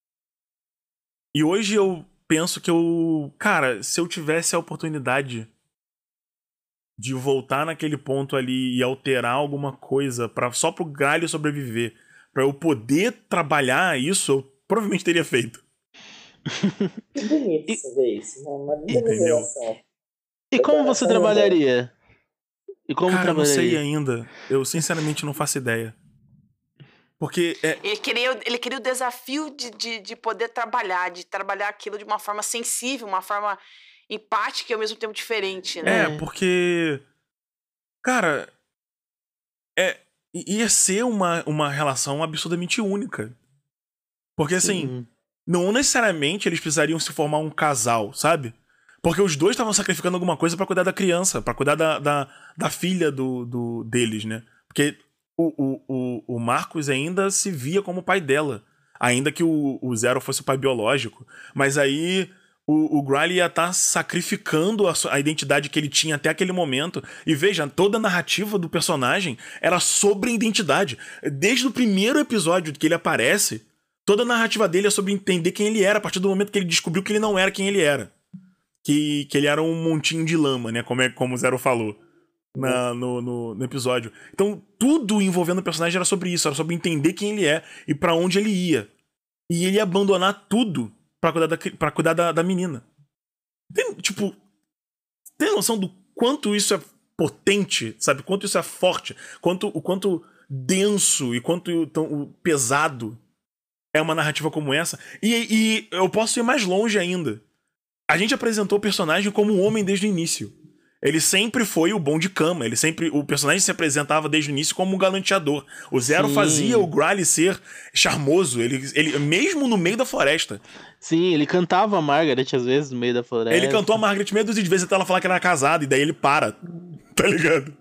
[SPEAKER 2] E hoje eu penso que eu... Cara, se eu tivesse a oportunidade de voltar naquele ponto ali e alterar alguma coisa pra, só pro galho sobreviver, pra eu poder trabalhar isso, eu provavelmente teria feito.
[SPEAKER 5] Que bonito você ver isso. Uma linda revelação.
[SPEAKER 4] E como você trabalharia? E como
[SPEAKER 2] Cara, eu não
[SPEAKER 4] trabalharia?
[SPEAKER 2] sei ainda. Eu sinceramente não faço ideia. Porque é...
[SPEAKER 3] Ele queria, ele queria o desafio de, de, de poder trabalhar, de trabalhar aquilo de uma forma sensível, uma forma empática e ao mesmo tempo diferente, né?
[SPEAKER 2] É, porque... Cara... É... Ia ser uma, uma relação absurdamente única. Porque, assim...
[SPEAKER 4] Sim.
[SPEAKER 2] Não necessariamente eles precisariam se formar um casal, sabe? Porque os dois estavam sacrificando alguma coisa pra cuidar da criança, pra cuidar da, da, da filha do, do, deles, né? Porque o, o, o, o Marcos ainda se via como pai dela. Ainda que o, o Zero fosse o pai biológico. Mas aí o, o Griley ia estar sacrificando a, a identidade que ele tinha até aquele momento. E veja, toda a narrativa do personagem era sobre a identidade. Desde o primeiro episódio que ele aparece... Toda a narrativa dele é sobre entender quem ele era a partir do momento que ele descobriu que ele não era quem ele era. Que, que ele era um montinho de lama, né? Como, é, como o Zero falou na, no, no, no episódio. Então, tudo envolvendo o personagem era sobre isso. Era sobre entender quem ele é e pra onde ele ia. E ele ia abandonar tudo pra cuidar da, pra cuidar da, da menina. Tem, tipo... Tem noção do quanto isso é potente, sabe? Quanto isso é forte. Quanto, o quanto denso e quanto tão, pesado... É uma narrativa como essa. E, e eu posso ir mais longe ainda. A gente apresentou o personagem como um homem desde o início. Ele sempre foi o bom de cama. Ele sempre, o personagem se apresentava desde o início como um galanteador. O Zero
[SPEAKER 4] Sim.
[SPEAKER 2] fazia o Griley ser charmoso. Ele, ele, mesmo no meio da floresta.
[SPEAKER 4] Sim, ele cantava a Margaret às vezes no meio da floresta.
[SPEAKER 2] Ele cantou a Margaret meia dúzia de vezes até ela falar que era casada. E daí ele para. Tá ligado?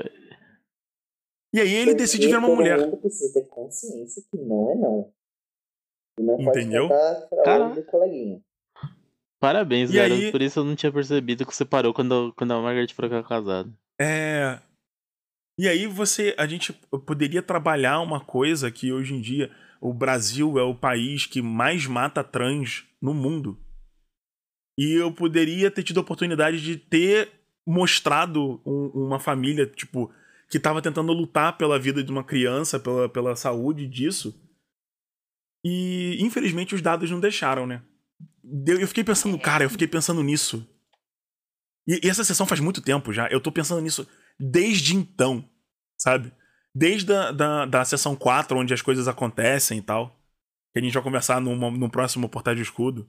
[SPEAKER 2] E aí ele decide virar uma mulher.
[SPEAKER 5] Todo mundo precisa ter consciência que não é não. E não
[SPEAKER 2] Entendeu?
[SPEAKER 5] pode cantar
[SPEAKER 4] Cara...
[SPEAKER 5] do coleguinha.
[SPEAKER 4] Parabéns,
[SPEAKER 2] E
[SPEAKER 4] Zero.
[SPEAKER 2] aí-
[SPEAKER 4] Por isso eu não tinha percebido que você parou quando, quando a Margaret foi casada.
[SPEAKER 2] É. E aí você. A gente poderia trabalhar uma coisa que hoje em dia o Brasil é o país que mais mata trans no mundo. E eu poderia ter tido a oportunidade de ter mostrado um- uma família, tipo, que tava tentando lutar pela vida de uma criança, pela, pela saúde disso. E infelizmente os dados não deixaram, né? Eu eu fiquei pensando, cara, eu fiquei pensando nisso. E, e essa sessão faz muito tempo já. Eu tô pensando nisso desde então, sabe? Desde a da, da sessão quatro, onde as coisas acontecem e tal. Que a gente vai conversar numa, no próximo Portais de Escudo.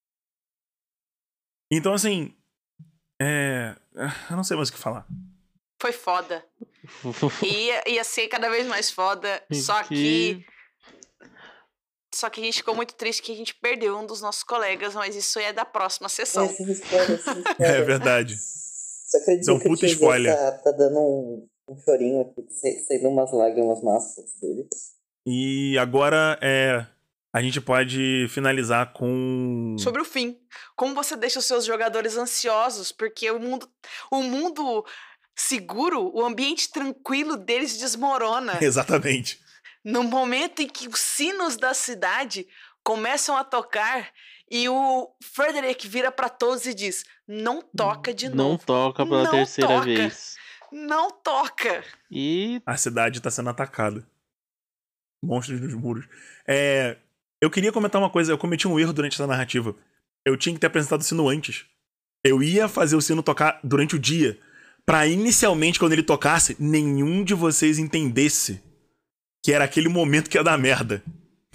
[SPEAKER 2] Então, assim... É... Eu não sei mais o que falar.
[SPEAKER 3] Foi foda. Ia, ia ser cada vez mais foda. Só que... Só que a gente ficou muito triste que a gente perdeu um dos nossos colegas, mas isso é da próxima sessão.
[SPEAKER 5] Esse spoiler, esse spoiler.
[SPEAKER 2] É verdade.
[SPEAKER 5] Você acredita
[SPEAKER 2] Isso é um
[SPEAKER 5] que o
[SPEAKER 2] puta
[SPEAKER 5] tio
[SPEAKER 2] spoiler.
[SPEAKER 5] Tá, tá dando um, um chorinho aqui, saindo umas lágrimas massas dele.
[SPEAKER 2] E agora é... A gente pode finalizar com...
[SPEAKER 3] Sobre o fim. Como você deixa os seus jogadores ansiosos, porque o mundo, o mundo seguro, o ambiente tranquilo deles desmorona.
[SPEAKER 2] Exatamente.
[SPEAKER 3] No momento em que os sinos da cidade começam a tocar e o Frederick vira pra todos e diz: não toca de
[SPEAKER 4] Não
[SPEAKER 3] novo.
[SPEAKER 4] toca pela
[SPEAKER 3] Não
[SPEAKER 4] terceira
[SPEAKER 3] toca.
[SPEAKER 4] vez.
[SPEAKER 3] Não toca.
[SPEAKER 4] E
[SPEAKER 2] A cidade tá sendo atacada. Monstros nos muros. É... Eu queria comentar uma coisa. Eu cometi um erro durante essa narrativa. Eu tinha que ter apresentado o sino antes. Eu ia fazer o sino tocar durante o dia. Pra inicialmente, quando ele tocasse, nenhum de vocês entendesse que era aquele momento que ia dar merda.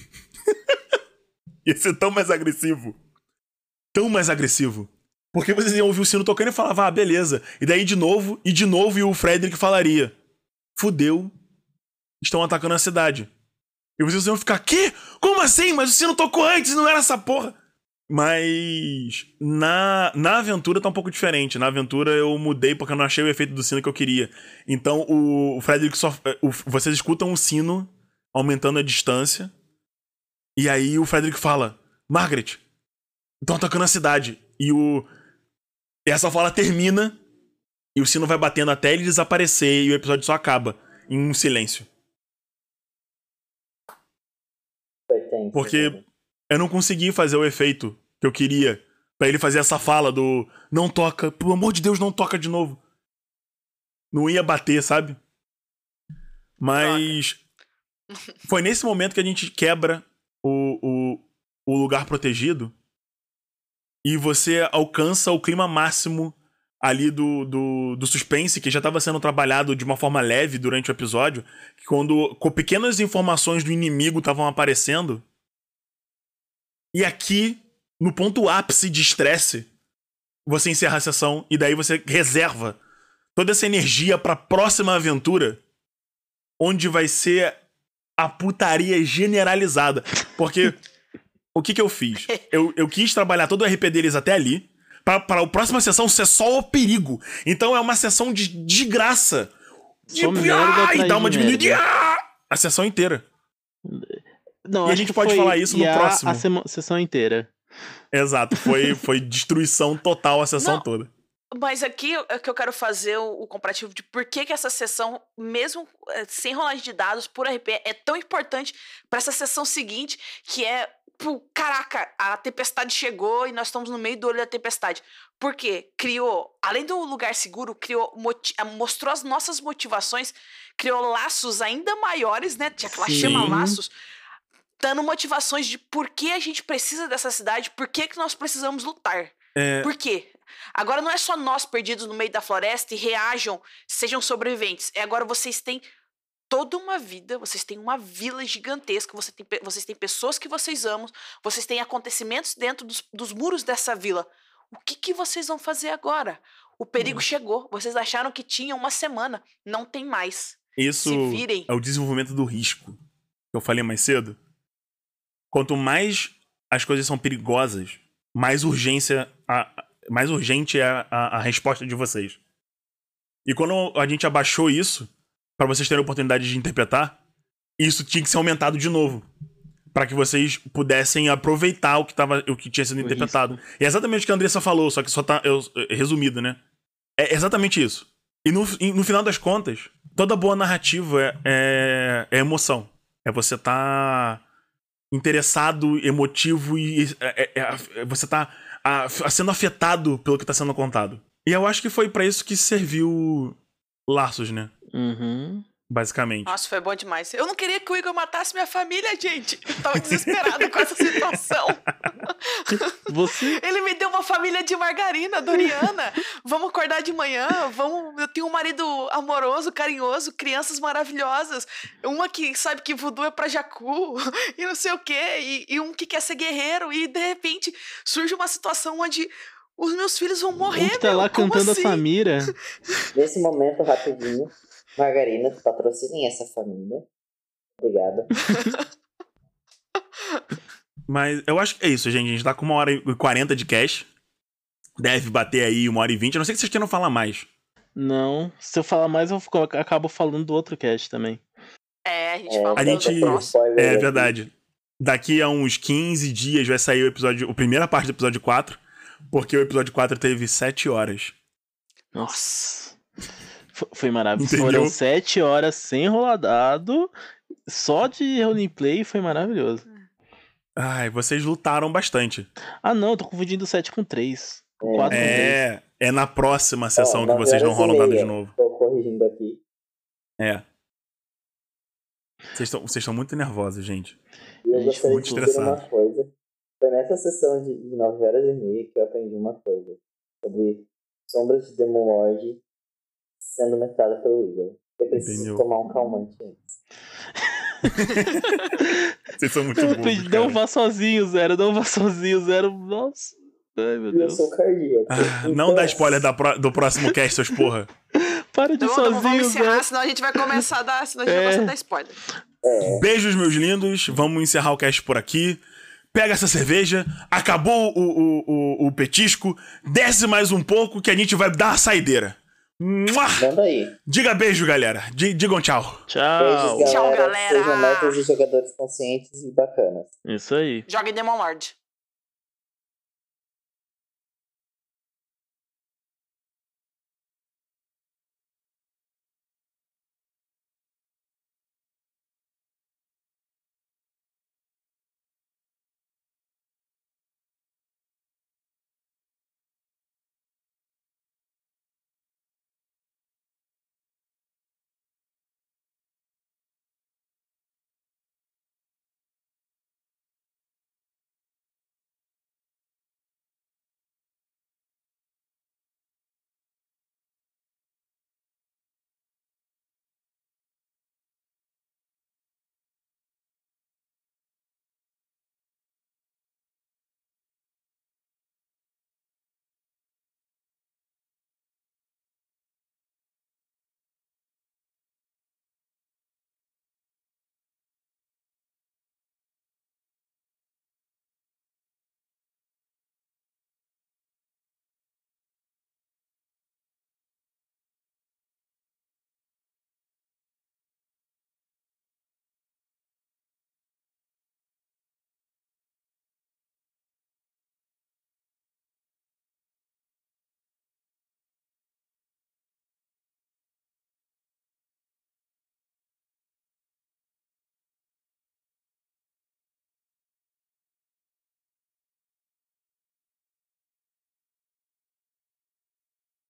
[SPEAKER 2] Ia ser tão mais agressivo. Tão mais agressivo. Porque vocês iam ouvir o sino tocando e falavam, ah, beleza. E daí de novo, e de novo, e o Frederick falaria, fudeu, estão atacando a cidade. E vocês iam ficar, quê? Como assim? Mas o sino tocou antes, não era essa porra. Mas na, na aventura tá um pouco diferente. Na aventura eu mudei porque eu não achei o efeito do sino que eu queria. Então o, o Frederick só... O, vocês escutam o sino aumentando a distância. E aí o Frederick fala, Margaret, estão atacando a cidade. E o... E essa fala termina. E o sino vai batendo até ele desaparecer. E o episódio só acaba em um silêncio. Porque eu não consegui fazer o efeito que eu queria pra ele fazer essa fala do não toca, pelo amor de Deus, não toca de novo. Não ia bater, sabe? Mas foi nesse momento que a gente quebra o, o, o lugar protegido e você alcança o clima máximo ali do, do, do suspense, que já estava sendo trabalhado de uma forma leve durante o episódio, que quando com pequenas informações do inimigo estavam aparecendo. E aqui, no ponto ápice de estresse, você encerra a sessão e daí você reserva toda essa energia pra próxima aventura, onde vai ser a putaria generalizada. Porque o que que eu fiz? Eu, eu quis trabalhar todo o R P deles até ali, pra, pra a próxima sessão ser só o perigo. Então é uma sessão de, de graça. De, ah, e dá uma diminuída. Ah, a sessão inteira.
[SPEAKER 4] Não,
[SPEAKER 2] e a gente pode falar isso no próximo.
[SPEAKER 4] A sema- sessão inteira.
[SPEAKER 2] Exato, foi, foi destruição total a sessão
[SPEAKER 3] Não,
[SPEAKER 2] toda.
[SPEAKER 3] Mas aqui é que eu quero fazer o, o comparativo de por que, que essa sessão, mesmo eh, sem rolagem de dados, por R P, é tão importante pra essa sessão seguinte, que é, pô, caraca, a tempestade chegou e nós estamos no meio do olho da tempestade. Por quê? Criou, além do lugar seguro, criou, moti- mostrou as nossas motivações, criou laços ainda maiores, né? Tinha aquela
[SPEAKER 4] Sim.
[SPEAKER 3] chama laços, dando motivações de por que a gente precisa dessa cidade, por que, que nós precisamos lutar.
[SPEAKER 2] É,
[SPEAKER 3] Por quê? Agora não é só nós perdidos no meio da floresta e reajam, sejam sobreviventes. É agora vocês têm toda uma vida, vocês têm uma vila gigantesca, você tem, pe- vocês têm pessoas que vocês amam, vocês têm acontecimentos dentro dos, dos muros dessa vila. O que, que vocês vão fazer agora? O perigo chegou. Vocês acharam que tinha uma semana. Não tem mais.
[SPEAKER 2] isso
[SPEAKER 3] Se virem.
[SPEAKER 2] é o desenvolvimento do risco. Que eu falei mais cedo. Quanto mais as coisas são perigosas, mais urgência, a, mais urgente é a, a, a resposta de vocês. E quando a gente abaixou isso, pra vocês terem a oportunidade de interpretar, isso tinha que ser aumentado de novo. Pra que vocês pudessem aproveitar o que, tava, o que tinha sido
[SPEAKER 4] O
[SPEAKER 2] interpretado.
[SPEAKER 4] risco.
[SPEAKER 2] E é exatamente o que a Andressa falou, só que só tá eu, resumido, né? É exatamente isso. E no, e no final das contas, toda boa narrativa é, é, é emoção. É você tá interessado, emotivo e é, é, é, você tá a, a, sendo afetado pelo que tá sendo contado. E eu acho que foi pra isso que serviu Laços, né?
[SPEAKER 4] Uhum.
[SPEAKER 2] Basicamente.
[SPEAKER 3] Nossa, foi bom demais. Eu não queria que o Igor matasse minha família, gente. Eu tava desesperada com essa situação.
[SPEAKER 4] Você.
[SPEAKER 3] Ele me deu uma família de margarina, Doriana. Vamos acordar de manhã, vamos... Eu tenho um marido amoroso, carinhoso, crianças maravilhosas. Uma que sabe que voodoo é pra jacu, e não sei o quê. E, e um que quer ser guerreiro. E, de repente, surge uma situação onde os meus filhos vão morrer,
[SPEAKER 4] Um que tá
[SPEAKER 3] meu.
[SPEAKER 4] lá
[SPEAKER 3] Como
[SPEAKER 4] cantando
[SPEAKER 3] assim?
[SPEAKER 4] a Samira.
[SPEAKER 5] Nesse momento, rapidinho, Margarina, patrocinem essa família. Obrigado.
[SPEAKER 2] Mas eu acho que é isso, gente. A gente tá com uma hora e quarenta de cash. Deve bater aí uma hora e vinte. A não sei que vocês queiram falar mais.
[SPEAKER 4] Não, se eu falar mais, eu fico- acabo falando do outro cast também.
[SPEAKER 3] É, a gente
[SPEAKER 5] É,
[SPEAKER 3] fala
[SPEAKER 2] A
[SPEAKER 3] do
[SPEAKER 2] gente-
[SPEAKER 3] próximo.
[SPEAKER 5] spoiler
[SPEAKER 2] É
[SPEAKER 5] aqui.
[SPEAKER 2] verdade. Daqui a uns quinze dias vai sair o episódio. A primeira parte do episódio quatro. Porque o episódio quatro teve sete horas.
[SPEAKER 4] Nossa. F- Foi maravilhoso.
[SPEAKER 2] Entendeu?
[SPEAKER 4] Foram sete horas sem rolar dado. Só de roleplay foi maravilhoso.
[SPEAKER 2] Ai, vocês lutaram bastante.
[SPEAKER 4] Ah, não, eu tô confundindo sete com três. Com quatro com três.
[SPEAKER 2] É, é na próxima sessão
[SPEAKER 5] Ó,
[SPEAKER 2] que vocês não
[SPEAKER 5] nove horas
[SPEAKER 2] rolam
[SPEAKER 5] e
[SPEAKER 2] dado de
[SPEAKER 5] meia.
[SPEAKER 2] novo.
[SPEAKER 5] Tô corrigindo aqui.
[SPEAKER 2] É. Vocês estão vocês estão muito nervosos, gente.
[SPEAKER 5] E eu
[SPEAKER 4] Gente,
[SPEAKER 5] gostaria
[SPEAKER 2] muito
[SPEAKER 5] de dizer
[SPEAKER 2] estressado.
[SPEAKER 5] uma coisa. Foi nessa sessão de, de nove horas e meia que eu aprendi uma coisa. Sobre Sombras de Demon Lord sendo mestrada pelo Igor. Eu preciso
[SPEAKER 2] Entendeu?
[SPEAKER 5] tomar um calmante antes.
[SPEAKER 2] Vocês são muito
[SPEAKER 4] Eu
[SPEAKER 2] burros,
[SPEAKER 4] pedi,
[SPEAKER 2] cara.
[SPEAKER 4] não vá sozinho, Zero. Não vá sozinho, Zero. Nossa. Ai, meu
[SPEAKER 5] Eu
[SPEAKER 4] Deus.
[SPEAKER 5] sou cardíaco.
[SPEAKER 2] Ah,
[SPEAKER 5] Então,
[SPEAKER 2] não dá spoiler da pro- do próximo cast, seus porra.
[SPEAKER 4] Para de ir
[SPEAKER 3] Então, vamos, vamos
[SPEAKER 4] sozinho,
[SPEAKER 3] encerrar,
[SPEAKER 4] Zero.
[SPEAKER 3] senão a gente vai começar a dar, senão a gente
[SPEAKER 4] É.
[SPEAKER 3] vai começar a dar spoiler.
[SPEAKER 2] Beijos, meus lindos. Vamos encerrar o cast por aqui. Pega essa cerveja. Acabou o, o, o, o petisco. Desce mais um pouco que a gente vai dar a saideira. Mua!
[SPEAKER 5] Manda aí.
[SPEAKER 2] Diga beijo, galera. D- digam tchau.
[SPEAKER 4] Tchau.
[SPEAKER 5] Beijos, galera.
[SPEAKER 3] Tchau, galera.
[SPEAKER 5] Sejam metas e jogadores conscientes e bacanas.
[SPEAKER 4] Isso aí.
[SPEAKER 3] Joga em Demon Lord.